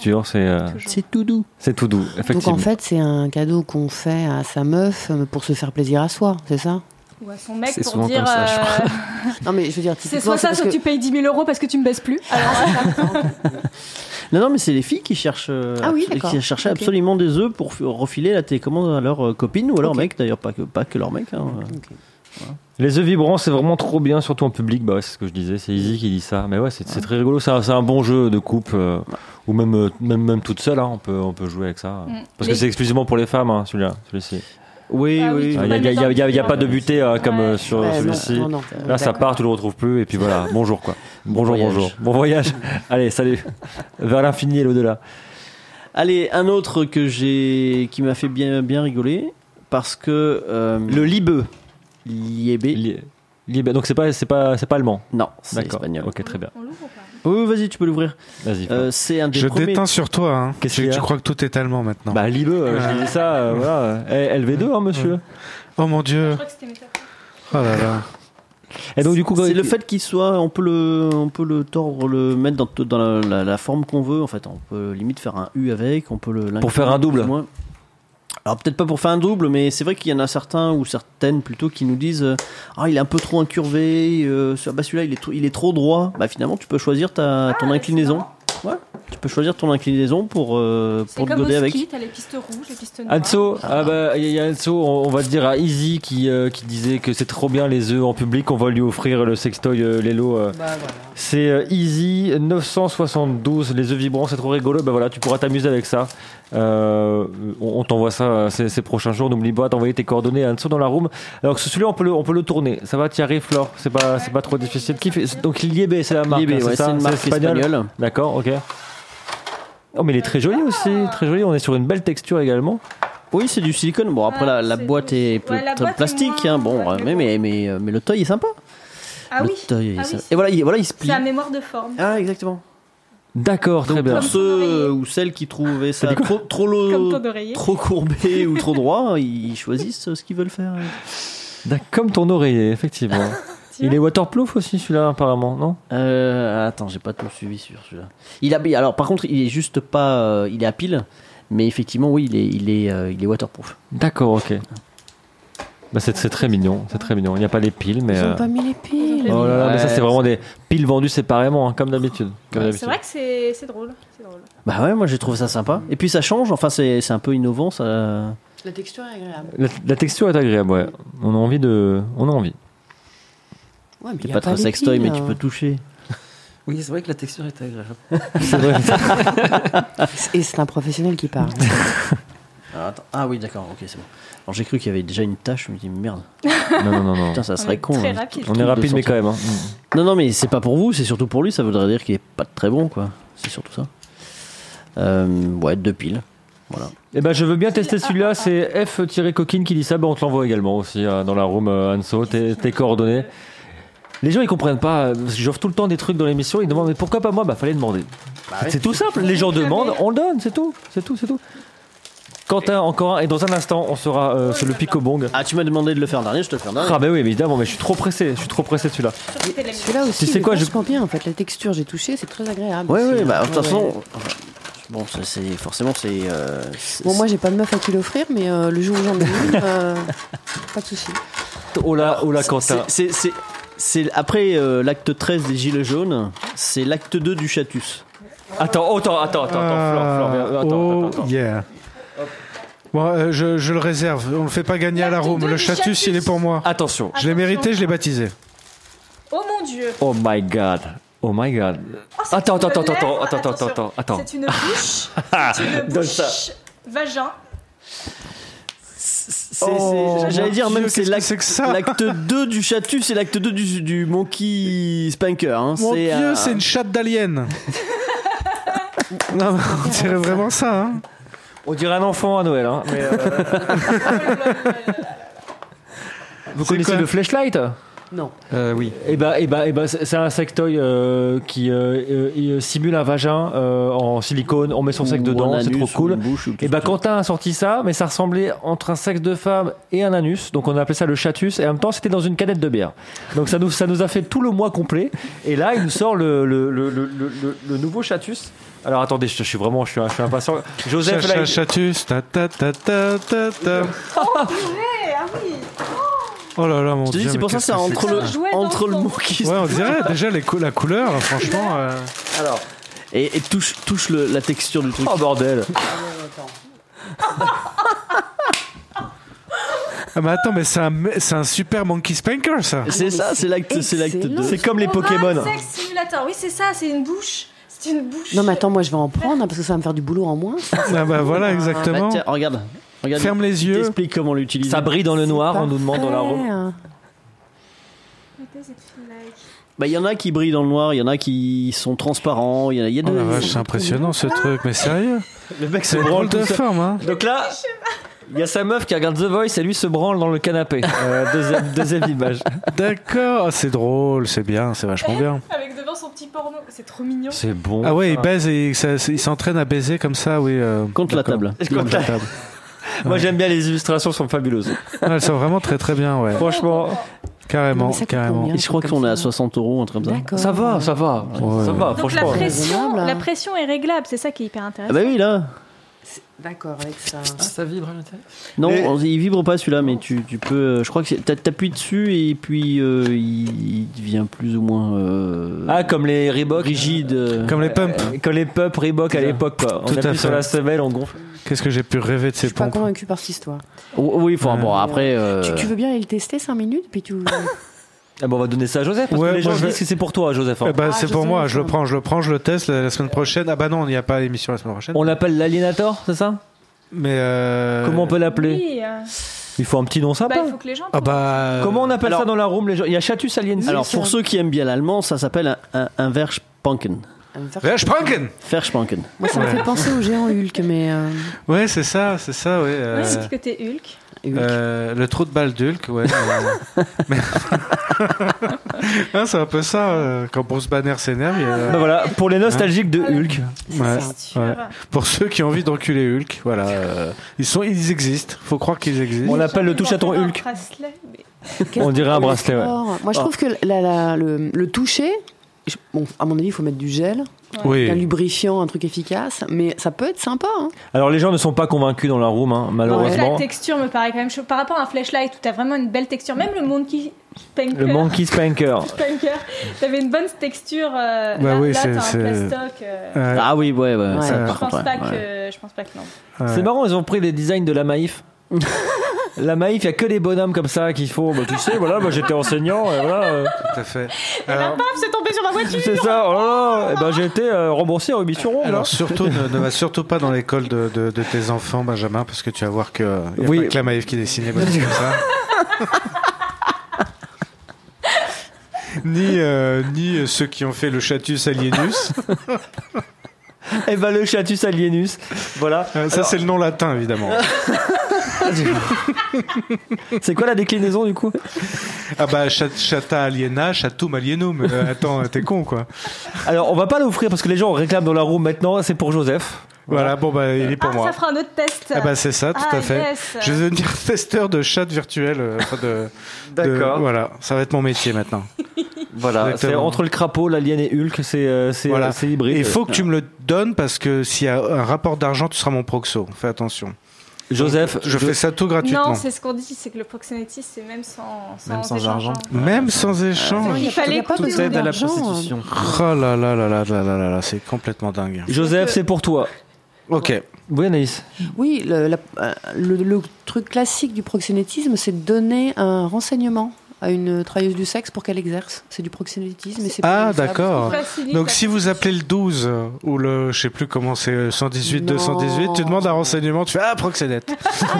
[SPEAKER 5] c'est tout doux.
[SPEAKER 2] C'est tout doux, effectivement.
[SPEAKER 1] Donc en fait, c'est un cadeau qu'on fait à sa meuf pour se faire plaisir à soi, c'est ça?
[SPEAKER 4] Ou à son mec
[SPEAKER 6] c'est
[SPEAKER 4] pour dire.
[SPEAKER 6] Ça, je crois.
[SPEAKER 1] Non mais je veux dire,
[SPEAKER 4] c'est soit ça, soit tu payes 10 000 € parce que tu me baisses plus. Alors,
[SPEAKER 5] non, mais c'est les filles qui cherchent, qui cherchaient absolument des œufs pour refiler la télécommande à leur copine ou à leur mec, d'ailleurs pas que leur mec. Hein.
[SPEAKER 2] Voilà. Les œufs vibrants, c'est vraiment trop bien, surtout en public. Bah ouais, c'est ce que je disais, c'est Izzy qui dit ça. Mais ouais, c'est très rigolo. C'est un bon jeu de couple, ou même toute seule. Hein, on peut jouer avec ça. Parce que c'est exclusivement pour les femmes, hein, celui-ci.
[SPEAKER 5] Oui.
[SPEAKER 2] Il n'y a pas de butée comme sur celui-ci. Non. Là, ça part, tu le retrouves plus. Et puis voilà, bonjour quoi. Bonjour. Bon voyage. Allez, salut. Vers l'infini et l'au-delà.
[SPEAKER 5] Allez, un autre qui m'a fait bien rigoler. Parce que.
[SPEAKER 2] Le Libeu.
[SPEAKER 5] Liébé.
[SPEAKER 2] Donc c'est pas allemand.
[SPEAKER 5] Non, c'est espagnol.
[SPEAKER 2] Ok, très bien.
[SPEAKER 4] On l'ouvre ou pas?
[SPEAKER 5] Oui, vas-y, tu peux l'ouvrir.
[SPEAKER 2] Vas-y.
[SPEAKER 5] C'est un des
[SPEAKER 3] Je
[SPEAKER 5] premiers...
[SPEAKER 3] déteins sur toi. Hein.
[SPEAKER 2] Qu'est-ce que
[SPEAKER 3] tu crois que tout est allemand maintenant?
[SPEAKER 2] Bah Libeu, je dis ça. Voilà. LV2, hein, monsieur.
[SPEAKER 3] Oh mon Dieu.
[SPEAKER 4] Je crois que c'était métaphore.
[SPEAKER 3] Oh là là.
[SPEAKER 2] Et donc du coup,
[SPEAKER 5] c'est le fait qu'il soit, on peut le tordre, le mettre dans la forme qu'on veut. En fait, on peut limite faire un U avec. On peut
[SPEAKER 2] pour faire un double.
[SPEAKER 5] Alors peut-être pas pour faire un double, mais c'est vrai qu'il y en a certains ou certaines plutôt qui nous disent il est un peu trop incurvé, celui-là il est trop droit. Bah finalement tu peux choisir ton inclinaison. Ouais. Tu peux choisir ton inclinaison pour te goder avec.
[SPEAKER 4] C'est comme au ski, t'as les pistes rouges, les pistes noires.
[SPEAKER 2] Anso, il y a Anso, on va dire à Izzy qui disait que c'est trop bien les œufs en public, on va lui offrir le sextoy Lelo.
[SPEAKER 1] Voilà.
[SPEAKER 2] C'est Izzy 972, les œufs vibrants, c'est trop rigolo. Bah voilà, tu pourras t'amuser avec ça. On t'envoie ça ces prochains jours. N'oublie pas d'envoyer tes coordonnées à Anso dans la room. Alors celui-là, on peut le tourner. Ça va, t'y arrives, Flore. C'est pas trop difficile. Donc Liébé, c'est la marque.
[SPEAKER 5] Liébé, c'est une marque espagnole.
[SPEAKER 2] D'accord, ok. Oh mais il est très joli aussi, très joli. On est sur une belle texture également.
[SPEAKER 5] Oui, c'est du silicone. Bon après la boîte est plastique, hein. Bon, mais le toy est sympa.
[SPEAKER 4] Ah oui.
[SPEAKER 5] Et voilà, il se plie.
[SPEAKER 4] C'est la mémoire de forme.
[SPEAKER 5] Ah exactement.
[SPEAKER 2] D'accord, très bien.
[SPEAKER 5] Pour ceux ou celles qui trouvaient ça trop courbé ou trop droit, ils choisissent ce qu'ils veulent faire.
[SPEAKER 2] Comme ton oreiller, effectivement. Il est waterproof aussi celui-là apparemment, non?
[SPEAKER 5] Attends, j'ai pas tout suivi sur celui-là. Alors par contre, il est juste pas, il est à pile, mais effectivement oui, il est waterproof.
[SPEAKER 2] D'accord, ok. Bah c'est très mignon, c'est très mignon. Il n'y a pas les piles, mais.
[SPEAKER 1] Ils ont pas mis les piles.
[SPEAKER 2] Oh là là, mais ça c'est vraiment des piles vendues séparément, hein, comme d'habitude.
[SPEAKER 4] C'est vrai que c'est drôle.
[SPEAKER 5] Bah ouais, moi j'ai trouvé ça sympa. Et puis ça change, enfin c'est un peu innovant, ça.
[SPEAKER 1] La texture est agréable.
[SPEAKER 2] La texture est agréable, ouais. On a envie.
[SPEAKER 1] Ouais, mais
[SPEAKER 5] c'est pas très sextoy, mais tu peux toucher.
[SPEAKER 6] Oui, c'est vrai que la texture est agréable.
[SPEAKER 2] C'est vrai.
[SPEAKER 1] Et c'est un professionnel qui parle.
[SPEAKER 5] Alors, attends. Ah oui, d'accord, ok, c'est bon. Alors j'ai cru qu'il y avait déjà une tâche, je me dis merde.
[SPEAKER 2] Non.
[SPEAKER 5] Putain, ça serait con.
[SPEAKER 4] Très
[SPEAKER 5] hein.
[SPEAKER 4] rapide.
[SPEAKER 2] On est rapide, mais quand même. Hein.
[SPEAKER 5] Non, mais c'est pas pour vous, c'est surtout pour lui, ça voudrait dire qu'il est pas très bon, quoi. C'est surtout ça. Ouais, 2 piles. Voilà.
[SPEAKER 2] Eh ben, je veux bien tester celui-là. C'est F-Coquine qui dit ça. Ben, on te l'envoie également aussi dans la room, Anso. Tes coordonnées. Les gens ils comprennent pas. Parce que j'offre tout le temps des trucs dans l'émission. Ils demandent mais pourquoi pas moi? Bah fallait demander. C'est tout simple. Les gens demandent, on le donne. C'est tout. Quentin, encore un. Et dans un instant, on sera sur le Picobong.
[SPEAKER 5] Ah, tu m'as demandé de le faire dernier, je te le fais dernier.
[SPEAKER 2] Ah, bah oui, évidemment. Mais je suis trop pressé. Je suis trop pressé de celui-là.
[SPEAKER 1] Celui-là aussi,
[SPEAKER 2] Tu sais quoi,
[SPEAKER 1] vachement bien en fait. La texture, j'ai touché, c'est très agréable.
[SPEAKER 5] Ouais, bah de toute
[SPEAKER 1] Ouais.
[SPEAKER 5] façon. Bon, c'est forcément c'est.
[SPEAKER 1] Bon, moi j'ai pas de meuf à qui l'offrir, mais le jour où j'en ai une, pas de souci.
[SPEAKER 2] Oh là, Quentin.
[SPEAKER 5] C'est après l'acte 13 des Gilets jaunes, c'est l'acte 2 du Chatus.
[SPEAKER 2] Attends, Flore, attends.
[SPEAKER 3] Yeah. Bon, je le réserve. On le fait pas gagner à la room. Le Chatus, il est pour moi.
[SPEAKER 2] Attention.
[SPEAKER 3] Je l'ai mérité, je l'ai baptisé.
[SPEAKER 4] Oh mon Dieu.
[SPEAKER 2] Oh my god.
[SPEAKER 4] Oh, c'est
[SPEAKER 2] Attends.
[SPEAKER 4] une lèvre.
[SPEAKER 2] Attends.
[SPEAKER 4] C'est une bouche. C'est une
[SPEAKER 2] Donne
[SPEAKER 4] bouche.
[SPEAKER 2] ça.
[SPEAKER 4] Vagin.
[SPEAKER 5] J'allais dire même
[SPEAKER 3] Dieu,
[SPEAKER 5] c'est
[SPEAKER 3] qu'est-ce que c'est que ça
[SPEAKER 5] l'acte 2 du Chatus et l'acte 2 du Monkey Spanker. Hein.
[SPEAKER 3] Mon
[SPEAKER 5] c'est,
[SPEAKER 3] Dieu, c'est une chatte d'alien. Non, mais on dirait vraiment ça. Hein.
[SPEAKER 2] On dirait un enfant à Noël. Hein. Mais, vous connaissez
[SPEAKER 3] quoi
[SPEAKER 2] le Fleshlight?
[SPEAKER 1] Non.
[SPEAKER 6] Oui.
[SPEAKER 2] Eh ben, c'est un sextoy qui simule un vagin en silicone. On met son sexe dedans, c'est trop cool. Et ben, Quentin a sorti ça, mais ça ressemblait entre un sexe de femme et un anus. Donc, on a appelé ça le chatus. Et en même temps, c'était dans une canette de bière. Donc, ça nous a fait tout le mois complet. Et là, il nous sort le nouveau chatus. Alors, attendez, je suis impatient. Joseph, là,
[SPEAKER 3] Chatus. Ta. Oh là là, mon
[SPEAKER 5] Je te
[SPEAKER 3] Dieu.
[SPEAKER 5] dis, c'est pour ça que c'est entre le Monkey
[SPEAKER 3] Ouais, on dirait déjà la couleur, franchement.
[SPEAKER 5] Alors. Et touche la texture du truc.
[SPEAKER 2] oh bordel.
[SPEAKER 3] Ah, mais attends, mais c'est un super Monkey Spanker, ça.
[SPEAKER 5] C'est ça, c'est l'acte 2.
[SPEAKER 2] C'est comme les Pokémon.
[SPEAKER 4] Sex simulator. Oui, c'est ça, c'est une bouche. C'est une bouche.
[SPEAKER 1] Non, mais attends, moi je vais en prendre parce que ça va me faire du boulot en moins.
[SPEAKER 3] Ah bah voilà, exactement.
[SPEAKER 5] Bah, tiens, regarde.
[SPEAKER 3] Ferme les yeux.
[SPEAKER 5] T'expliques comment l'utiliser.
[SPEAKER 2] Ça brille dans le noir, on nous demande dans la room.
[SPEAKER 1] room.
[SPEAKER 5] Bah, il y en a qui brillent dans le noir, il y en a qui sont transparents, il y a
[SPEAKER 3] Oh
[SPEAKER 5] de...
[SPEAKER 3] la vache, c'est impressionnant ce truc, mais sérieux.
[SPEAKER 2] Le mec se
[SPEAKER 3] C'est
[SPEAKER 2] branle
[SPEAKER 3] drôle de
[SPEAKER 2] tout seul.
[SPEAKER 3] forme, hein.
[SPEAKER 2] Donc là, il y a sa meuf qui regarde The Voice et lui se branle dans le canapé. Deuxième image.
[SPEAKER 3] D'accord, ah, c'est drôle, c'est bien, c'est vachement bien.
[SPEAKER 4] Avec devant son petit porno. C'est trop mignon.
[SPEAKER 2] C'est bon.
[SPEAKER 3] Ah ouais, il baise et il s'entraîne à baiser comme ça, oui.
[SPEAKER 5] Contre la
[SPEAKER 3] d'accord.
[SPEAKER 5] table.
[SPEAKER 3] Contre la table.
[SPEAKER 2] Moi j'aime bien les illustrations, sont fabuleuses.
[SPEAKER 3] Ouais, elles sont vraiment très très bien, ouais.
[SPEAKER 2] Franchement,
[SPEAKER 3] Carrément,
[SPEAKER 1] Mais ça coûte
[SPEAKER 3] carrément.
[SPEAKER 1] combien
[SPEAKER 5] Et je crois qu'on est à 60 €, un truc comme ça.
[SPEAKER 1] D'accord.
[SPEAKER 2] ça va.
[SPEAKER 3] Ouais.
[SPEAKER 2] Ça va,
[SPEAKER 4] Donc
[SPEAKER 2] franchement.
[SPEAKER 1] raisonnable, hein.
[SPEAKER 4] la pression est réglable. C'est ça qui est hyper
[SPEAKER 5] Ah
[SPEAKER 4] intéressant.
[SPEAKER 5] bah oui, là.
[SPEAKER 1] D'accord, avec ça.
[SPEAKER 6] Ça vibre à l'intérieur.
[SPEAKER 5] Non,
[SPEAKER 3] Mais-
[SPEAKER 5] il vibre pas celui-là, mais tu peux... Je crois que t'appuies dessus et puis il devient plus ou moins
[SPEAKER 2] Ah, comme les Reebok.
[SPEAKER 5] rigide.
[SPEAKER 3] Comme les pumps.
[SPEAKER 2] Comme les pumps Reebok à l'époque, quoi. On
[SPEAKER 3] Tout à
[SPEAKER 2] appuie sur
[SPEAKER 3] fait.
[SPEAKER 2] la semelle, on gonfle.
[SPEAKER 3] Qu'est-ce que j'ai pu rêver de
[SPEAKER 1] Je
[SPEAKER 3] ces
[SPEAKER 1] suis pas
[SPEAKER 3] pompes.
[SPEAKER 1] convaincu par cette histoire.
[SPEAKER 5] Oui, bon, après...
[SPEAKER 1] Tu veux bien aller le tester 5 minutes puis tu.
[SPEAKER 2] Ah bon, on va donner ça à Joseph, parce
[SPEAKER 3] Ouais,
[SPEAKER 2] que les gens
[SPEAKER 3] moi, je
[SPEAKER 2] disent
[SPEAKER 3] vais-
[SPEAKER 2] que c'est pour toi, Joseph. hein.
[SPEAKER 3] Eh ben,
[SPEAKER 1] Ah,
[SPEAKER 3] c'est
[SPEAKER 1] je
[SPEAKER 3] pour
[SPEAKER 1] sais,
[SPEAKER 3] moi,
[SPEAKER 1] ça.
[SPEAKER 3] je le prends, je le teste la semaine prochaine. Ah bah non, il n'y a pas d'émission la semaine prochaine.
[SPEAKER 2] On l'appelle l'Alienator, c'est ça?
[SPEAKER 3] Mais
[SPEAKER 2] Comment on peut l'appeler?
[SPEAKER 4] Oui.
[SPEAKER 2] Il faut un petit nom sympa.
[SPEAKER 4] Bah, il faut que les gens.
[SPEAKER 3] Ah bah.
[SPEAKER 2] Comment on appelle
[SPEAKER 5] Alors-
[SPEAKER 2] ça dans la room, les gens? Il y a Chatus Alien.
[SPEAKER 5] Alors, pour ceux qui aiment bien l'allemand, ça s'appelle un Verspanken.
[SPEAKER 3] Verspanken.
[SPEAKER 5] Verspanken.
[SPEAKER 1] Moi, ça me fait penser au géant Hulk, mais.
[SPEAKER 3] Ouais, c'est ça, ouais.
[SPEAKER 4] Oui, c'est du côté Hulk.
[SPEAKER 3] Le trou de balle d'Hulk, ouais. Mais- Ah, c'est un peu ça, quand Bruce Banner s'énerve.
[SPEAKER 2] Ben voilà, pour les nostalgiques de Hulk.
[SPEAKER 3] Ouais,
[SPEAKER 4] Sûr.
[SPEAKER 3] ouais. Pour ceux qui ont envie d'enculer Hulk, voilà. Ils existent, faut croire qu'ils existent.
[SPEAKER 2] On l'appelle le touche à ton
[SPEAKER 4] Un
[SPEAKER 2] Hulk.
[SPEAKER 4] bracelet, mais-
[SPEAKER 2] On dirait un bracelet, ouais.
[SPEAKER 1] Moi, je trouve que le toucher. Bon, à mon avis, il faut mettre du gel,
[SPEAKER 3] Oui.
[SPEAKER 1] un lubrifiant, un truc efficace, mais ça peut être sympa. Hein.
[SPEAKER 2] Alors les gens ne sont pas convaincus dans la room, hein,
[SPEAKER 4] La
[SPEAKER 2] malheureusement.
[SPEAKER 4] texture me paraît quand même chaud. Par rapport à un flashlight où t'as vraiment une belle texture, même le Monkey Spanker.
[SPEAKER 2] Le Monkey Spanker.
[SPEAKER 4] T'avais une bonne texture. Là,
[SPEAKER 3] oui,
[SPEAKER 4] là,
[SPEAKER 3] c'est-
[SPEAKER 4] t'as un
[SPEAKER 3] c'est-
[SPEAKER 4] plastoc.
[SPEAKER 3] Ouais.
[SPEAKER 5] Ah oui, ouais.
[SPEAKER 1] Ouais.
[SPEAKER 5] Ça,
[SPEAKER 4] Je
[SPEAKER 5] par
[SPEAKER 4] pense
[SPEAKER 5] contre,
[SPEAKER 4] pas
[SPEAKER 5] ouais.
[SPEAKER 4] que. Je pense pas que non.
[SPEAKER 3] Ouais.
[SPEAKER 2] C'est marrant, ils ont pris les designs de la Maïf La Maïf, il n'y a que les bonhommes comme ça qui font. Bah, tu sais, voilà, moi j'étais enseignant. Et voilà,
[SPEAKER 3] Tout à fait.
[SPEAKER 4] Et la paf, c'est tombé sur ma voiture.
[SPEAKER 2] c'est ça. Oh là là. Et ben, j'ai été remboursé en émission ronde.
[SPEAKER 3] Alors surtout, ne va surtout pas dans l'école de tes enfants, Benjamin, parce que tu vas voir qu'il n'y a pas que la Maïf qui dessinait comme ça. ni ceux qui ont fait le Chatus alienus.
[SPEAKER 2] Et ben, le Chatus alienus. Voilà.
[SPEAKER 3] Ça, c'est le nom latin, évidemment.
[SPEAKER 2] C'est quoi la déclinaison du coup?
[SPEAKER 3] Ah bah chata aliena, chatum alienum. Attends, t'es con quoi.
[SPEAKER 2] Alors on va pas l'offrir parce que les gens réclament dans la room maintenant. C'est pour Joseph.
[SPEAKER 3] Voilà, bon bah il est pour moi.
[SPEAKER 4] Ça fera un autre test.
[SPEAKER 3] Ah bah c'est ça, tout à fait.
[SPEAKER 4] Yes.
[SPEAKER 3] Je vais devenir testeur de chat virtuel.
[SPEAKER 2] D'accord.
[SPEAKER 3] Voilà, ça va être mon métier maintenant.
[SPEAKER 2] Voilà, c'est entre le crapaud, l'alien et Hulk, c'est hybride.
[SPEAKER 3] Et il faut que tu me le donnes parce que s'il y a un rapport d'argent, tu seras mon proxo. Fais attention.
[SPEAKER 2] Joseph,
[SPEAKER 3] je fais ça tout gratuitement.
[SPEAKER 4] Non, c'est ce qu'on dit, c'est que le proxénétisme, c'est même sans
[SPEAKER 6] argent.
[SPEAKER 3] Même sans échange.
[SPEAKER 4] Il fallait
[SPEAKER 1] pas
[SPEAKER 6] Toute aide à la
[SPEAKER 1] d'argent.
[SPEAKER 6] prostitution.
[SPEAKER 3] Oh là là là là là là là là, c'est complètement dingue.
[SPEAKER 2] Joseph, c'est pour toi.
[SPEAKER 3] Ok.
[SPEAKER 2] Oui, Anaïs.
[SPEAKER 1] Oui, le truc classique du proxénétisme, c'est de donner un renseignement à une travailleuse du sexe pour qu'elle exerce. C'est du proxénétisme. Et c'est
[SPEAKER 3] Ah,
[SPEAKER 1] pas
[SPEAKER 3] d'accord.
[SPEAKER 4] facilite
[SPEAKER 3] Donc
[SPEAKER 4] la
[SPEAKER 3] si vous appelez le 12 ou le, je sais plus comment c'est, 118,
[SPEAKER 1] Non.
[SPEAKER 3] 218, tu demandes un renseignement, tu fais ah proxénète.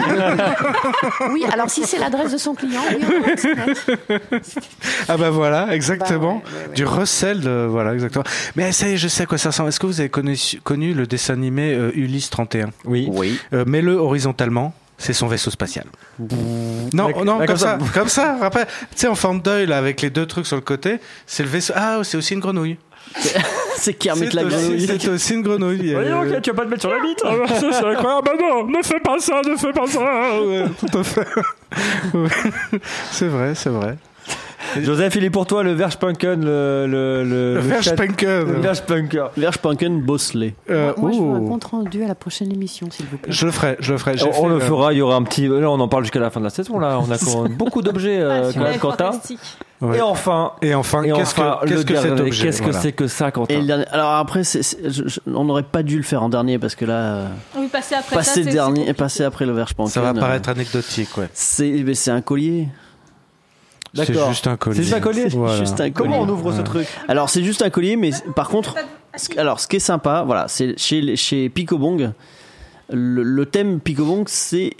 [SPEAKER 1] Oui, alors si c'est l'adresse de son client, oui, on peut proxénète.
[SPEAKER 3] Ah bah voilà, exactement.
[SPEAKER 1] Bah ouais.
[SPEAKER 3] Du recel, voilà, exactement. Mais ça y est, je sais à quoi ça ressemble. Est-ce que vous avez connu le dessin animé Ulysse 31?
[SPEAKER 2] Oui.
[SPEAKER 3] Mets-le horizontalement. C'est son vaisseau spatial. Non, comme ça. Après, tu sais, en forme d'œil, là, avec les deux trucs sur le côté, c'est le vaisseau. Ah, c'est aussi une grenouille.
[SPEAKER 5] C'est Kermit la grenouille.
[SPEAKER 3] C'est aussi une grenouille.
[SPEAKER 2] Ok, tu vas pas te mettre sur la bite.
[SPEAKER 3] C'est incroyable. Bah non, ne fais pas ça. Ouais, tout à fait. Ouais. C'est vrai.
[SPEAKER 2] Joseph, il est pour toi le Verspunken, le Verspunker.
[SPEAKER 5] Verspunken Bosley.
[SPEAKER 1] Moi, je veux un compte rendu à la prochaine émission, s'il vous plaît.
[SPEAKER 3] Je le ferai.
[SPEAKER 2] On le fera, il y aura un petit. Là, on en parle jusqu'à la fin de la saison. Là, on a beaucoup d'objets, Quentin.
[SPEAKER 3] Ouais.
[SPEAKER 2] Et enfin,
[SPEAKER 3] qu'est-ce que cet objet?
[SPEAKER 2] Qu'est-ce que c'est que ça, Quentin?
[SPEAKER 5] Et le dernier, alors après, on n'aurait pas dû le faire en dernier parce que là,
[SPEAKER 4] Oui, passer
[SPEAKER 5] après le Verspunken.
[SPEAKER 3] Ça va paraître anecdotique, ouais.
[SPEAKER 5] C'est un collier.
[SPEAKER 3] C'est juste un collier.
[SPEAKER 2] C'est juste un collier.
[SPEAKER 3] Voilà.
[SPEAKER 5] Juste un collier.
[SPEAKER 2] Comment on ouvre ce truc?
[SPEAKER 5] Alors c'est juste un collier, mais par contre, alors ce qui est sympa, voilà, c'est chez Picobong, le thème Picobong, c'est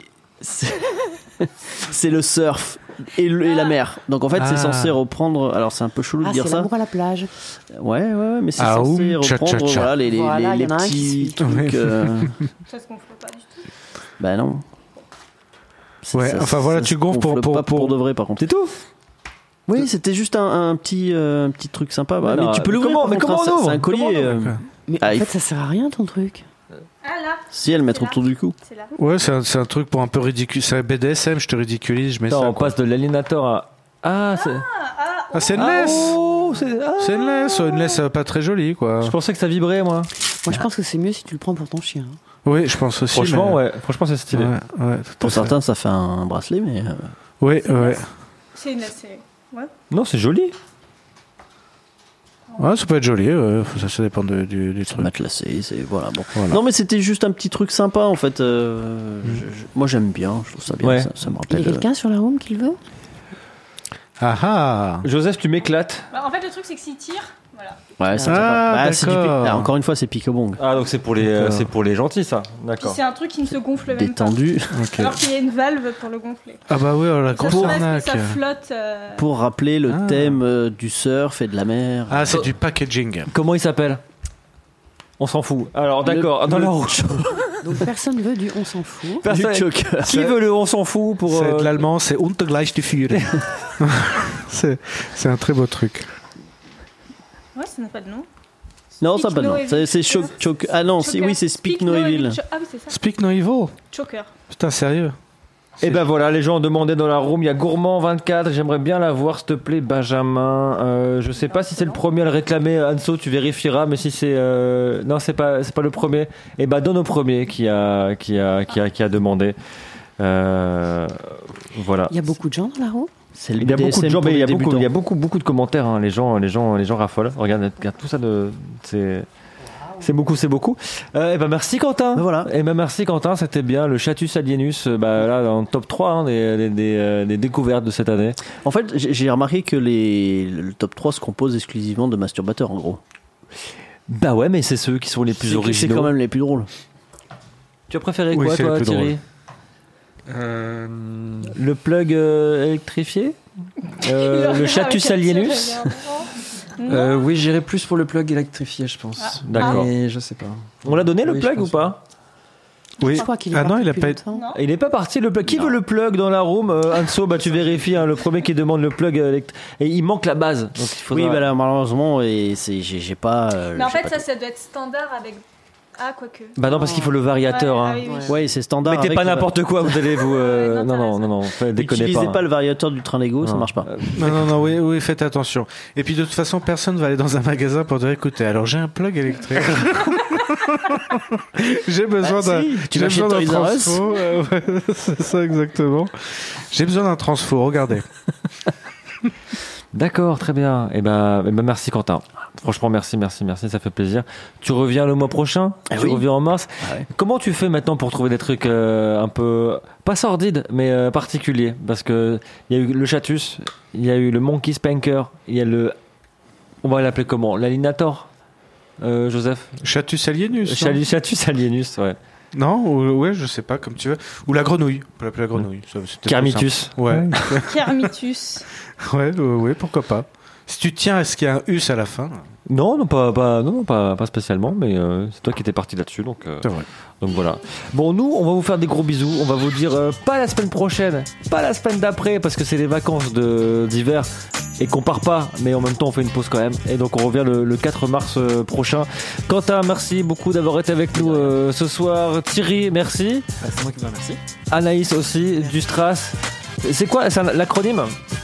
[SPEAKER 5] le surf et la mer. Donc en fait, c'est censé reprendre. Alors c'est un peu chelou de dire
[SPEAKER 1] c'est
[SPEAKER 5] ça.
[SPEAKER 1] l'amour à la plage.
[SPEAKER 5] Ouais, mais c'est censé reprendre voilà, les
[SPEAKER 1] y en a un
[SPEAKER 5] petits
[SPEAKER 1] qui
[SPEAKER 5] trucs.
[SPEAKER 4] Ça se gonfle pas du tout.
[SPEAKER 5] Bah non.
[SPEAKER 3] Ouais, enfin voilà, tu gonfles
[SPEAKER 5] pour de vrai par contre.
[SPEAKER 2] C'est tout.
[SPEAKER 5] Oui, c'était juste un petit truc sympa. Bah,
[SPEAKER 2] non,
[SPEAKER 5] mais tu peux l'ouvrir.
[SPEAKER 2] mais comment on ouvre?
[SPEAKER 5] C'est un collier.
[SPEAKER 1] Mais en fait, ça sert à rien ton truc.
[SPEAKER 4] Ah là.
[SPEAKER 5] Si elle met autour du cou.
[SPEAKER 4] C'est là.
[SPEAKER 3] Ouais, c'est un truc pour un peu ridicule. C'est un BDSM, je te ridiculise, je mets ça.
[SPEAKER 2] On passe de l'aliénateur à. Ah,
[SPEAKER 3] c'est une laisse.
[SPEAKER 2] Oh,
[SPEAKER 3] c'est une laisse pas très jolie, quoi.
[SPEAKER 2] Je pensais que ça vibrait, moi.
[SPEAKER 1] Moi, je pense que c'est mieux si tu le prends pour ton chien.
[SPEAKER 3] Oui, je pense aussi.
[SPEAKER 2] Franchement, ouais. Franchement, c'est stylé.
[SPEAKER 3] Ouais,
[SPEAKER 5] pour certains, ça fait un bracelet, mais.
[SPEAKER 3] Oui.
[SPEAKER 4] C'est une laisse. Ouais.
[SPEAKER 2] Non, c'est joli.
[SPEAKER 3] Ouais, ça peut être joli, ça dépend du truc.
[SPEAKER 5] Matelassé, c'est voilà. Non, mais c'était juste un petit truc sympa en fait. Moi j'aime bien, je trouve ça bien.
[SPEAKER 2] Ouais.
[SPEAKER 5] Ça me rappelle.
[SPEAKER 1] Il y a quelqu'un sur la room qui le veut?
[SPEAKER 3] Ah.
[SPEAKER 2] Joseph, tu m'éclates.
[SPEAKER 4] Bah, en fait, le truc c'est que s'il tire, voilà.
[SPEAKER 5] Ouais, c'est d'accord. Encore une fois, c'est Picobong.
[SPEAKER 2] Ah, donc c'est pour les gentils, ça. D'accord.
[SPEAKER 4] Puis c'est un truc qui ne se gonfle même
[SPEAKER 5] détendu.
[SPEAKER 4] pas. Okay. Alors qu'il y a une valve pour le gonfler.
[SPEAKER 3] Ah bah oui, la grosse arnaque.
[SPEAKER 4] Ça flotte.
[SPEAKER 5] Pour rappeler le thème du surf et de la mer.
[SPEAKER 3] Ah, c'est du packaging.
[SPEAKER 2] Comment il s'appelle? On s'en fout. Alors d'accord, dans la route.
[SPEAKER 1] Donc personne veut du on s'en fout.
[SPEAKER 2] Qui veut le on s'en fout pour
[SPEAKER 3] C'est de l'allemand, c'est Untergleichgefühl. C'est un très beau truc.
[SPEAKER 4] Ouais, ça n'a pas de nom.
[SPEAKER 5] Non, ça n'a pas de nom. C'est Choc. Ah non, c'est Speak No Evil.
[SPEAKER 4] Ah oui, c'est ça.
[SPEAKER 3] Speak No Evil.
[SPEAKER 4] Choker.
[SPEAKER 3] Putain, sérieux.
[SPEAKER 2] Et ben voilà, les gens ont demandé dans la room, il y a Gourmand24, j'aimerais bien la voir, s'il te plaît, Benjamin. Je sais pas si c'est le premier à le réclamer, Anso, tu vérifieras, mais si c'est... Non, c'est pas le premier. Et ben donne au premier qui a demandé. Voilà.
[SPEAKER 1] Il y a beaucoup de gens dans la room?
[SPEAKER 2] Il y a beaucoup de gens, mais il y a beaucoup de commentaires, hein. Les gens raffolent. Regarde tout ça c'est... C'est beaucoup. Et ben merci Quentin.
[SPEAKER 5] Voilà.
[SPEAKER 2] Et ben merci Quentin, c'était bien le Chatus alienus, là dans le top 3 des découvertes de cette année.
[SPEAKER 5] En fait, j'ai remarqué que le top 3 se compose exclusivement de masturbateurs en gros.
[SPEAKER 2] Bah ouais, mais c'est ceux qui sont les plus originaux.
[SPEAKER 5] C'est quand même les plus drôles.
[SPEAKER 2] Tu as préféré quoi toi Thierry? Le plug électrifié, le Chatus alienus.
[SPEAKER 6] Oui, j'irais plus pour le plug électrifié, je pense.
[SPEAKER 2] D'accord.
[SPEAKER 6] Mais je sais pas.
[SPEAKER 2] On l'a donné le plug ou pas?
[SPEAKER 3] Oui.
[SPEAKER 1] Je crois qu'il est
[SPEAKER 3] Ah non,
[SPEAKER 1] parti
[SPEAKER 3] il a
[SPEAKER 1] depuis
[SPEAKER 3] pas
[SPEAKER 1] longtemps.
[SPEAKER 2] Il n'est pas parti le plug. Qui veut le plug dans la room? Anso, tu vérifies le premier qui demande le plug et il manque la base. Donc il faudra...
[SPEAKER 5] Oui, là, malheureusement, j'ai pas.
[SPEAKER 4] Mais en fait, ça doit être standard avec. Ah, quoique.
[SPEAKER 2] Bah non, parce qu'il faut le variateur.
[SPEAKER 4] Ouais,
[SPEAKER 2] hein.
[SPEAKER 5] Ouais, c'est standard.
[SPEAKER 2] Mettez pas n'importe quoi, vous allez vous. Non, déconnez pas.
[SPEAKER 5] N'utilisez pas le variateur du train Lego, ça marche pas.
[SPEAKER 3] Non, oui, faites attention. Et puis de toute façon, personne va aller dans un magasin pour dire écoutez, alors j'ai un plug électrique. J'ai besoin
[SPEAKER 5] tu l'achètes
[SPEAKER 3] d'un
[SPEAKER 5] Toys R Us.
[SPEAKER 3] transfo. C'est ça exactement. J'ai besoin d'un transfo, regardez.
[SPEAKER 2] D'accord, très bien. Et ben merci Quentin. Franchement, merci, ça fait plaisir. Tu reviens le mois prochain? Tu reviens en mars.
[SPEAKER 5] Ouais.
[SPEAKER 2] Comment tu fais maintenant pour trouver des trucs un peu, pas sordides, mais particuliers? Parce que il y a eu le Chatus, il y a eu le Monkey Spanker, il y a on va l'appeler comment? L'Alinator, Joseph?
[SPEAKER 3] Chatus alienus.
[SPEAKER 2] Chatus alienus, ouais.
[SPEAKER 3] Non, ouais, je sais pas, comme tu veux. Ou la grenouille. On peut l'appeler la grenouille.
[SPEAKER 2] Kermitus.
[SPEAKER 3] Ouais.
[SPEAKER 4] Kermitus.
[SPEAKER 3] Ouais, pourquoi pas. Si tu tiens à ce qu'il y a un us à la fin.
[SPEAKER 2] Non, pas spécialement, mais c'est toi qui étais parti là-dessus, donc.
[SPEAKER 3] C'est vrai.
[SPEAKER 2] Donc voilà. Bon, nous, on va vous faire des gros bisous. On va vous dire pas la semaine prochaine, pas la semaine d'après, parce que c'est les vacances d'hiver et qu'on part pas, mais en même temps, on fait une pause quand même. Et donc, on revient le 4 mars prochain. Quentin, merci beaucoup d'avoir été avec nous ce soir. Thierry, merci.
[SPEAKER 6] C'est moi qui vous remercie.
[SPEAKER 2] Anaïs aussi, du Stras. C'est quoi l'acronyme?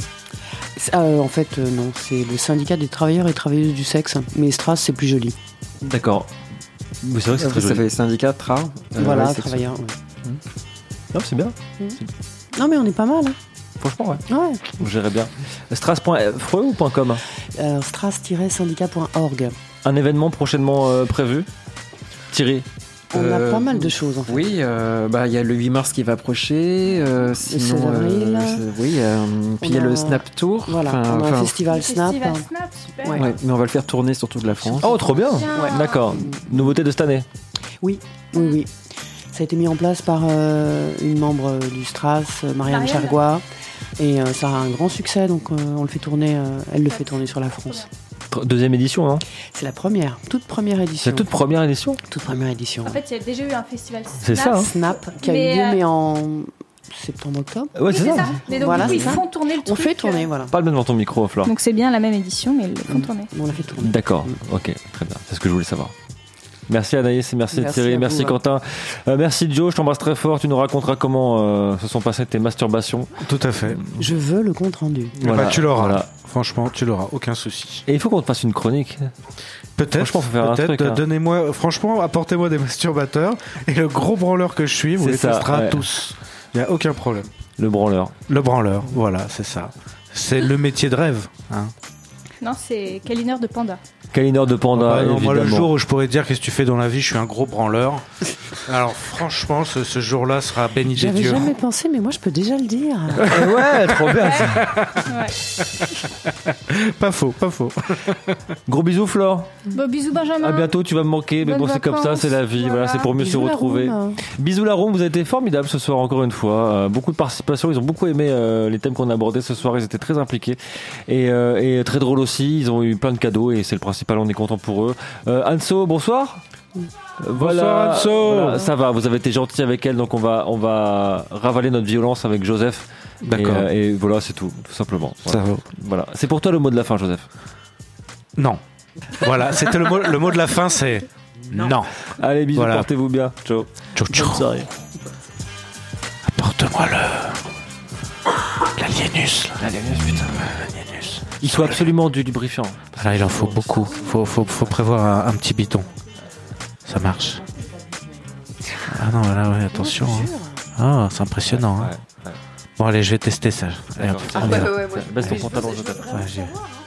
[SPEAKER 1] En fait, non, c'est le syndicat des travailleurs et travailleuses du sexe. Mais Stras, c'est plus joli.
[SPEAKER 2] D'accord. Oui, c'est vrai que c'est très
[SPEAKER 6] Ça
[SPEAKER 2] joli.
[SPEAKER 6] fait syndicat, tra.
[SPEAKER 1] Voilà,
[SPEAKER 6] ouais,
[SPEAKER 1] travailleurs. Ouais.
[SPEAKER 2] Non, c'est bien.
[SPEAKER 1] Non, mais on est pas mal. Hein.
[SPEAKER 2] Franchement, ouais.
[SPEAKER 1] Ouais.
[SPEAKER 2] On gérait bien. Stras.fre ou .com?
[SPEAKER 1] Stras-syndicat.org.
[SPEAKER 2] Un événement prochainement prévu? Thierry?
[SPEAKER 1] On a pas mal de choses en fait.
[SPEAKER 6] Oui, il y a le 8 mars qui va approcher. Sinon,
[SPEAKER 1] 16 avril.
[SPEAKER 6] Oui, puis il y a le Snap Tour.
[SPEAKER 1] Voilà, on a un festival Snap.
[SPEAKER 4] Festival Snap, super.
[SPEAKER 1] Ouais.
[SPEAKER 6] Ouais, mais on va le faire tourner sur toute la France.
[SPEAKER 2] Oh, trop bien.
[SPEAKER 4] Ouais.
[SPEAKER 2] D'accord. Nouveauté de cette année?
[SPEAKER 1] Oui. Ça a été mis en place par une membre du Stras, Marianne Chargois. Et ça a un grand succès, donc on le fait tourner, elle le fait tourner sur la France.
[SPEAKER 2] Deuxième édition, hein?
[SPEAKER 1] C'est la première, toute première édition.
[SPEAKER 2] C'est la toute première édition?
[SPEAKER 1] Toute première édition.
[SPEAKER 4] En fait, il y a déjà eu un festival Snap.
[SPEAKER 2] C'est ça, hein.
[SPEAKER 1] Snap, qui a
[SPEAKER 4] Mais,
[SPEAKER 1] eu lieu, mais en septembre-octobre.
[SPEAKER 2] Ouais, c'est ça.
[SPEAKER 4] Mais donc,
[SPEAKER 1] Voilà,
[SPEAKER 4] du coup, ils
[SPEAKER 1] c'est ça.
[SPEAKER 4] font tourner le truc.
[SPEAKER 1] On fait tourner, voilà.
[SPEAKER 2] Parle bien devant ton micro, Flore.
[SPEAKER 4] Donc, c'est bien la même édition, mais ils le font tourner.
[SPEAKER 1] On l'a fait tourner.
[SPEAKER 2] D'accord, ok, très bien. C'est ce que je voulais savoir. Merci Anaïs, merci
[SPEAKER 1] Merci
[SPEAKER 2] Thierry,
[SPEAKER 1] à vous,
[SPEAKER 2] merci
[SPEAKER 1] ouais.
[SPEAKER 2] Quentin. Merci Joe, je t'embrasse très fort. Tu nous raconteras comment se sont passées tes masturbations.
[SPEAKER 3] Tout à fait.
[SPEAKER 1] Je veux le compte rendu.
[SPEAKER 2] Voilà,
[SPEAKER 3] Tu l'auras.
[SPEAKER 2] voilà.
[SPEAKER 3] Franchement, tu l'auras. Aucun souci.
[SPEAKER 2] Et il faut qu'on te fasse une chronique.
[SPEAKER 3] Peut-être.
[SPEAKER 2] Franchement, faut faire un truc, hein.
[SPEAKER 3] Donnez-moi, franchement, apportez-moi des masturbateurs. Et le gros branleur que je suis, vous
[SPEAKER 2] C'est
[SPEAKER 3] les
[SPEAKER 2] ça,
[SPEAKER 3] testera
[SPEAKER 2] ouais.
[SPEAKER 3] tous. Il n'y a aucun problème.
[SPEAKER 2] Le branleur.
[SPEAKER 3] Le branleur, voilà, c'est ça. C'est le métier de rêve. Hein.
[SPEAKER 4] Non, c'est câlineur de panda.
[SPEAKER 2] Câlineur de panda,
[SPEAKER 3] Bah non,
[SPEAKER 2] évidemment.
[SPEAKER 3] moi, le jour où je pourrais te dire qu'est-ce que tu fais dans la vie, je suis un gros branleur. Alors, franchement, ce jour-là sera béni des
[SPEAKER 1] J'avais
[SPEAKER 3] dieux.
[SPEAKER 1] jamais pensé, mais moi je peux déjà le dire.
[SPEAKER 2] Ouais, trop bien.
[SPEAKER 4] Ouais.
[SPEAKER 3] Pas faux, pas faux.
[SPEAKER 2] Gros bisous Flore.
[SPEAKER 4] Bon, bisous Benjamin.
[SPEAKER 2] À bientôt, tu vas me manquer, mais
[SPEAKER 4] Bonnes
[SPEAKER 2] bon, c'est comme ça,
[SPEAKER 4] vacances.
[SPEAKER 2] c'est la vie. Voilà,
[SPEAKER 4] Voilà.
[SPEAKER 2] c'est pour mieux se
[SPEAKER 1] Bisous la
[SPEAKER 2] retrouver.
[SPEAKER 1] room.
[SPEAKER 2] Bisous la room, vous avez été formidable ce soir encore une fois. Beaucoup de participation, ils ont beaucoup aimé les thèmes qu'on a abordés ce soir, ils étaient très impliqués et très drôles aussi. Ils ont eu plein de cadeaux et c'est le principal, on est content pour eux. Anso, bonsoir.
[SPEAKER 3] Bonsoir, Anso.
[SPEAKER 2] Voilà, ça va, vous avez été gentil avec elle, donc on va ravaler notre violence avec Joseph.
[SPEAKER 3] D'accord.
[SPEAKER 2] Et voilà, c'est tout simplement. Voilà.
[SPEAKER 3] Ça va.
[SPEAKER 2] Voilà. C'est pour toi le mot de la fin, Joseph.
[SPEAKER 3] Non. Voilà, c'était le mot de la fin, c'est non.
[SPEAKER 2] Allez, bisous,
[SPEAKER 3] Voilà.
[SPEAKER 2] portez-vous bien. Ciao.
[SPEAKER 3] Ciao, ciao.
[SPEAKER 5] Bonne soirée.
[SPEAKER 3] Apporte-moi l'alienus.
[SPEAKER 2] L'alienus, putain.
[SPEAKER 3] L'alienus.
[SPEAKER 2] Il faut absolument du lubrifiant.
[SPEAKER 3] Là, il en faut beaucoup. Faut prévoir un petit bidon. Ça marche. Ah non, là, ouais, attention. Ah, c'est impressionnant. Hein.
[SPEAKER 2] Ouais.
[SPEAKER 3] Bon, allez, je vais tester ça. Allez, hop,
[SPEAKER 2] D'accord.
[SPEAKER 3] on y va.
[SPEAKER 2] Baisse ton pantalon, je t'aime.
[SPEAKER 3] Ouais, j'y vais.